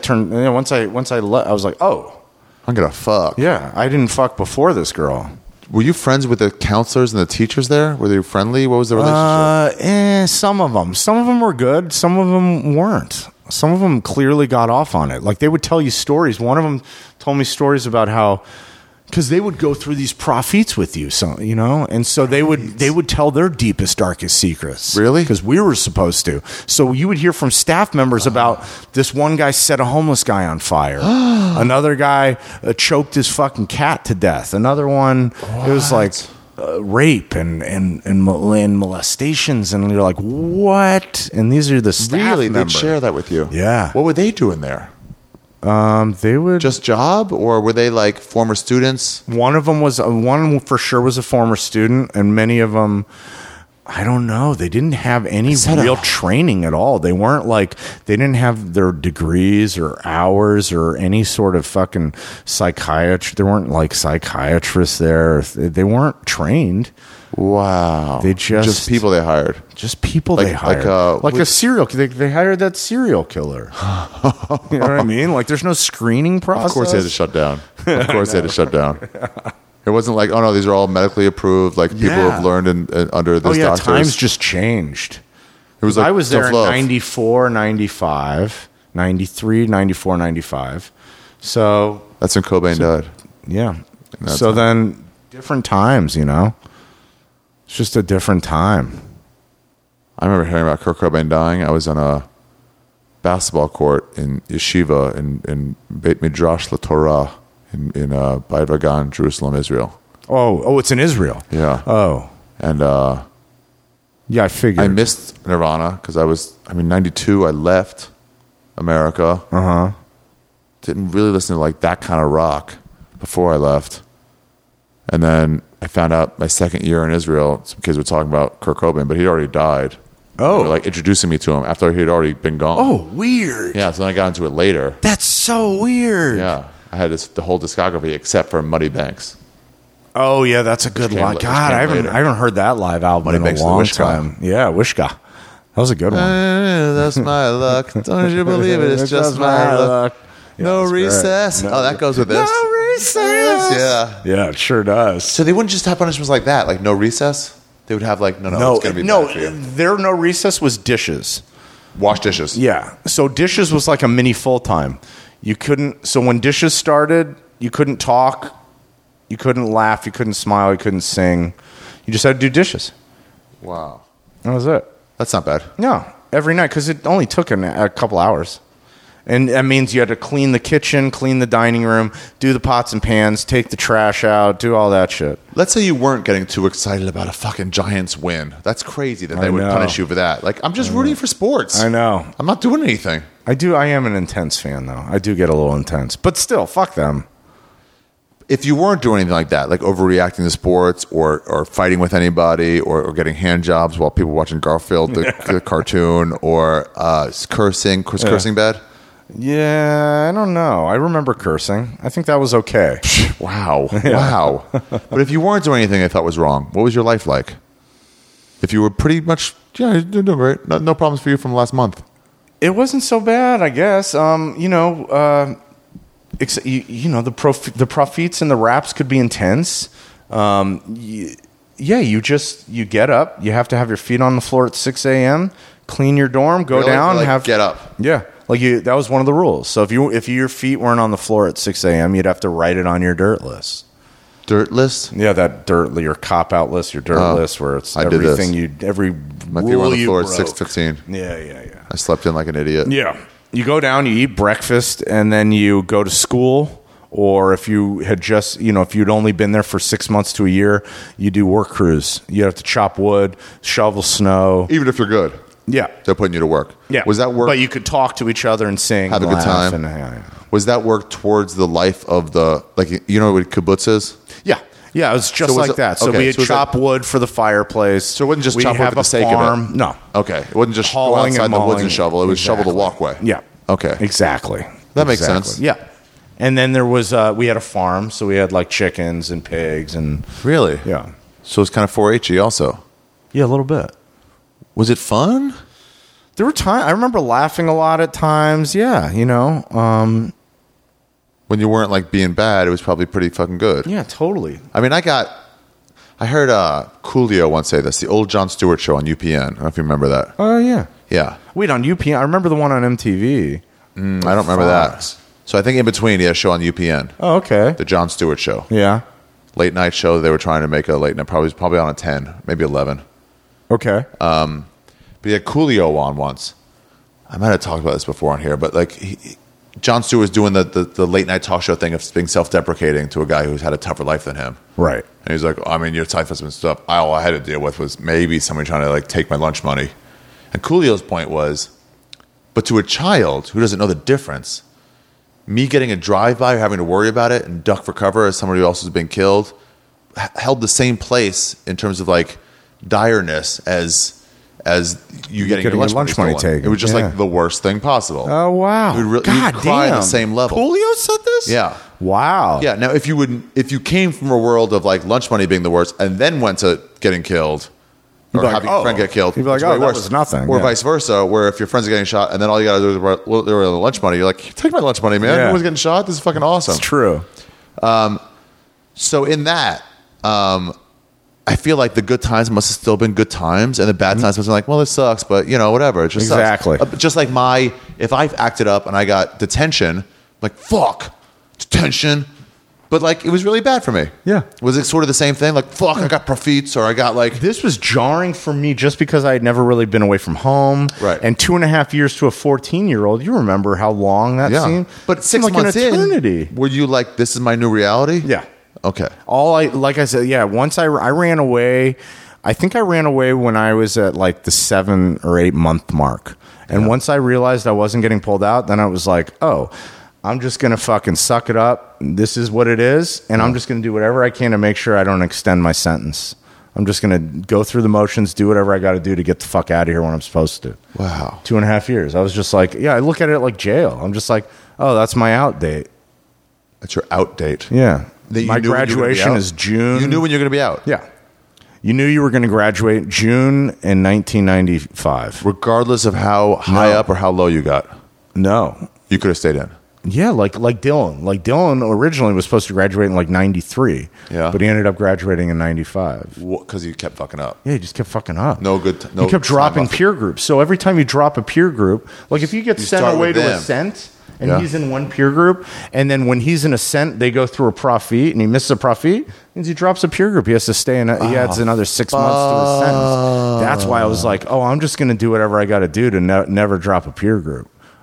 I was like, oh. I'm gonna fuck. Yeah, I didn't fuck before this girl. Were you friends with the counselors and the teachers there? Were they friendly? What was the relationship? Some of them. Some of them were good. Some of them weren't. Some of them clearly got off on it. Like they would tell you stories. One of them told me stories about how, because they would go through these prophets with you, and so they would tell their deepest, darkest secrets. Really? Because we were supposed to. So you would hear from staff members about this one guy set a homeless guy on fire. Another guy choked his fucking cat to death. Another one, it was like rape and molestations, and you're like, what? And these are the staff Really? They'd members. share that with you? Yeah. What were they doing there? They would Just job, or were they like former students? One of them one for sure was a former student, and many of them, I don't know, they didn't have any real training at all. They didn't have their degrees or hours or any sort of fucking psychiatry. There weren't like psychiatrists there. They weren't trained. Wow. They just people they hired. Just people Like- they hired. like, A serial they hired that serial killer. You know what I mean? Like there's no screening process. Of course they had to shut down. Of course they had to shut down. It wasn't like, oh no, these are all medically approved. Like people Yeah. have learned under this Oh yeah, doctors. times just changed. It was like I was there tough in love. 94, 95, 93, 94, 95. So, That's when Cobain died. yeah. That's So how- then different times, It's just a different time. I remember hearing about Kurt Cobain dying. I was on a basketball court in yeshiva in Beit Midrash LaTorah in Beit Vagan, Jerusalem, Israel. Oh, it's in Israel. Yeah. Oh. And Yeah, I figured. I missed Nirvana because 92, I left America. Uh-huh. Didn't really listen to like that kind of rock before I left. And then I found out my second year in Israel, some kids were talking about Kurt Cobain, but he'd already died. Oh. They were like introducing me to him after he'd already been gone. Oh, weird. Yeah, so then I got into it later. That's so weird. Yeah. I had the whole discography except for Muddy Banks. Oh, yeah, that's a good came live. which God, came I later. haven't heard that live album Money in a Banks and long Wishka. time. Yeah, Wishka. That was a good one. That's my luck. Don't you believe it? It's just my luck. No that's great. recess. No- Oh, that goes with this. No recess. Yeah. Yeah, it sure does. So they wouldn't just have punishments like that, like no recess. They would have like no, it's gonna be bad for you. their no recess was dishes. Wash dishes. Yeah, so dishes was like a mini full time. You couldn't. So when dishes started, you couldn't talk, you couldn't laugh, you couldn't smile, you couldn't sing. You just had to do dishes. Wow. That was it. That's not bad. No, every night because it only took a couple hours. And that means you had to clean the kitchen, clean the dining room, do the pots and pans, take the trash out, do all that shit. Let's say you weren't getting too excited about a fucking Giants win. That's crazy that they would know. punish you for that. Like, I'm just rooting for sports. I know. I'm not doing anything. I am an intense fan, though. I do get a little intense. But still, fuck them. If you weren't doing anything like that, like overreacting to sports or fighting with anybody or getting hand jobs while people watching Garfield, the cartoon, or cursing. Was cursing bad? Yeah, I don't know. I remember cursing. I think that was okay. Wow. Wow. But if you weren't doing anything I thought was wrong, what was your life like? If you were pretty much, yeah, you're doing great. No problems for you from last month. It wasn't so bad, I guess. The profits and the raps could be intense. You get up. You have to have your feet on the floor at 6 a.m., clean your dorm, go Really? down, Like, get up. Yeah. That was one of the rules. So if your feet weren't on the floor at 6 a.m., you'd have to write it on your dirt list. Dirt list? Yeah, that your cop out list, your dirt list, where it's I did this. every My feet were rule on the you floor at broke. 6:15. Yeah. I slept in like an idiot. Yeah. You go down, you eat breakfast, and then you go to school. Or if you had just, if you'd only been there for 6 months to a year, you do work crews. You have to chop wood, shovel snow. Even if you're good, Yeah. they're putting you to work. Yeah. Was that work? But you could talk to each other and sing. Have a and good laugh time. And, Was that work towards the life of the, like, you know what kibbutz is? Yeah. Yeah, it was just So was like it- that. So okay, we'd so was chop wood for the fireplace. So it wasn't just We'd chop wood have for the a sake of it? farm. No. Okay. It wasn't just go Hauling outside and the woods mauling. and shovel. It was shovel the walkway. Yeah. Okay. Exactly. That makes sense. Yeah. And then there was, we had a farm, so we had like chickens and pigs and. Really? Yeah. So it's kind of 4-H-y also. Yeah, a little bit. Was it fun? There were times, I remember laughing a lot at times. Yeah, When you weren't like being bad, it was probably pretty fucking good. Yeah, totally. I mean, I heard Coolio once say this, the old Jon Stewart show on UPN. I don't know if you remember that. Oh, yeah. Yeah. Wait, on UPN, I remember the one on MTV. I don't remember Fox. that. So I think in between, he had a show on UPN, Oh, okay. the Jon Stewart show. Yeah. Late night show. They were trying to make a late night, probably on a 10, maybe 11. Okay. But he had Coolio on once. I might have talked about this before on here, but like Jon Stewart was doing the late night talk show thing of being self-deprecating to a guy who's had a tougher life than him. Right. And he's like, your type has been stuff. All I had to deal with was maybe somebody trying to like take my lunch money. And Coolio's point was, but to a child who doesn't know the difference, me getting a drive-by or having to worry about it and duck for cover as somebody else has been killed held the same place in terms of like direness as you getting your lunch money taken. It was just Yeah. like the worst thing possible. Oh, wow. He would God cry damn. on the same level. Coolio said this? Yeah. Wow. Yeah. Now, if you came from a world of like lunch money being the worst and then went to getting killed or You'd be like, having a friend oh. get killed, You'd be like, it's way oh, that worse. was nothing. Or Yeah. vice versa, where if your friends are getting shot and then all you got to do is they're the lunch money, you're like, take my lunch money, man. Yeah. Everyone's getting shot. This is fucking awesome. It's true. So in that, I feel like the good times must have still been good times, and the bad times must have been like, well, this sucks, but whatever. It just Exactly. sucks. Just like if I acted up and I got detention, like fuck, detention. But like it was really bad for me. Yeah. Was it sort of the same thing? Like fuck, I got profits, or I got like This was jarring for me just because I had never really been away from home. Right. And 2.5 years to a 14-year-old, you remember how long that seemed? But It 6 seemed like months an eternity. in, were you like, this is my new reality? Yeah. Okay. Like I said, yeah, once I ran away, I think I ran away when I was at like the 7 or 8 month mark. And once I realized I wasn't getting pulled out, then I was like, oh, I'm just going to fucking suck it up. This is what it is. And I'm just going to do whatever I can to make sure I don't extend my sentence. I'm just going to go through the motions, do whatever I got to do to get the fuck out of here when I'm supposed to. Wow. 2.5 years. I was just like, yeah, I look at it like jail. I'm just like, oh, that's my out date. That's your out date. Yeah. That you My knew when you were gonna be graduation out? is June. You knew when you're going to be out. Yeah. You knew you were going to graduate June in 1995. Regardless of how high up or how low you got, No. you could have stayed in. Yeah, like Dylan. Like Dylan originally was supposed to graduate in like 93. Yeah. But he ended up graduating in 95. Because you kept fucking up. Yeah, he just kept fucking up. No good. No he kept time dropping buffer. peer groups. So every time you drop a peer group, like if you get sent start away with to them. Ascent and Yeah. he's in one peer group, and then when he's in Ascent, they go through a profit and he misses a profit, means he drops a peer group. He has to stay in. He adds another 6 months to his sentence. That's why I was like, oh, I'm just going to do whatever I got to do to never drop a peer group.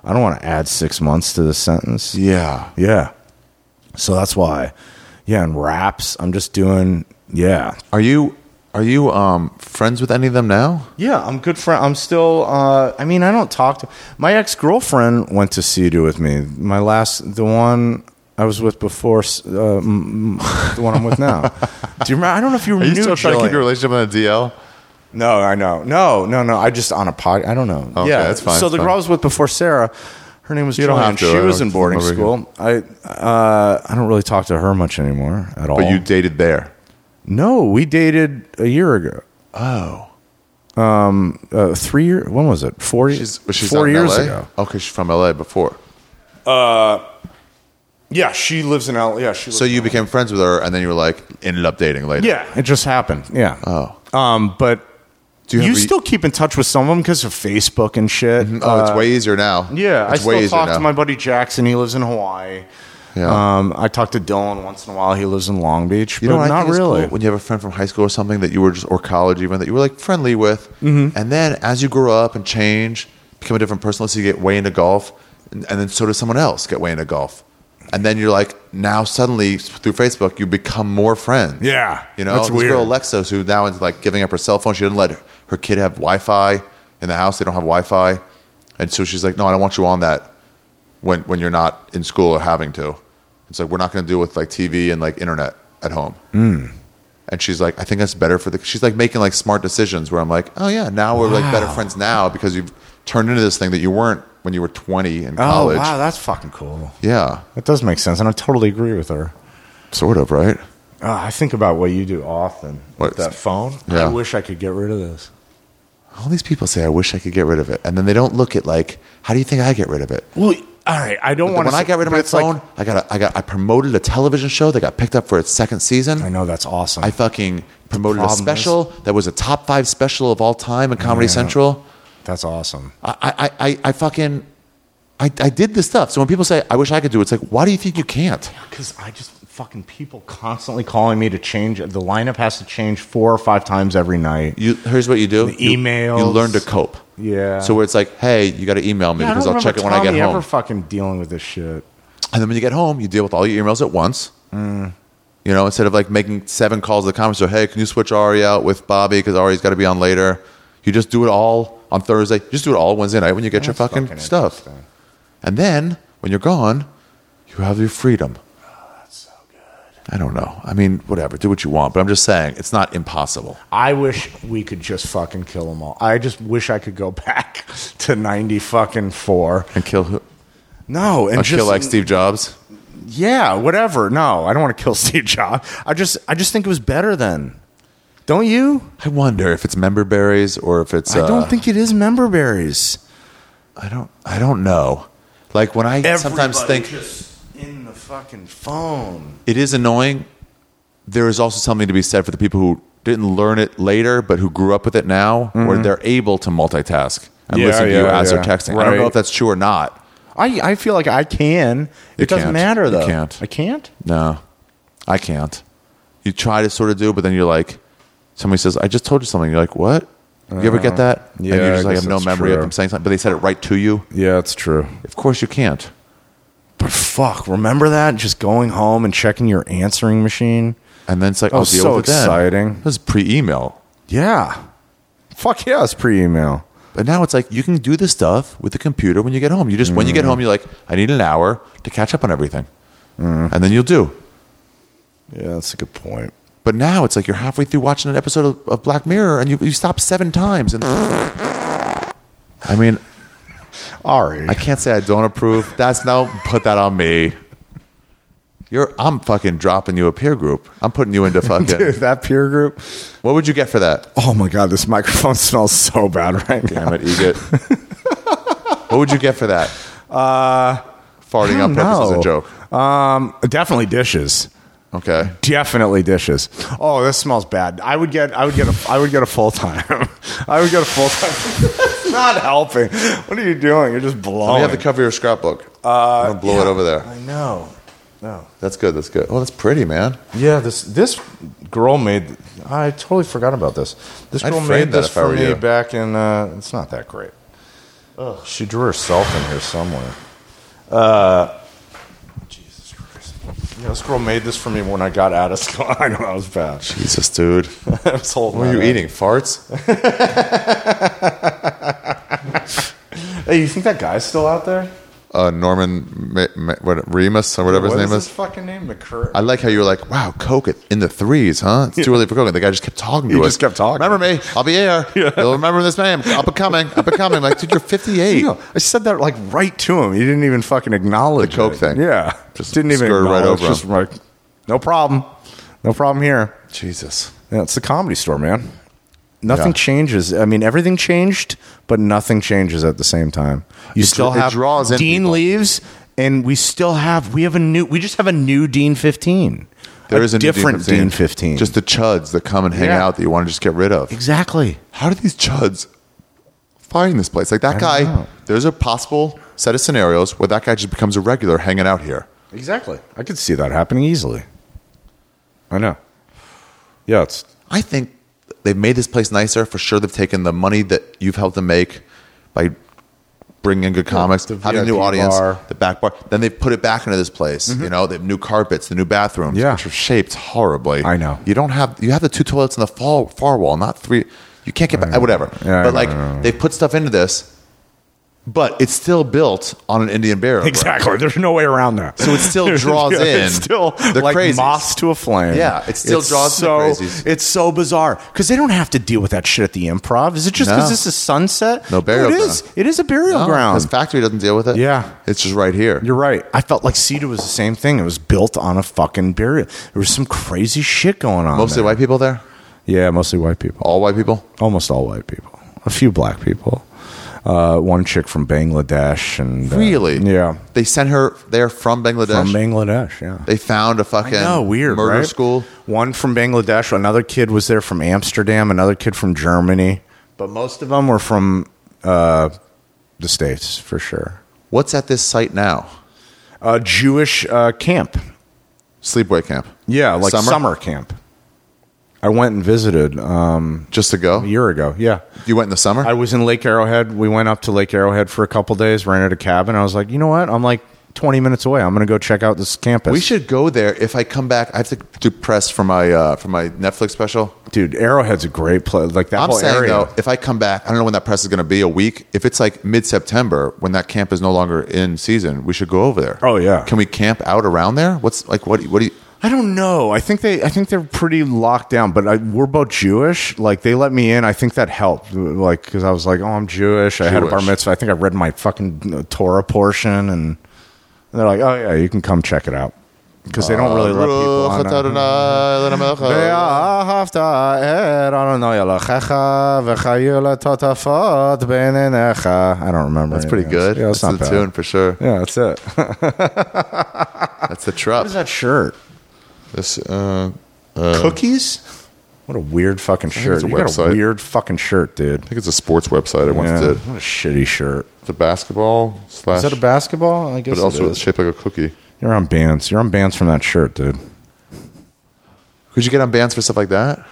I don't want to add 6 months to this sentence. Yeah. Yeah. So that's why. Yeah, and raps, I'm just doing, yeah. Are you friends with any of them now? Yeah, I'm good friend. I'm still, I don't talk to, my ex-girlfriend went to Sea-Doo with me. The one I was with before, the one I'm with now. Do you remember? I don't know if you Are knew you still trying to keep your relationship on the DL? No, I know. No. I just on a pod. I don't know. Okay, yeah, that's fine. So the girl I was with before Sarah, her name was You don't Jillian. have to. She I was don't- in boarding over school. I don't really talk to her much anymore at all. But you dated there. No, we dated a year ago. Oh. 3 years. When was it? 4 years. She's 4 out in years LA? ago. Okay, she's from LA before. Yeah, she lives in LA. Yeah, she. So you became friends with her, and then you were like ended up dating later. Yeah, it just happened. Yeah. Oh. But Do you have still keep in touch with some of them because of Facebook and shit. Oh, it's way easier now. Yeah, It's I way still easier talk now. to my buddy Jackson. He lives in Hawaii. Yeah. I talk to Dylan once in a while. He lives in Long Beach. You know but what I not think is really. cool? When you have a friend from high school or something that you were just, or college even, that you were like friendly with, and then as you grow up and change, become a different person, let's say you get way into golf, and then so does someone else get way into golf. And then you're like, now suddenly through Facebook, you become more friends. Yeah, You know, that's this weird. girl Alexos, who now is like giving up her cell phone. She doesn't let her kid have Wi-Fi in the house. They don't have Wi-Fi. And so she's like, no, I don't want you on that when you're not in school or having to. It's like, we're not going to do it with like TV and like internet at home. And she's like, I think that's better she's like making like smart decisions where I'm like, oh yeah, now we're like better friends now because you've turned into this thing that you weren't when you were 20 in college. Oh, wow, that's fucking cool. Yeah, That does make sense, and I totally agree with her. sort of, right? I think about what you do often What? with that phone. Yeah. I wish I could get rid of this. All these people say, I wish I could get rid of it. And then they don't look at like, how do you think I get rid of it? Well, all right, I don't want to. When I got rid of my phone, I promoted a television show that got picked up for its second season. I know that's awesome. I fucking promoted a problem special that was a top 5 special of all time in Comedy Central. That's awesome. I did this stuff. So when people say, I wish I could do it, it's like, why do you think you can't? Because I just fucking people constantly calling me to change. The lineup has to change 4 or 5 times every night. Here's what you do. The emails. You learn to cope. Yeah. So where it's like, hey, you got to email me because I'll check it when I get Tommy home. ever fucking dealing with this shit. And then when you get home, you deal with all your emails at once. You know, instead of like making 7 calls to the conference, so hey, can you switch Ari out with Bobby because Ari's got to be on later? You just do it all on Thursday. You just do it all Wednesday night when you get your That's fucking stuff. interesting. And then when you're gone, you have your freedom. That's so good. I don't know. I mean, whatever. Do what you want. But I'm just saying, it's not impossible. I wish we could just fucking kill them all. I just wish I could go back to 90 fucking 4. And kill who? No, and just Kill like Steve Jobs? Yeah, whatever. No, I don't want to kill Steve Jobs. I just think it was better then. Don't you? I wonder if it's member berries or if it's... I don't think it is member berries. I don't know. Like when I sometimes think... just in the fucking phone. It is annoying. There is also something to be said for the people who didn't learn it later, but who grew up with it now, where they're able to multitask and Yeah, listen to you yeah, as yeah. they're texting. I don't Right. know if that's true or not. I feel like I can. It doesn't can't. matter though. You can't. I can't. No, I can't. You try to sort of do, but then you're like, somebody says, I just told you something. You're like, what? You ever get that? yeah, And you just I like guess have no that's memory of true. them saying something, but they said it right to you. Yeah, it's true. Of course you can't. But fuck, remember that? Just going home and checking your answering machine. And then it's like, That I'll was deal so with it then. exciting. This is pre-email. Yeah. Fuck yeah, it's pre-email. But now it's like you can do this stuff with the computer when you get home. You just when you get home, you're like, I need an hour to catch up on everything, and then you'll do. Yeah, that's a good point. But now it's like you're halfway through watching an episode of Black Mirror, and you stop 7 times. And I mean, Ari. I can't say I don't approve. Put that on me. I'm fucking dropping you a peer group. I'm putting you into fucking. Dude, that peer group. What would you get for that? Oh my god, this microphone smells so bad right now. Damn it, Egit. What would you get for that? Farting on purpose is a joke. Definitely dishes. Okay. Definitely dishes. Oh, this smells bad. I would get a full time. I would get a full time. It's not helping. What are you doing? You're just Let blowing. me have the cover of your scrapbook. I'm gonna blow it over there. I know. No. That's good. That's good. Oh, that's pretty, man. Yeah, this girl made. I totally forgot about this. This I'd girl frame made that this if I for were me you. back in. It's not that great. She drew herself in here somewhere. Jesus Christ. Yeah, this girl made this for me when I got out of school. I know, that was bad. Jesus, dude. I was holding What are that you up. eating? Farts? Hey, you think that guy's still out there? Norman Remus or whatever his What name is is. his fucking name? McCur- I like how you were like, wow, Coke in the threes, huh? It's too early for Coke. And the guy just kept talking to He us. just kept talking. Remember me? I'll be here. You'll remember this name. Up and coming. Up and coming. Like, dude, you're 58. No, I said that like right to him. He didn't even fucking acknowledge The Coke it. thing. Yeah, Just didn't even skirted right acknowledge. over him. Just like, no problem, no problem here. Jesus. Yeah, it's the Comedy Store, man. Nothing Yeah. changes. I mean, everything changed, but nothing changes at the same time. You still it have draws in Dean people. leaves, and we just have a new Dean 15. There is a new different Dean 15. Just the chuds that come and hang Yeah. out that you want to just get rid of. exactly. How do these chuds find this place? Like that I guy, don't know. there's a possible set of scenarios where that guy just becomes a regular hanging out here. Exactly. I could see that happening easily. I know. Yeah, it's I think they've made this place nicer. For sure, they've taken the money that you've helped them make by bringing in good comics, the having a new VIP audience, bar. the back bar. Then they've put it back into this place. You know, they have new carpets, the new bathrooms, Yeah. which are shaped horribly. I know. You have the two toilets in the far wall, not three. You can't get back. Whatever. Yeah, I but know, like I know. they've put stuff into this, but it's still built on an Indian burial ground. exactly. There's no way around that. So it still draws in It's still the like crazies. moths to a flame. Yeah, it still draws in the crazies. It's so bizarre because they don't have to deal with that shit at the Improv. Is it just No. because this is Sunset? No, burial it is. ground. It is a burial ground. Because Factory doesn't deal with it. Yeah. It's just right here. You're right. I felt like Cedar was the same thing. It was built on a fucking burial. There was some crazy shit going on. Mostly there. white people there? Yeah, mostly white people. All white people? Almost all white people. A few black people. One chick from Bangladesh and Really? yeah, They sent her there from Bangladesh? from Bangladesh. Yeah. They found a fucking Weird, murder right? school. One from Bangladesh. Another kid was there from Amsterdam. Another kid from Germany. But most of them were from the States, for sure. What's at this site now? A Jewish camp. Sleepaway camp. Yeah, like summer camp. I went and visited Just to go? a year ago. Yeah. You went in the summer? I was in Lake Arrowhead. We went up to Lake Arrowhead for a couple days, rented a cabin. I was like, you know what? I'm like 20 minutes away. I'm going to go check out this campus. we should go there. If I come back, I have to do press for my Netflix special. Dude, Arrowhead's a great place. Like that I'm whole saying, area. though, if I come back, I don't know when that press is going to be, a week. If it's like mid-September, when that camp is no longer in season, we should go over there. Oh, yeah. Can we camp out around there? What do you... I don't know. I think they're pretty locked down, but we're both Jewish. Like they let me in. I think that helped. Like because I was like, oh, I'm Jewish. I had a bar Jewish. mitzvah. I think I read my fucking Torah portion, and they're like, oh yeah, you can come check it out because they don't really let people on. I don't remember. That's pretty anything else. good. Yeah, it's That's not the bad. tune for sure. Yeah, that's it. That's the What trup. is that shirt? This, Cookies? What a weird fucking shirt. it's a You got a website. weird fucking shirt, dude. I think it's a sports website I once Yeah, did. what a shitty shirt. The basketball slash... Is that a basketball? I guess But also it it's is. shaped like a cookie. You're on bands. You're on bands from that shirt, dude. Could you get on bands for stuff like that?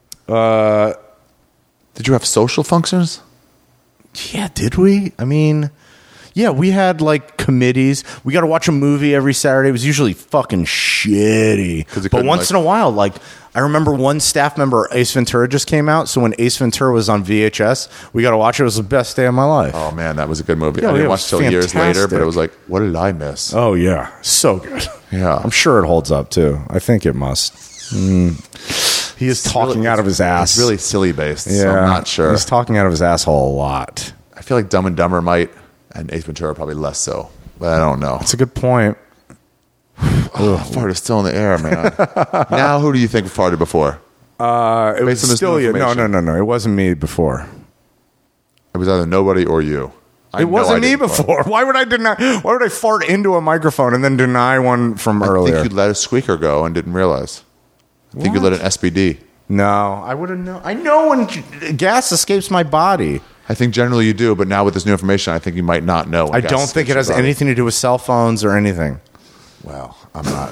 Did you have social functions? Yeah, did we? I mean, yeah, we had like committees. We got to watch a movie every Saturday. It was usually fucking shitty. it But couldn't, once like- in a while, like I remember one staff member, Ace Ventura, just came out. So when Ace Ventura was on VHS, we got to watch it. It was the best day of my life. Oh, man, that was a good movie. Yeah, I didn't it watch was it till years later, but fantastic. it was like, what did I miss? Oh yeah, so good. Yeah. I'm sure it holds up too. I think it must. He is talking out of his ass. It's really silly based, yeah, so I'm not sure. He's talking out of his asshole a lot. I feel like Dumb and Dumber might, and Ace Ventura probably less so. But I don't know. That's a good point. Fart is still in the air, man. Now, who do you think farted before? It was Based on this still new you. No, information. no. It wasn't me before. It was either nobody or you. I It know wasn't I me didn't fart. before. Why would I deny? Why would I fart into a microphone and then deny one from I earlier? think you let a squeaker go and didn't realize. I think you let an SBD. No, I would have known. I know when gas escapes my body. I think generally you do, but now with this new information, I think you might not know. when I gas don't think it has escapes your body. anything to do with cell phones or anything. Well, I'm not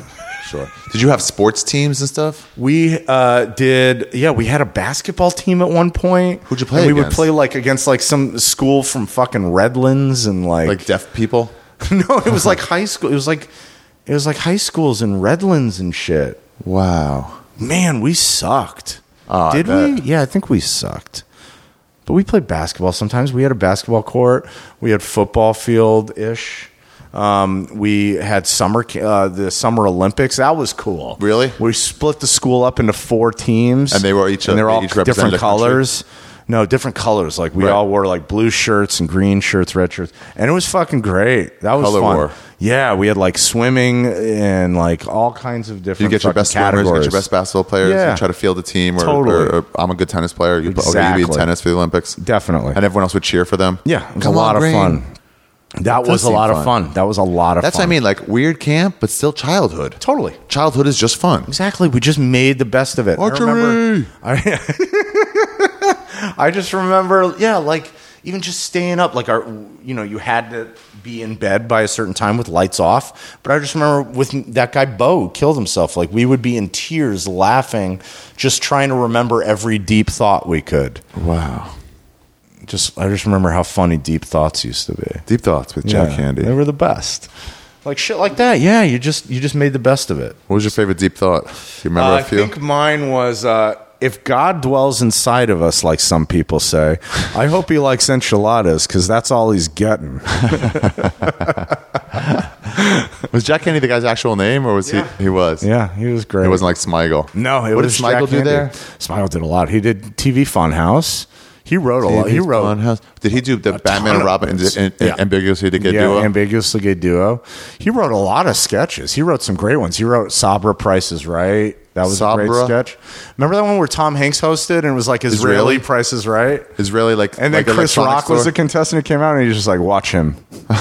sure. Did you have sports teams and stuff? We did. Yeah, we had a basketball team at one point. Who'd you play and we would against? play like against like some school from fucking Redlands and Like deaf people? no, it was like high school. It was like high schools in Redlands and shit. Wow. Man, we sucked. Oh, Did I we? bet. Yeah, I think we sucked. But we played basketball sometimes. We had a basketball court. We had football field ish. We had the Summer Olympics. That was cool. Really? We split the school up into 4 teams, And they were and they're all each represented different a country? colors. No, different colors. Like we Right. all wore like blue shirts and green shirts, red shirts, and it was fucking great. That was Color fun. war. Yeah, we had like swimming and like all kinds of different. You get your fucking best swimmers, categories. get your best basketball players, Yeah. and try to field a team. Or, Totally. or I'm a good tennis player. You'd be in Exactly. tennis for the Olympics. Definitely. And everyone else would cheer for them. Yeah, it was Come a lot on, of Green. fun. That does was a seem lot fun. of fun. That was a lot of That's fun. what I mean. Like weird camp, but still childhood. Totally. Childhood is just fun. Exactly. We just made the best of it. Archery! I just remember, yeah, like even just staying up, like you had to be in bed by a certain time with lights off. But I just remember with that guy Bo who killed himself, like we would be in tears laughing, just trying to remember every deep thought we could. Wow. I just remember how funny Deep Thoughts used to be. Deep thoughts with Jack Handy. They were the best. Like shit like that. Yeah, you just made the best of it. What was your favorite deep thought? Do you remember I a few? think mine was if God dwells inside of us, like some people say, I hope he likes enchiladas because that's all he's getting. Was Jack Handy the guy's actual name, or was Yeah. he was? Yeah, he was great. It wasn't like Smigel. No, it what was did Smigel Jack do Handy. there? Smigel did a lot. He did TV Funhouse. He wrote a lot. He wrote Funhouse. Did he do the Batman ton and of Robin things. and Yeah. ambiguously to get yeah, duo? ambiguously gay duo. He wrote a lot of sketches. He wrote some great ones. He wrote Sabra Price is Right. That was a great Sabra? sketch. Remember that one where Tom Hanks hosted and it was like Israeli Israeli? Price is Right? Israeli like And then like Chris electronics Rock was store? the contestant who came out, and he was just like, watch him.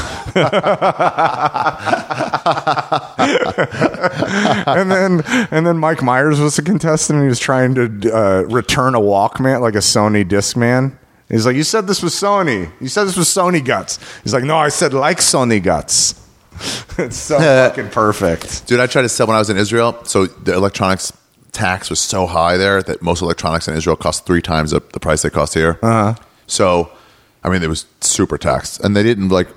and then Mike Myers was the contestant, and he was trying to return a Walkman, like a Sony Discman. He's like, you said this was Sony. You said this was Sony Guts. He's like, no, I said like Sony Guts. It's so fucking perfect. Dude, I tried to sell when I was in Israel. So the electronics tax was so high there that most electronics in Israel cost 3 times the price they cost here. Uh-huh. So, I mean, it was super taxed, and they didn't like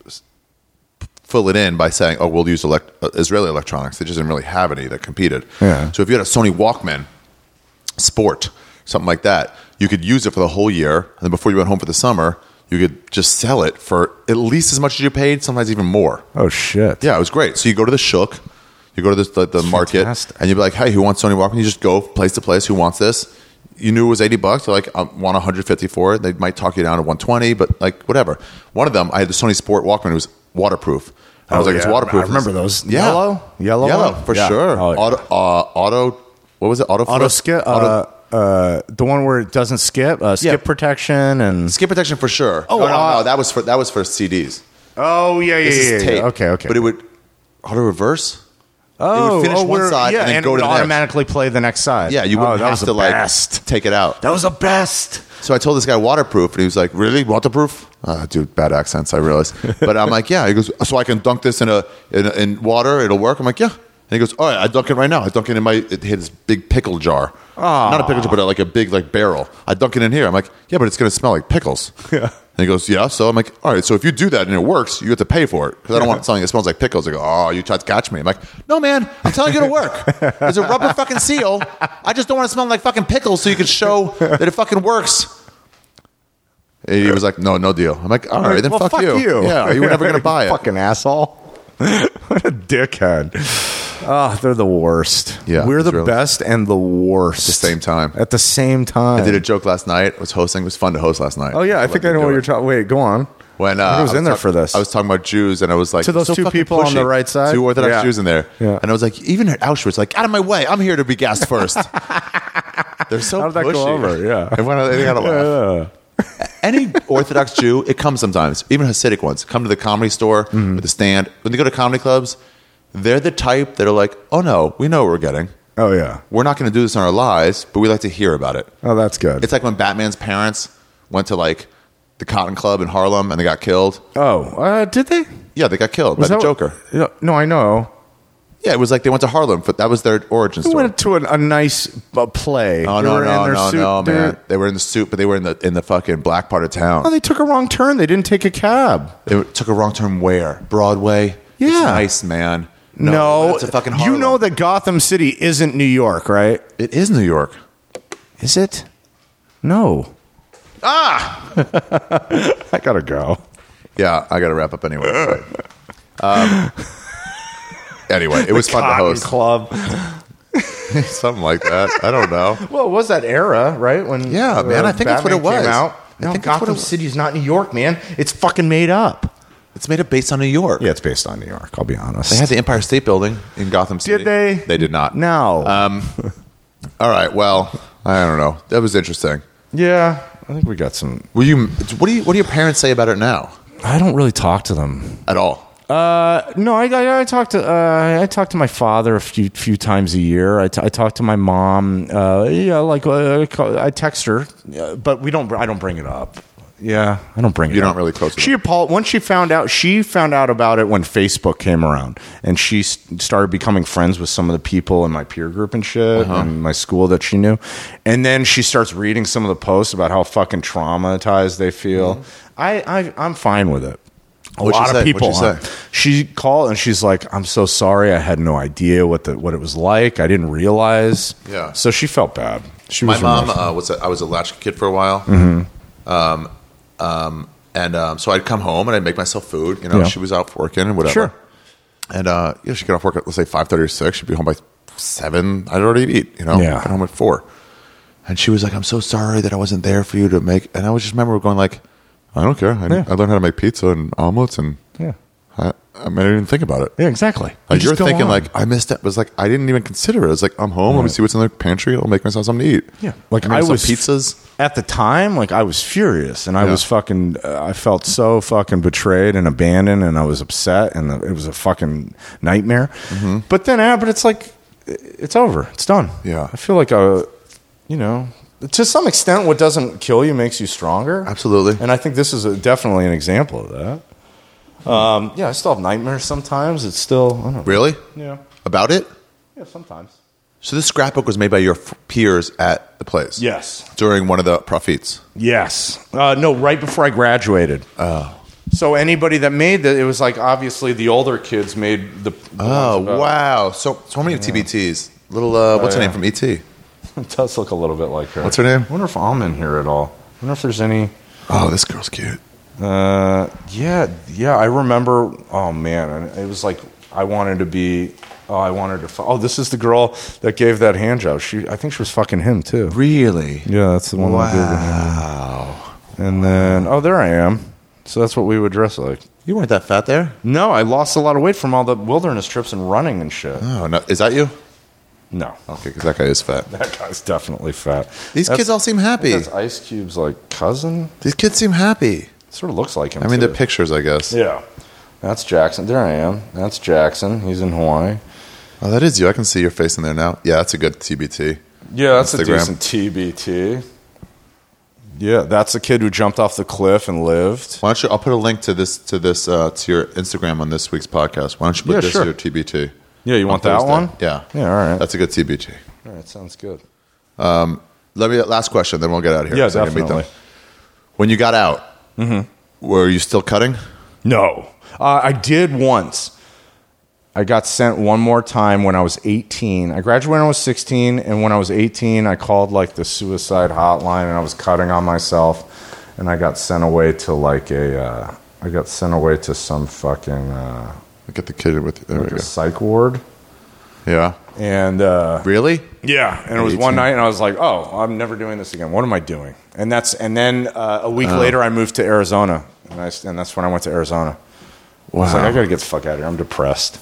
fill it in by saying, "Oh, we'll use Israeli electronics." They just didn't really have any that competed. Yeah. So if you had a Sony Walkman Sport, something like that, you could use it for the whole year, and then before you went home for the summer, you could just sell it for at least as much as you paid, sometimes even more. Oh, shit. Yeah, it was great. So you go to the Shook, you go to the market, fantastic. and you'd be like, "Hey, who wants Sony Walkman?" You just go place to place. Who wants this? You knew it was $80. You're like, I want 150 for it. They might talk you down to 120, but like whatever. One of them, I had the Sony Sport Walkman. It was waterproof. And I was Oh, like, it's yeah. waterproof. I remember those. Yeah. Yellow one? for Yeah. sure. Oh, yeah. Auto. What was it? Auto skip. The one where it doesn't skip. Skip Yeah. protection and. skip protection for sure. Oh, no, that was for CDs. Oh yeah, This is tape. Okay. But it would auto reverse. Oh, it would finish one we're- side yeah, and then go it to would the next. automatically play the next side. Yeah, you wouldn't that have was to the like best. take it out. That was the best. So I told this guy waterproof, and he was like, "Really, waterproof?" Dude, bad accents, I realize. But I'm like, "Yeah." He goes, "So I can dunk this in water? It'll work?" I'm like, "Yeah." And he goes, "All right, I dunk it right now. I dunk it in his big pickle jar. Not a pickle jar, but like a big like barrel. I dunk it in here." I'm like, "Yeah, but it's gonna smell like pickles." Yeah. And he goes, "Yeah." So I'm like, "All right, so if you do that and it works, you have to pay for it because I don't want something that smells like pickles." They go, "Oh, you tried to catch me." I'm like, "No, man, I'm telling you to work. There's a rubber fucking seal. I just don't want to smell like fucking pickles, so you can show that it fucking works." And he was like, "No deal." I'm like, "All right, then Well, fuck you. Yeah, you were never gonna buy it." Fucking asshole. What a dickhead. Oh, they're the worst. Yeah, We're it's the really- best and the worst. At the same time. At the same time. I did a joke last night. I was hosting. It was fun to host last night. Oh, yeah. I think I know what you're talking. Wait, go on. When I was in there for this. I was talking about Jews, and I was like, To those so two fucking people on pushy. the right side? 2 Orthodox Yeah. Jews in there, Yeah. and I was like, even at Auschwitz, like, out of my way, I'm here to be gassed first. They're so How'd that pushy. go over? Yeah. Everyone, they gotta laugh. Any Orthodox Jew, it comes sometimes. Even Hasidic ones come to the Comedy Store Mm-hmm. or the Stand. When they go to comedy clubs, they're the type that are like, "Oh no, we know what we're getting. Oh, yeah. We're not going to do this in our lives, but we like to hear about it." Oh, that's good. It's like when Batman's parents went to like the Cotton Club in Harlem and they got killed. did they? Yeah, they got killed by Was the that- Joker. No, I know. Yeah, it was like they went to Harlem, but that was their origin They story. went to a nice play. Oh They no, were in their no, suit. no, They were- man! They were in the suit, but they were in the fucking black part of town. Oh, they took a wrong turn. They didn't take a cab. They took a wrong turn where? Broadway? Yeah. It's nice, man. No, it's a fucking Harlem. you know that Gotham City isn't New York, right? It is New York. Is it? No. I gotta go. Yeah, I got to wrap up anyway. Anyway, it was fun to Cotton host. Club. Something like that. I don't know. Well, it was that era, right? When Yeah, man, I think that's what it Batman came was. out. I No, think that's what Gotham it was. City's not New York, man. It's fucking made up. It's made up based on New York. Yeah, it's based on New York. I'll be honest. They had the Empire State Building in Gotham City. Did they? They did not. No. All right. Well, I don't know. That was interesting. Yeah, I think we got some. What do your parents say about it now? I don't really talk to them. At all? No, I talk to my father a few times a year. I talk to my mom. I text her, but I don't bring it up. Yeah, I don't bring it. You're up. not really close to She once she found out about it when Facebook came around, and she started becoming friends with some of the people in my peer group and shit, and my school that she knew. And then she starts reading some of the posts about how fucking traumatized they feel. I'm fine with it. A What'd she lot of say? people. What'd she say? She called and she's like, "I'm so sorry. I had no idea what it was like. I didn't realize." Yeah. So she felt bad. She My was mom remorseful. I was a latchkey kid for a while. So I'd come home and I'd make myself food. You know, Yeah. she was out working and whatever. Sure. And she'd get off work at, let's say, 5:30 or 6. She'd be home by 7. I'd already eat, you know. Yeah. Get home at 4. And she was like, "I'm so sorry that I wasn't there for you to make." And I was just remember going like, I don't care. I learned how to make pizza and omelets, and Yeah. I didn't even think about it. Yeah, exactly. Like You you're just go thinking, on. like I missed it. It was like I didn't even consider it. It was like I'm home. Let me see what's in the pantry. I'll make myself something to eat. Yeah. Like I I was was pizzas. at the time, like I was furious, and I Yeah. was fucking. I felt so fucking betrayed and abandoned, and I was upset, and it was a fucking nightmare. Mm-hmm. But then, but it's like it's over. It's done. Yeah. I feel like to some extent, what doesn't kill you makes you stronger. Absolutely. And I think this is definitely an example of that. Yeah, I still have nightmares sometimes. It's still I don't know. Really? Yeah. About it? Yeah, sometimes. So this scrapbook was made by your peers at the place. Yes. During one of the profits. Yes. No, right before I graduated. Oh. So anybody that made that, it was like obviously the older kids made the. Oh, ones about- wow. So many TBTs. Little, what's her yeah. name from E.T.? It does look a little bit like her. What's her name? I wonder if I'm in here at all. I wonder if there's any. Oh, this girl's cute. Yeah. I remember. Oh man, and it was like I wanted to be. Oh, I wanted to. Oh, this is the girl that gave that hand job. I think she was fucking him too. Really? Yeah, that's the one that gave the hand. Wow. And then, there I am. So that's what we would dress like. You weren't that fat there? No, I lost a lot of weight from all the wilderness trips and running and shit. Oh, no. Is that you? No, Okay, because that guy is fat. that guy's definitely fat. These kids all seem happy. That's Ice Cube's like cousin. These kids seem happy. Sort of looks like him. I mean, too. they're pictures, I guess. Yeah, that's Jackson. There I am. That's Jackson. He's in Hawaii. Oh, that is you. I can see your face in there now. Yeah, that's a good TBT. Yeah, that's a Instagram. decent TBT. Yeah, that's a kid who jumped off the cliff and lived. Why don't you? I'll put a link to this to your Instagram on this week's podcast. Why don't you put Yeah, this sure. to your TBT? Yeah, you want I'll that post one? it. Yeah. Yeah, all right. That's a good TBT. All right, sounds good. Last question, then we'll get out of here. Yeah, so I can meet them. definitely. When you got out, were you still cutting? No, I did once. I got sent one more time when I was 18. I graduated when I was 16, and when I was 18, I called like the suicide hotline, and I was cutting on myself, and I got sent away to some fucking Get the kid with you. There we go. psych ward, Yeah. and Really? yeah, and it was 18. one night, and I was like, "Oh, I'm never doing this again. What am I doing?" And then a week later, I moved to Arizona, and that's when I went to Arizona. I was like, I gotta get the fuck out of here. I'm depressed.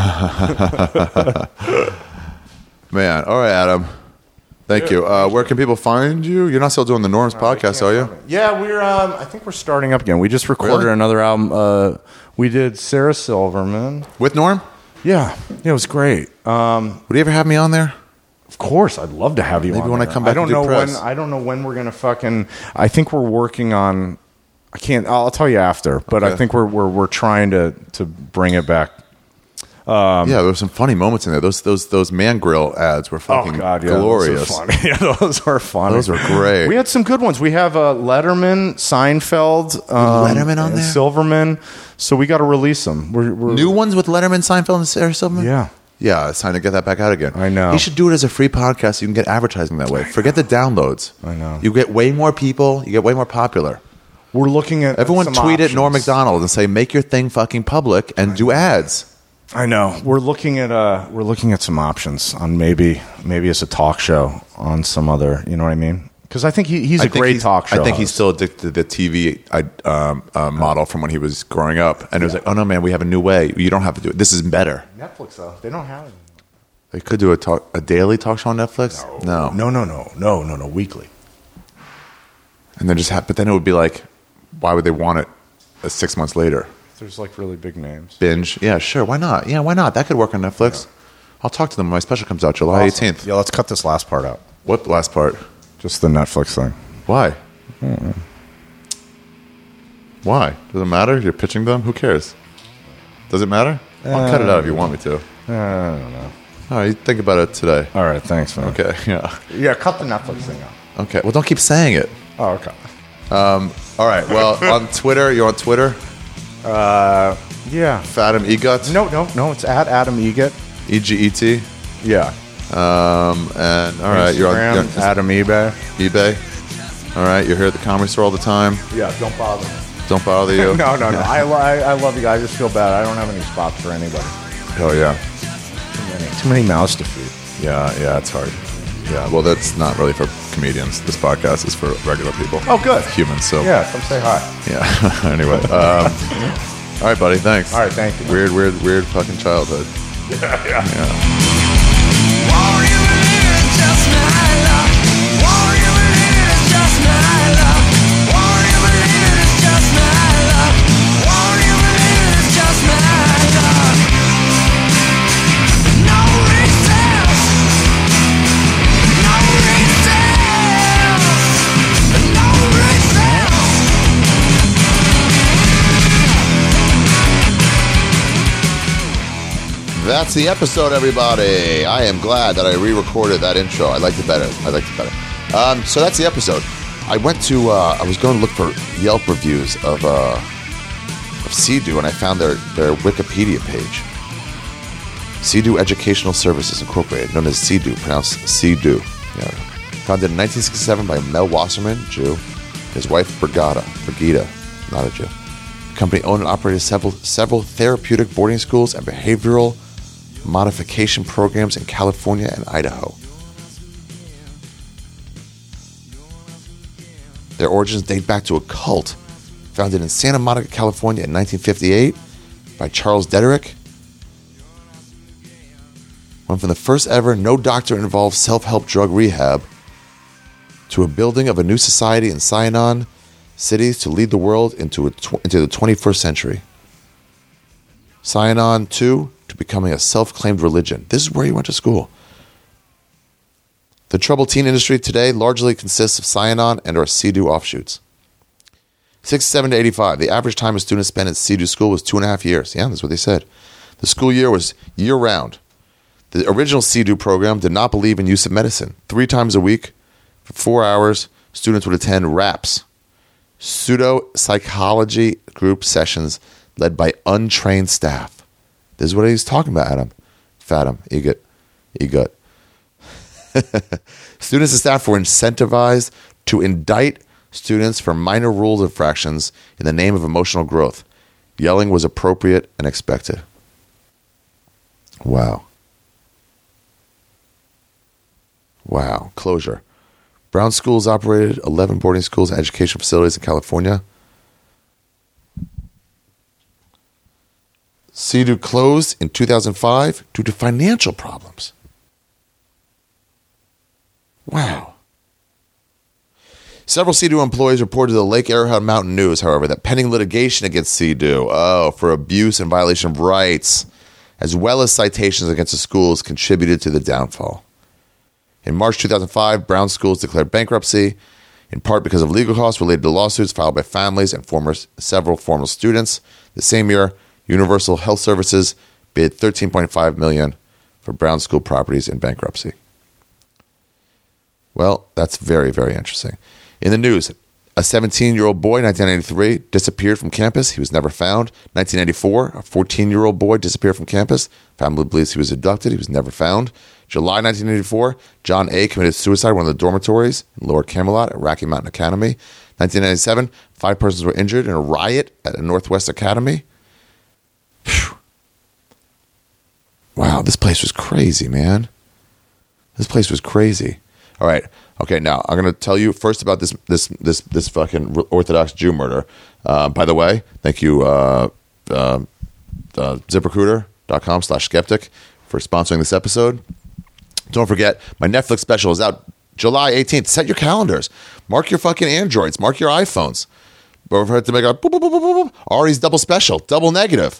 Man. All right, Adam. Thank you. Where can people find you? You're not still doing the Norms podcast, are you? Yeah, we're. I think we're starting up again. We just recorded Really? another album. We did Sarah Silverman. With Norm? Yeah, it was great. Would you ever have me on there? Of course, I'd love to have you. Maybe on when I there. come back I don't and do know press. when. I don't know when we're gonna fucking. I think we're working on. I can't. I'll tell you after. But I Okay. think we're trying to bring it back. Yeah, there were some funny moments in there. Those Man Grill ads were fucking glorious. Those were funny. Those were funny. Those were great. We had some good ones. We have Letterman, Seinfeld, Letterman on and there? Silverman. So we got to release them. We're New ones with Letterman, Seinfeld, and Sarah Silverman? Yeah. Yeah, it's time to get that back out again. I know. You should do it as a free podcast so you can get advertising that way. Forget the downloads. I know. You get way more people. You get way more popular. We're looking at Everyone some tweet at options. Norm Macdonald and say, make your thing fucking public and do ads. I know. We're looking at some options on maybe as a talk show on some other. You know what I mean? Because I think he's a great talk show. I think he's host. still addicted to the TV model from when he was growing up. And it was like, oh no, man, we have a new way. You don't have to do it. This is better. Netflix though. They don't have it. They could do a daily talk show on Netflix. No. Weekly. And then but then it would be like, why would they want it 6 months later? There's like really big names. Binge. Yeah, sure. Why not? Yeah, why not? That could work on Netflix. I'll talk to them when my special comes out July 18th. Yeah, let's cut this last part out. What last part? Just the Netflix thing. Why? Why? Does it matter? You're pitching them? Who cares? Does it matter? I'll cut it out if you want me to. I don't know. All right, think about it today. All right, thanks, man. Okay, yeah. Yeah, cut the Netflix thing out. Okay, well, don't keep saying it. Oh, okay. All right, well, on Twitter, you're on Twitter? Yeah. Fathom Egut? No. It's at Adam Eget. E-G-E-T? Yeah. And, all right, you're on Instagram, Adam eBay. eBay? All right, you're here at the Comedy Store all the time. Yeah, don't bother me. Don't bother you? No. I love you guys. I just feel bad. I don't have any spots for anybody. Oh, yeah. Too many mouths to feed. Yeah, it's hard. Yeah, well, that's not really for comedians. This podcast is for regular people. Oh, good. Humans, so. Yeah, come say hi. Yeah. Anyway. All right, buddy. Thanks. All right, thank you. Weird fucking childhood. Yeah. Won't you believe it's just my luck? Won't you believe it's just my luck? Won't you believe it's just my luck? Won't you believe it's just my luck? No recess, no recess, no recess. That's the episode, everybody. I am glad that I re-recorded that intro. I liked it better. So that's the episode. I went to. I was going to look for Yelp reviews of CEDU, and I found their Wikipedia page. CEDU Educational Services Incorporated, known as CEDU, pronounced CEDU. Yeah. Founded in 1967 by Mel Wasserman, Jew, his wife Brigida, not a Jew. The company owned and operated several therapeutic boarding schools and behavioral modification programs in California and Idaho. Their origins date back to a cult founded in Santa Monica, California in 1958 by Charles Dederick. Went from the first ever no doctor involved self-help drug rehab to a building of a new society in Saigon cities to lead the world into the 21st century. Saigon, too, to becoming a self-claimed religion. This is where he went to school. The troubled teen industry today largely consists of Saigon and or CEDU offshoots. 67 to 85, the average time a student spent at CEDU school was 2.5 years. Yeah, that's what they said. The school year was year-round. The original CEDU program did not believe in use of medicine. 3 times a week, for 4 hours, students would attend RAPS, pseudo-psychology group sessions led by untrained staff. This is what he's talking about, Adam. Fathom, Egut. Students and staff were incentivized to indict students for minor rule infractions in the name of emotional growth. Yelling was appropriate and expected. Wow. Closure. Brown Schools operated 11 boarding schools and education facilities in California. CEDU closed in 2005 due to financial problems. Wow. Several CEDU employees reported to the Lake Arrowhead Mountain News, however, that pending litigation against CEDU, for abuse and violation of rights, as well as citations against the schools, contributed to the downfall. In March 2005, Brown Schools declared bankruptcy, in part because of legal costs related to lawsuits filed by families and several former students. The same year, Universal Health Services bid $13.5 million for Brown School properties in bankruptcy. Well, that's very, very interesting. In the news, a 17-year-old boy, 1993, disappeared from campus. He was never found. 1994, a 14-year-old boy disappeared from campus. Family believes he was abducted. He was never found. July 1984, John A. committed suicide in one of the dormitories in Lower Camelot at Rocky Mountain Academy. 1997, 5 persons were injured in a riot at a Northwest Academy. Phew. Wow, this place was crazy, man. This place was crazy. All right. Okay, now I'm going to tell you first about this fucking Orthodox Jew murder. By the way, thank you, ZipRecruiter.com/skeptic for sponsoring this episode. Don't forget, my Netflix special is out July 18th. Set your calendars. Mark your fucking Androids. Mark your iPhones. Don't forget to make a boop, boop, boop, boop, boop. Ari's double special. Double negative.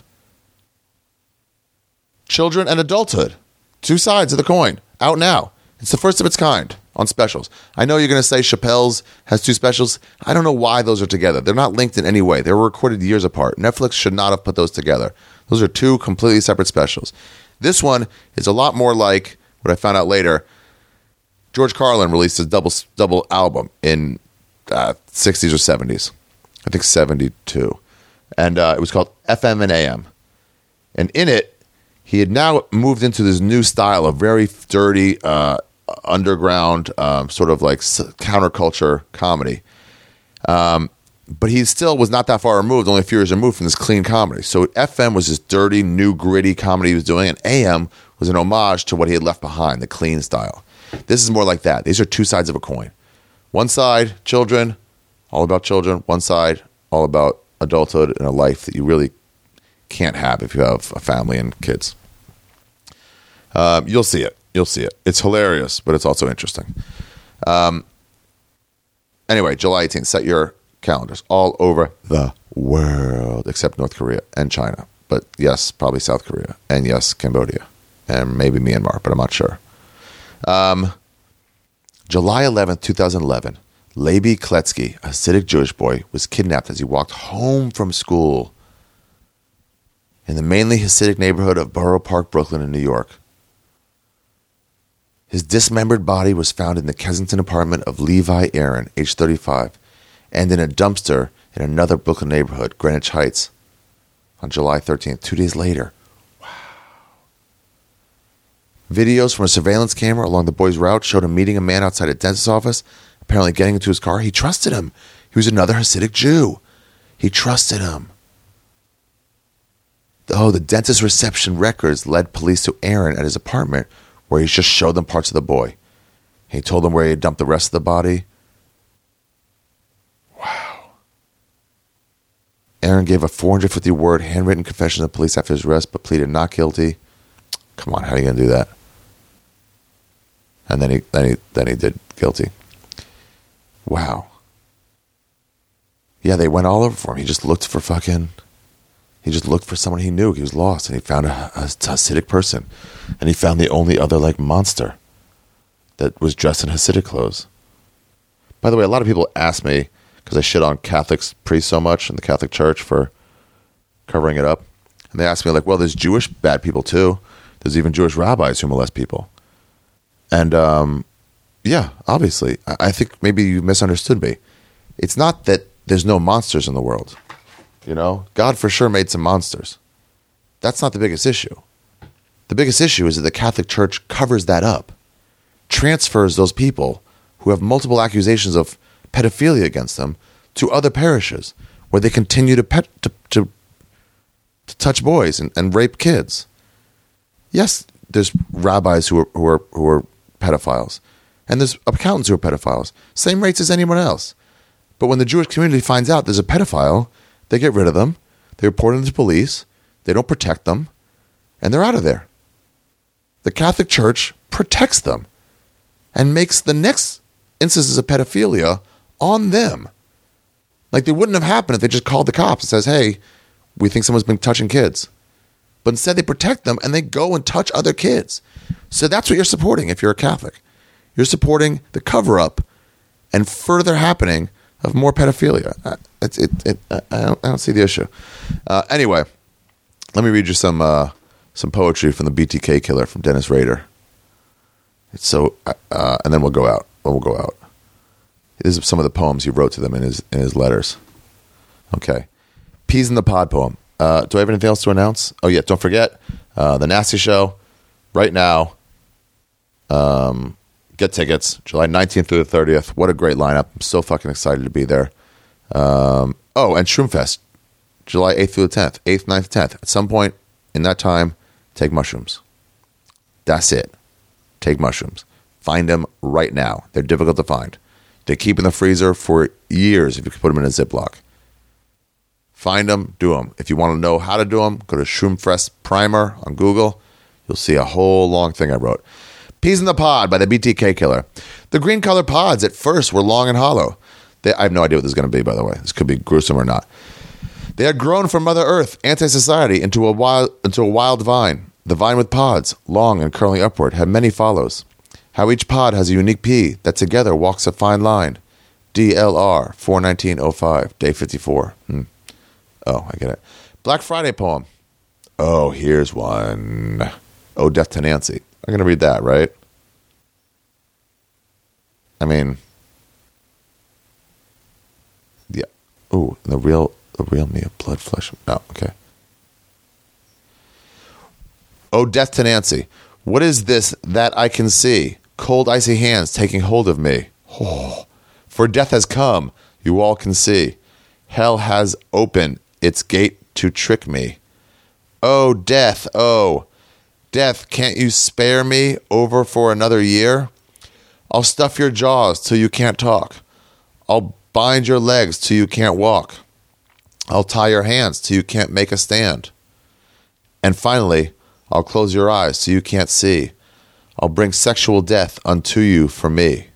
Children and adulthood. 2 sides of the coin. Out now. It's the first of its kind on specials. I know you're going to say Chappelle's has 2 specials. I don't know why those are together. They're not linked in any way. They were recorded years apart. Netflix should not have put those together. Those are 2 completely separate specials. This one is a lot more like what I found out later. George Carlin released his double album in 60s or 70s. I think 72. And it was called FM and AM. And in it, he had now moved into this new style of very dirty, underground, sort of like counterculture comedy. But he still was not that far removed, only a few years removed from this clean comedy. So FM was this dirty, new, gritty comedy he was doing, and AM was an homage to what he had left behind, the clean style. This is more like that. These are 2 sides of a coin. One side, children, all about children. One side, all about adulthood and a life that you really can't have if you have a family and kids. You'll see it. You'll see it. It's hilarious, but it's also interesting. Anyway, July 18th. Set your calendars all over the world, except North Korea and China. But yes, probably South Korea. And yes, Cambodia. And maybe Myanmar, but I'm not sure. July 11th, 2011. Levi Kletsky, a Hasidic Jewish boy, was kidnapped as he walked home from school in the mainly Hasidic neighborhood of Borough Park, Brooklyn, in New York. His dismembered body was found in the Kensington apartment of Levi Aaron, age 35, and in a dumpster in another Brooklyn neighborhood, Greenwich Heights, on July 13th, 2 days later. Wow. Videos from a surveillance camera along the boy's route showed him meeting a man outside a dentist's office, apparently getting into his car. He trusted him. He was another Hasidic Jew. He trusted him. The dentist reception records led police to Aaron at his apartment, where he just showed them parts of the boy. He told them where he had dumped the rest of the body. Wow. Aaron gave a 450-word handwritten confession to the police after his arrest, but pleaded not guilty. Come on, how are you going to do that? And then he did guilty. Wow. Yeah, they went all over for him. He just looked for someone he knew. He was lost, and he found a Hasidic person. And he found the only other, monster that was dressed in Hasidic clothes. By the way, a lot of people ask me, because I shit on Catholics priests so much in the Catholic Church for covering it up. And they ask me, well, there's Jewish bad people too. There's even Jewish rabbis who molest people. And, yeah, obviously. I think maybe you misunderstood me. It's not that there's no monsters in the world. God for sure made some monsters. That's not the biggest issue. The biggest issue is that the Catholic Church covers that up, transfers those people who have multiple accusations of pedophilia against them to other parishes where they continue to touch boys and rape kids. Yes, there's rabbis who are pedophiles, and there's accountants who are pedophiles. Same rates as anyone else. But when the Jewish community finds out there's a pedophile, they get rid of them. They report them to police. They don't protect them. And they're out of there. The Catholic Church protects them and makes the next instances of pedophilia on them. They wouldn't have happened if they just called the cops and says, hey, we think someone's been touching kids. But instead they protect them and they go and touch other kids. So that's what you're supporting if you're a Catholic. You're supporting the cover-up and further happening of more pedophilia. I don't see the issue. Anyway, let me read you some some poetry from the BTK Killer from Dennis Rader. It's so, and then we'll go out. This is some of the poems he wrote to them in his letters. Okay. Peas in the Pod poem. Do I have anything else to announce? Oh, yeah. Don't forget the Nasty Show right now. Get tickets July 19th through the 30th. What a great lineup. I'm so fucking excited to be there. And Shroomfest July 8th through the 10th. 8th, 9th, 10th. At some point in that time, take mushrooms. That's it. Take mushrooms. Find them right now. They're difficult to find. They keep in the freezer for years if you can put them in a Ziploc. Find them, do them. If you want to know how to do them, go to Shroomfest Primer on Google. You'll see a whole long thing I wrote. Peas in the Pod by the BTK Killer. The green color pods at first were long and hollow. I have no idea what this is going to be, by the way. This could be gruesome or not. They had grown from Mother Earth, anti-society, into a wild vine. The vine with pods, long and curling upward, had many follows. How each pod has a unique pea that together walks a fine line. DLR 41905, day 54. Oh, I get it. Black Friday poem. Oh, here's one. Oh, Death to Nancy. I'm going to read that, right? I mean, yeah. Ooh, the real me of blood, flesh. No, okay. Oh, Death to Nancy. What is this that I can see? Cold, icy hands taking hold of me. Oh, for death has come, you all can see. Hell has opened its gate to trick me. Oh, death, can't you spare me over for another year? I'll stuff your jaws till you can't talk. I'll bind your legs till you can't walk. I'll tie your hands till you can't make a stand. And finally, I'll close your eyes so you can't see. I'll bring sexual death unto you for me.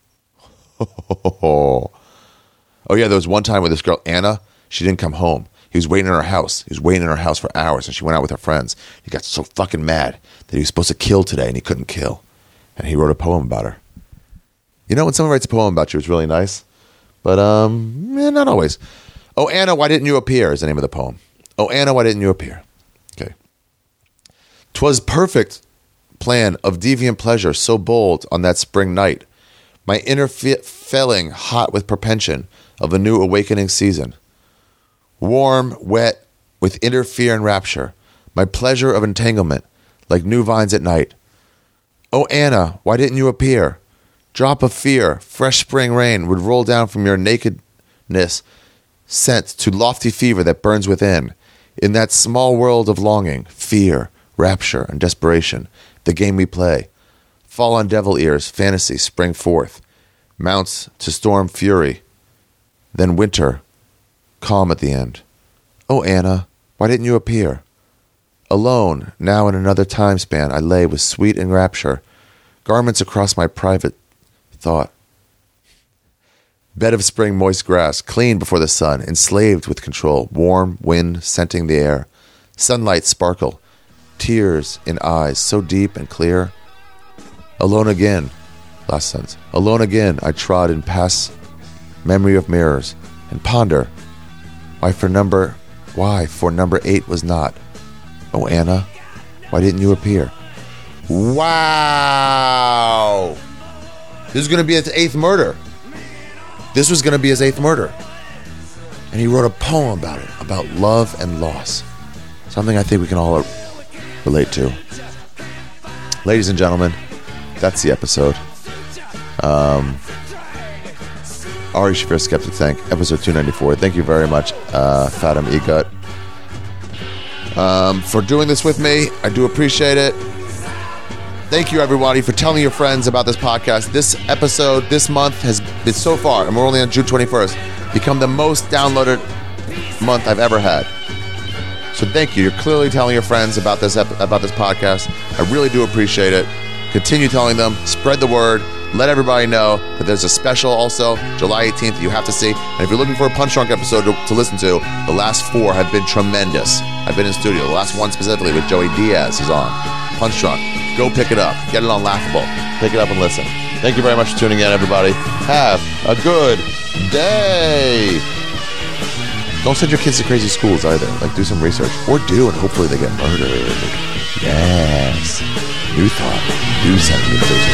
Oh, yeah, there was one time with this girl, Anna. She didn't come home. He was waiting in her house. He was waiting in her house for hours, and she went out with her friends. He got so fucking mad that he was supposed to kill today, and he couldn't kill. And he wrote a poem about her. You know, when someone writes a poem about you, it's really nice. But, not always. Oh, Anna, why didn't you appear is the name of the poem. Oh, Anna, why didn't you appear? Okay. 'Twas perfect plan of deviant pleasure, so bold on that spring night. My inner felling hot with propension of a new awakening season. Warm, wet, with inner fear and rapture. My pleasure of entanglement, like new vines at night. Oh, Anna, why didn't you appear? Drop of fear, fresh spring rain would roll down from your nakedness, sent to lofty fever that burns within. In that small world of longing, fear, rapture, and desperation, the game we play. Fall on devil ears, fantasy spring forth, mounts to storm fury. Then winter, calm at the end. Oh, Anna, why didn't you appear? Alone, now in another time span, I lay with sweet enrapture, garments across my private thought. Bed of spring moist grass, clean before the sun, enslaved with control, warm wind scenting the air, sunlight sparkle, tears in eyes so deep and clear. Alone again, last sentence. Alone again, I trod in past memory of mirrors and ponder why for number 8 was not. Oh, Anna, why didn't you appear? Wow! This is going to be his 8th murder. This was going to be his 8th murder. And he wrote a poem about it, about love and loss. Something I think we can all relate to. Ladies and gentlemen, that's the episode. Ari Shaffir Skeptic Tank, episode 294. Thank you very much, Fatim Egut, for doing this with me. I do appreciate it. Thank you, everybody, for telling your friends about this podcast. This episode, this month, has been so far, and we're only on June 21st, become the most downloaded month I've ever had. So thank you. You're clearly telling your friends about this podcast. I really do appreciate it. Continue telling them. Spread the word. Let everybody know that there's a special also, July 18th, that you have to see. And if you're looking for a Punch Drunk episode to listen to, the last 4 have been tremendous. I've been in studio. The last one specifically with Joey Diaz is on. Punch Drunk. Go pick it up. Get it on Laughable. Pick it up and listen. Thank you very much for tuning in, everybody. Have a good day. Don't send your kids to crazy schools either. Like, do some research. Or do, and hopefully they get murdered. Yes. New thought. New sentiment.